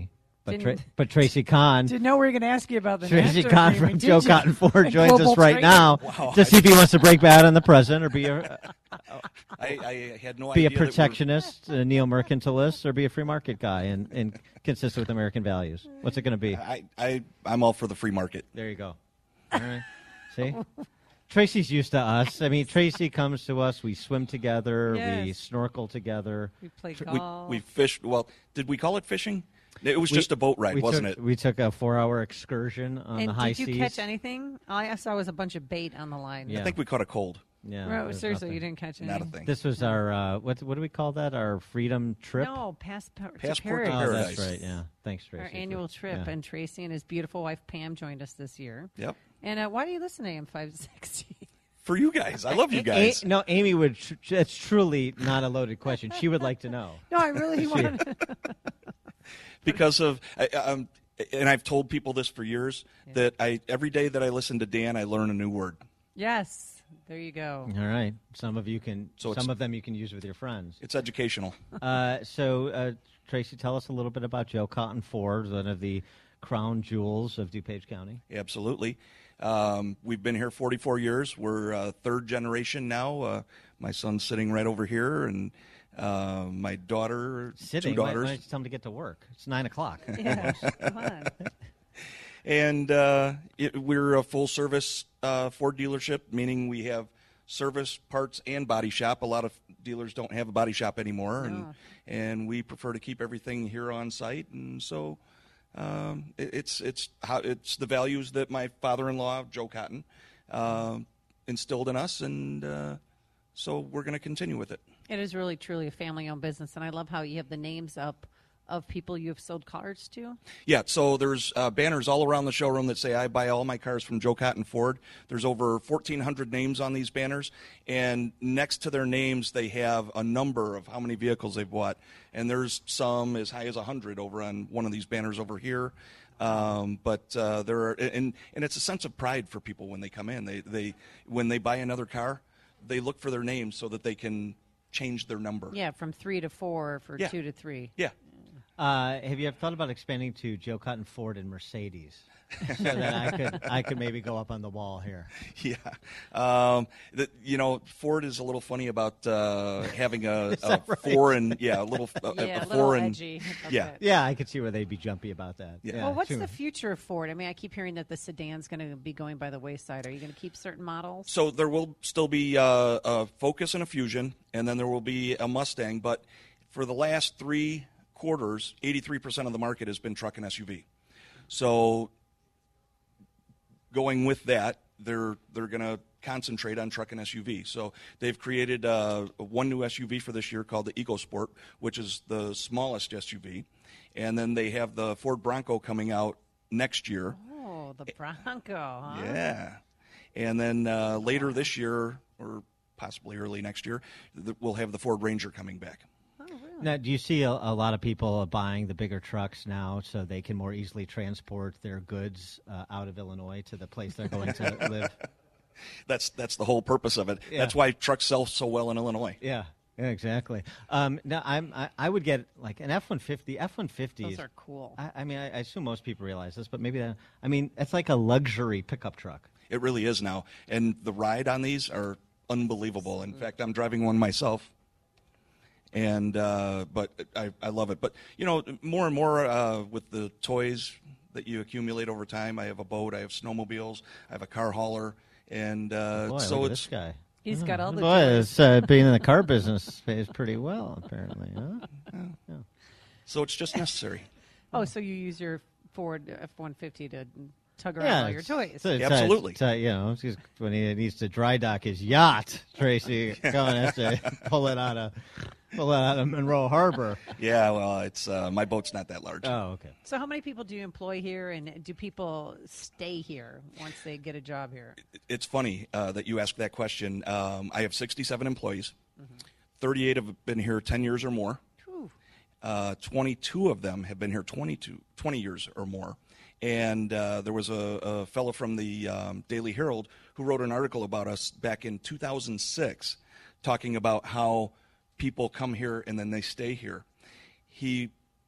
But Tra- Didn't- but Tracy Kahn, Didn't know we were going to ask you about the Tracy NAFTA Kahn agreement, from did Joe you? Cotton Ford And joins us global right trade. now Wow. to see if he wants to break bad on the president or be a I, I had no be idea. a that we're- protectionist, a neo-mercantilist, or be a free market guy and, and consistent with American values. What's it going to be? I, I, I'm all for the free market. There you go. All right. See? Tracy's used to us. I mean, Tracy comes to us. We swim together. We Yes. snorkel together. We play We, golf. we fished. Well, did we call it fishing? It was We- just a boat ride, we wasn't took, it? We took a four-hour excursion on and the high did you seas. catch anything? All I saw was a bunch of bait on the line. Yeah. I think we caught a cold. Yeah. Bro, there's seriously, nothing. you didn't catch Not a anything? thing. This was our uh, what? What do we call that? Our freedom trip. No, passport, Passport to to Oh, Paradise. that's right. Yeah. Thanks, Tracy. Our for- annual trip, yeah. and Tracy and his beautiful wife Pam joined us this year. Yep. And uh, why do you listen to A M five sixty? For you guys, I love you A- guys. A- no, Amy would. Tr- it's truly not a loaded question. She would like to know. No, I really She- want. because of I, um, and I've told people this for years that I every day that I listen to Dan, I learn a new word. Yes, there you go. All right. Some of you can. So it's- some of them you can use with your friends. It's educational. Uh, so, uh, Tracy, tell us a little bit about Joe Cotton Ford, one of the crown jewels of DuPage County. Absolutely. Um, we've been here forty-four years. We're uh, third generation now. Uh, my son's sitting right over here, and uh, my daughter, Sitting. two Why, daughters. why don't you tell them to get to work? It's nine o'clock. Yeah, come on. And uh, it, we're a full-service uh, Ford dealership, meaning we have service, parts, and body shop. A lot of dealers don't have a body shop anymore, and Oh. and we prefer to keep everything here on site. And so um, it, it's it's how it's the values that my father-in-law, Joe Cotton, uh, instilled in us, and uh, so we're going to continue with it. It is really, truly a family-owned business, and I love how you have the names up of people you have sold cars to. Yeah, so there's uh, banners all around the showroom that say, I buy all my cars from Joe Cotton Ford. There's over fourteen hundred names on these banners, and next to their names, they have a number of how many vehicles they've bought. And there's some as high as one hundred over on one of these banners over here. Um, but uh, there are, and, and it's a sense of pride for people when they come in. They, they, when they buy another car, they look for their name so that they can change their number. Yeah, from three to four, for Yeah. two to three. Yeah. Uh, have you ever thought about expanding to Joe Cotton Ford and Mercedes, so that I could I could maybe go up on the wall here? Yeah, um, the, you know, Ford is a little funny about uh, having a, a right? foreign, yeah, a little, a, Yeah, a a little foreign, edgy about yeah. that. Yeah, I could see where they'd be jumpy about that. Yeah. Yeah, Well, what's sure. the future of Ford? I mean, I keep hearing that the sedan's going to be going by the wayside. Are you going to keep certain models? So there will still be uh, a Focus and a Fusion, and then there will be a Mustang. But for the last three quarters, eighty-three percent of the market has been truck and S U V. So going with that, they're they're going to concentrate on truck and S U V. So they've created uh, one new S U V for this year called the EcoSport, which is the smallest S U V. And then they have the Ford Bronco coming out next year. Oh, the Bronco, huh? Yeah. And then uh, later this year, or possibly early next year, th- we'll have the Ford Ranger coming back. Now, do you see a, a lot of people buying the bigger trucks now so they can more easily transport their goods uh, out of Illinois to the place they're going to live? That's that's the whole purpose of it. Yeah. That's why trucks sell so well in Illinois. Yeah, yeah, exactly. Um, now, I'm I, I would get like an F one fifty. F one fifty. Those are cool. I, I mean, I, I assume most people realize this, but maybe that, I mean, it's like a luxury pickup truck. It really is now, and the ride on these are unbelievable. In fact, I'm driving one myself. And uh, but I, I love it. But you know, more and more uh, with the toys that you accumulate over time. I have a boat. I have snowmobiles. I have a car hauler, and uh, Boy, so look at it's this guy. He's got all the Boy, toys. it's, uh, being in the car business pays pretty well, apparently. Huh? Yeah. so it's just necessary. Oh, so you use your Ford F one fifty to tug around Yeah, all your it's- toys. it's- it's, uh, Absolutely. it's, uh, you know, it's just when he needs to dry dock his yacht, Tracy Cohen has to pull it out of pull it out of Monroe Harbor. Yeah, well, it's uh, my boat's not that large. Oh, okay. So how many people do you employ here, and do people stay here once they get a job here? It's funny uh, that you ask that question. Um, I have sixty-seven employees. thirty-eight have been here ten years or more. Whew. Uh, twenty-two of them have been here twenty-two, twenty years or more. And uh, there was a, a fellow from the um, Daily Herald who wrote an article about us back in two thousand six talking about how people come here and then they stay here. He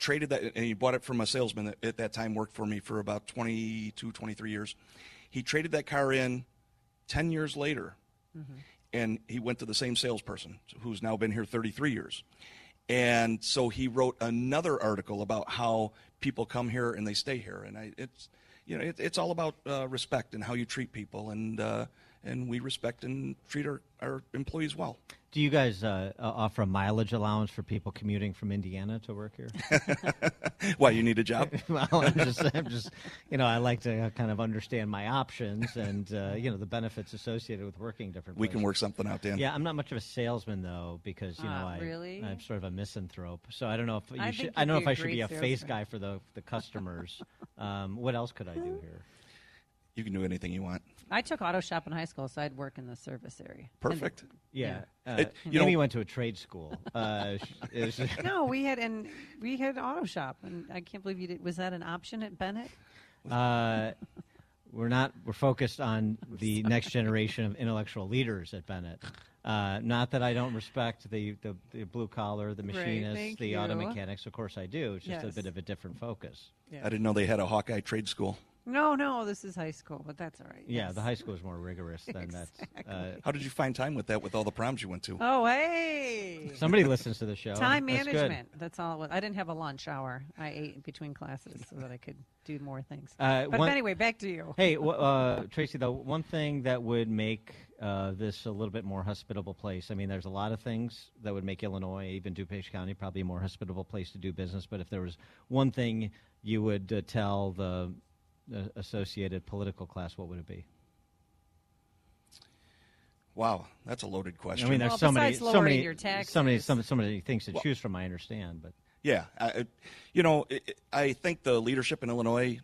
traded that, and he bought it from a salesman that at that time worked for me for about twenty-two, twenty-three years. He traded that car in ten years later, mm-hmm. and he went to the same salesperson who's now been here thirty-three years. And so he wrote another article about how people come here and they stay here. And I, it's, you know, it, it's all about uh, respect and how you treat people. And uh, and we respect and treat our, our employees well. Do you guys uh, offer a mileage allowance for people commuting from Indiana to work here? Why, you need a job? Well, I'm just, I'm just, you know, I like to kind of understand my options and, uh, you know, the benefits associated with working different We places. can work something out, Dan. Yeah, I'm not much of a salesman, though, because, you know, Uh, I, really? I'm sort of a misanthrope. So I don't know if you I should, think I don't know you'd if be I a should be a great face salesman. guy for the, the customers. um, what else could I do here? You can do anything you want. I took auto shop in high school, so I'd work in the service area. Perfect. Yeah. Yeah. Uh, It- you Amy know- went to a trade school. Uh, is- No, we had and we had auto shop, and I can't believe you did. Was that an option at Bennett? Uh, we're not. We're focused on the next generation of intellectual leaders at Bennett. Uh, not that I don't respect the, the, the blue collar, the Great, machinists, thank the auto you. mechanics. Of course, I do. It's just Yes. a bit of a different focus. Yeah. I didn't know they had a Hawkeye trade school. No, no, this is high school, but that's all right. Yeah, yes. the high school is more rigorous than that. Uh, How did you find time with that with all the proms you went to? Oh, hey! somebody listens to the show. Time That's good. management. That's all it was. I didn't have a lunch hour. I ate between classes so that I could do more things. Uh, but one- anyway, back to you. Hey, w- uh, Tracy, the one thing that would make uh, this a little bit more hospitable place, I mean, there's a lot of things that would make Illinois, even DuPage County, probably a more hospitable place to do business. But if there was one thing you would uh, tell the, the associated political class, what would it be? Wow, that's a loaded question. I mean, there's Well, so many, besides so lowering many, your taxes. so many, so, so many things to Well- choose from. I understand, but Yeah, I, I- you know, I I think the leadership in Illinois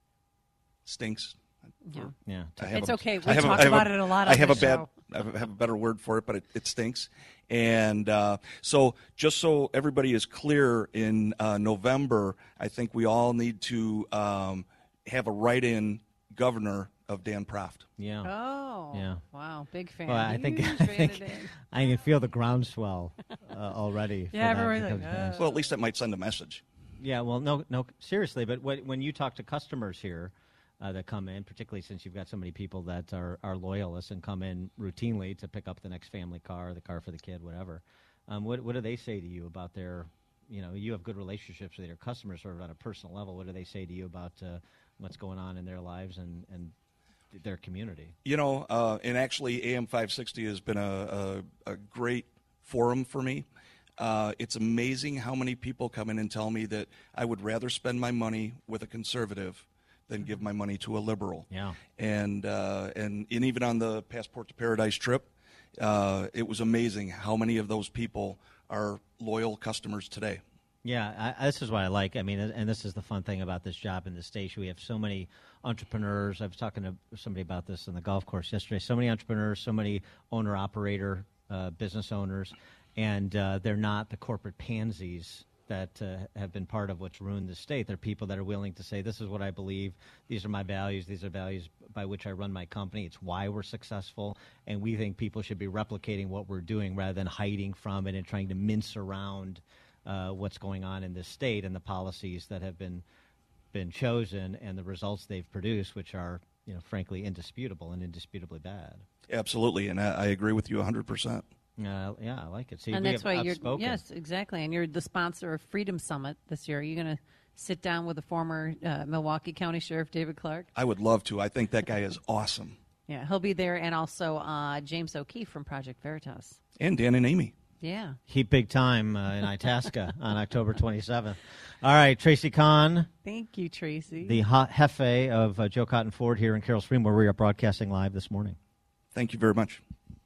stinks. Yeah. yeah, I have It's a- okay. We I have a- talk I have about it a lot I on have the a bad, show. I have a better word for it, but it, it stinks. And uh, so, just so everybody is clear, in uh, November, I think we all need to um, have a write-in governor of Dan Proft. yeah. Oh. Yeah. Wow. Big fan. Well, I think, Huge I fan think of Dan. I can feel the groundswell uh, already. for Yeah, that everyone's to like, come- "Oh." Well, at least that might send a message. Yeah, well, no, no, seriously. But what, when you talk to customers here uh, that come in, particularly since you've got so many people that are, are loyalists and come in routinely to pick up the next family car, the car for the kid, whatever, um, what, what do they say to you about their, you know, you have good relationships with your customers sort of on a personal level. What do they say to you about uh, what's going on in their lives and, and their community? You know, uh, and actually A M five sixty has been a, a, a great forum for me. Uh, it's amazing how many people come in and tell me that I would rather spend my money with a conservative than give my money to a liberal. Yeah. And, uh, and, and even on the Passport to Paradise trip, uh, it was amazing how many of those people are loyal customers today. Yeah, I, this is what I like. I mean, and this is the fun thing about this job in the station. We have so many entrepreneurs. I was talking to somebody about this on the golf course yesterday. So many entrepreneurs, so many owner-operator uh, business owners, and uh, they're not the corporate pansies that uh, have been part of what's ruined the state. They're people that are willing to say, this is what I believe, these are my values, these are values by which I run my company, it's why we're successful, and we think people should be replicating what we're doing rather than hiding from it and trying to mince around uh, what's going on in this state and the policies that have been been chosen and the results they've produced, which are, you know, frankly indisputable and indisputably bad. Absolutely, and I, I agree with you one hundred percent. Uh, yeah, I like it. See, and we that's have why you're outspoken. yes, exactly. And you're the sponsor of Freedom Summit this year. Are you going to sit down with the former uh, Milwaukee County Sheriff David Clark? I would love to. I think that guy is awesome. Yeah, he'll be there, and also uh, James O'Keefe from Project Veritas. And Dan and Amy. Yeah. Heat big time uh, in Itasca on October twenty-seventh. All right, Tracy Kahn. Thank you, Tracy. The hot jefe of uh, Joe Cotton Ford here in Carroll Stream, where we are broadcasting live this morning. Thank you very much.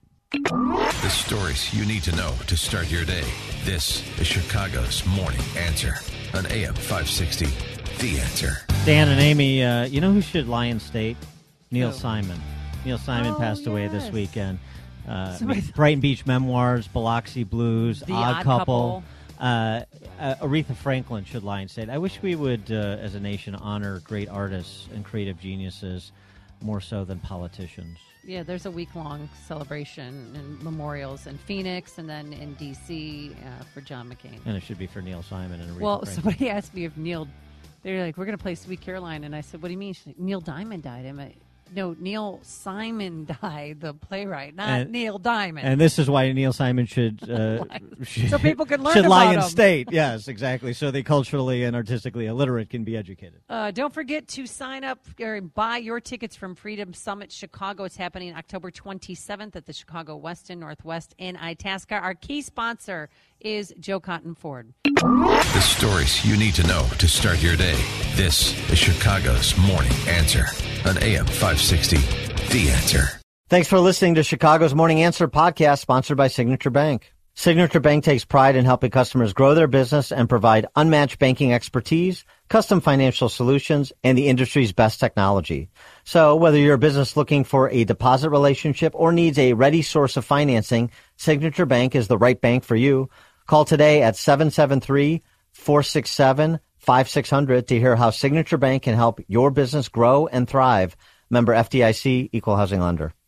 The stories you need to know to start your day. This is Chicago's Morning Answer on A M five sixty. The Answer. Dan and Amy, uh, you know who should lie in state? Neil Who? Simon. Neil Simon Oh, passed away this yes. weekend. Uh, Somebody thought- Brighton Beach Memoirs, Biloxi Blues, The Odd, Odd Couple. Couple. Uh, uh, Aretha Franklin should lie in state. I wish we would, uh, as a nation, honor great artists and creative geniuses more so than politicians. Yeah, there's a week-long celebration and memorials in Phoenix and then in D C uh, for John McCain. And it should be for Neil Simon and Aretha Well, Franklin. somebody asked me if Neil, they're like, we're going to play Sweet Caroline. And I said, what do you mean? She's like, Neil Diamond died. I'm like, no, Neil Simon died, the playwright, not And- Neil Diamond. And this is why Neil Simon should, uh, should So people can learn should lie about in him. state. Yes, exactly. So the culturally and artistically illiterate can be educated. Uh, don't forget to sign up or buy your tickets from Freedom Summit Chicago. It's happening October twenty-seventh at the Chicago Westin Northwest in Itasca. Our key sponsor is Joe Cotton Ford. The stories you need to know to start your day. This is Chicago's Morning Answer on A M five sixty. The Answer. Thanks for listening to Chicago's Morning Answer podcast, sponsored by Signature Bank. Signature Bank takes pride in helping customers grow their business and provide unmatched banking expertise, custom financial solutions, and the industry's best technology. So whether you're a business looking for a deposit relationship or needs a ready source of financing, Signature Bank is the right bank for you. Call today at seven seven three, four six seven, five six zero zero to hear how Signature Bank can help your business grow and thrive. Member F D I C, Equal Housing Lender.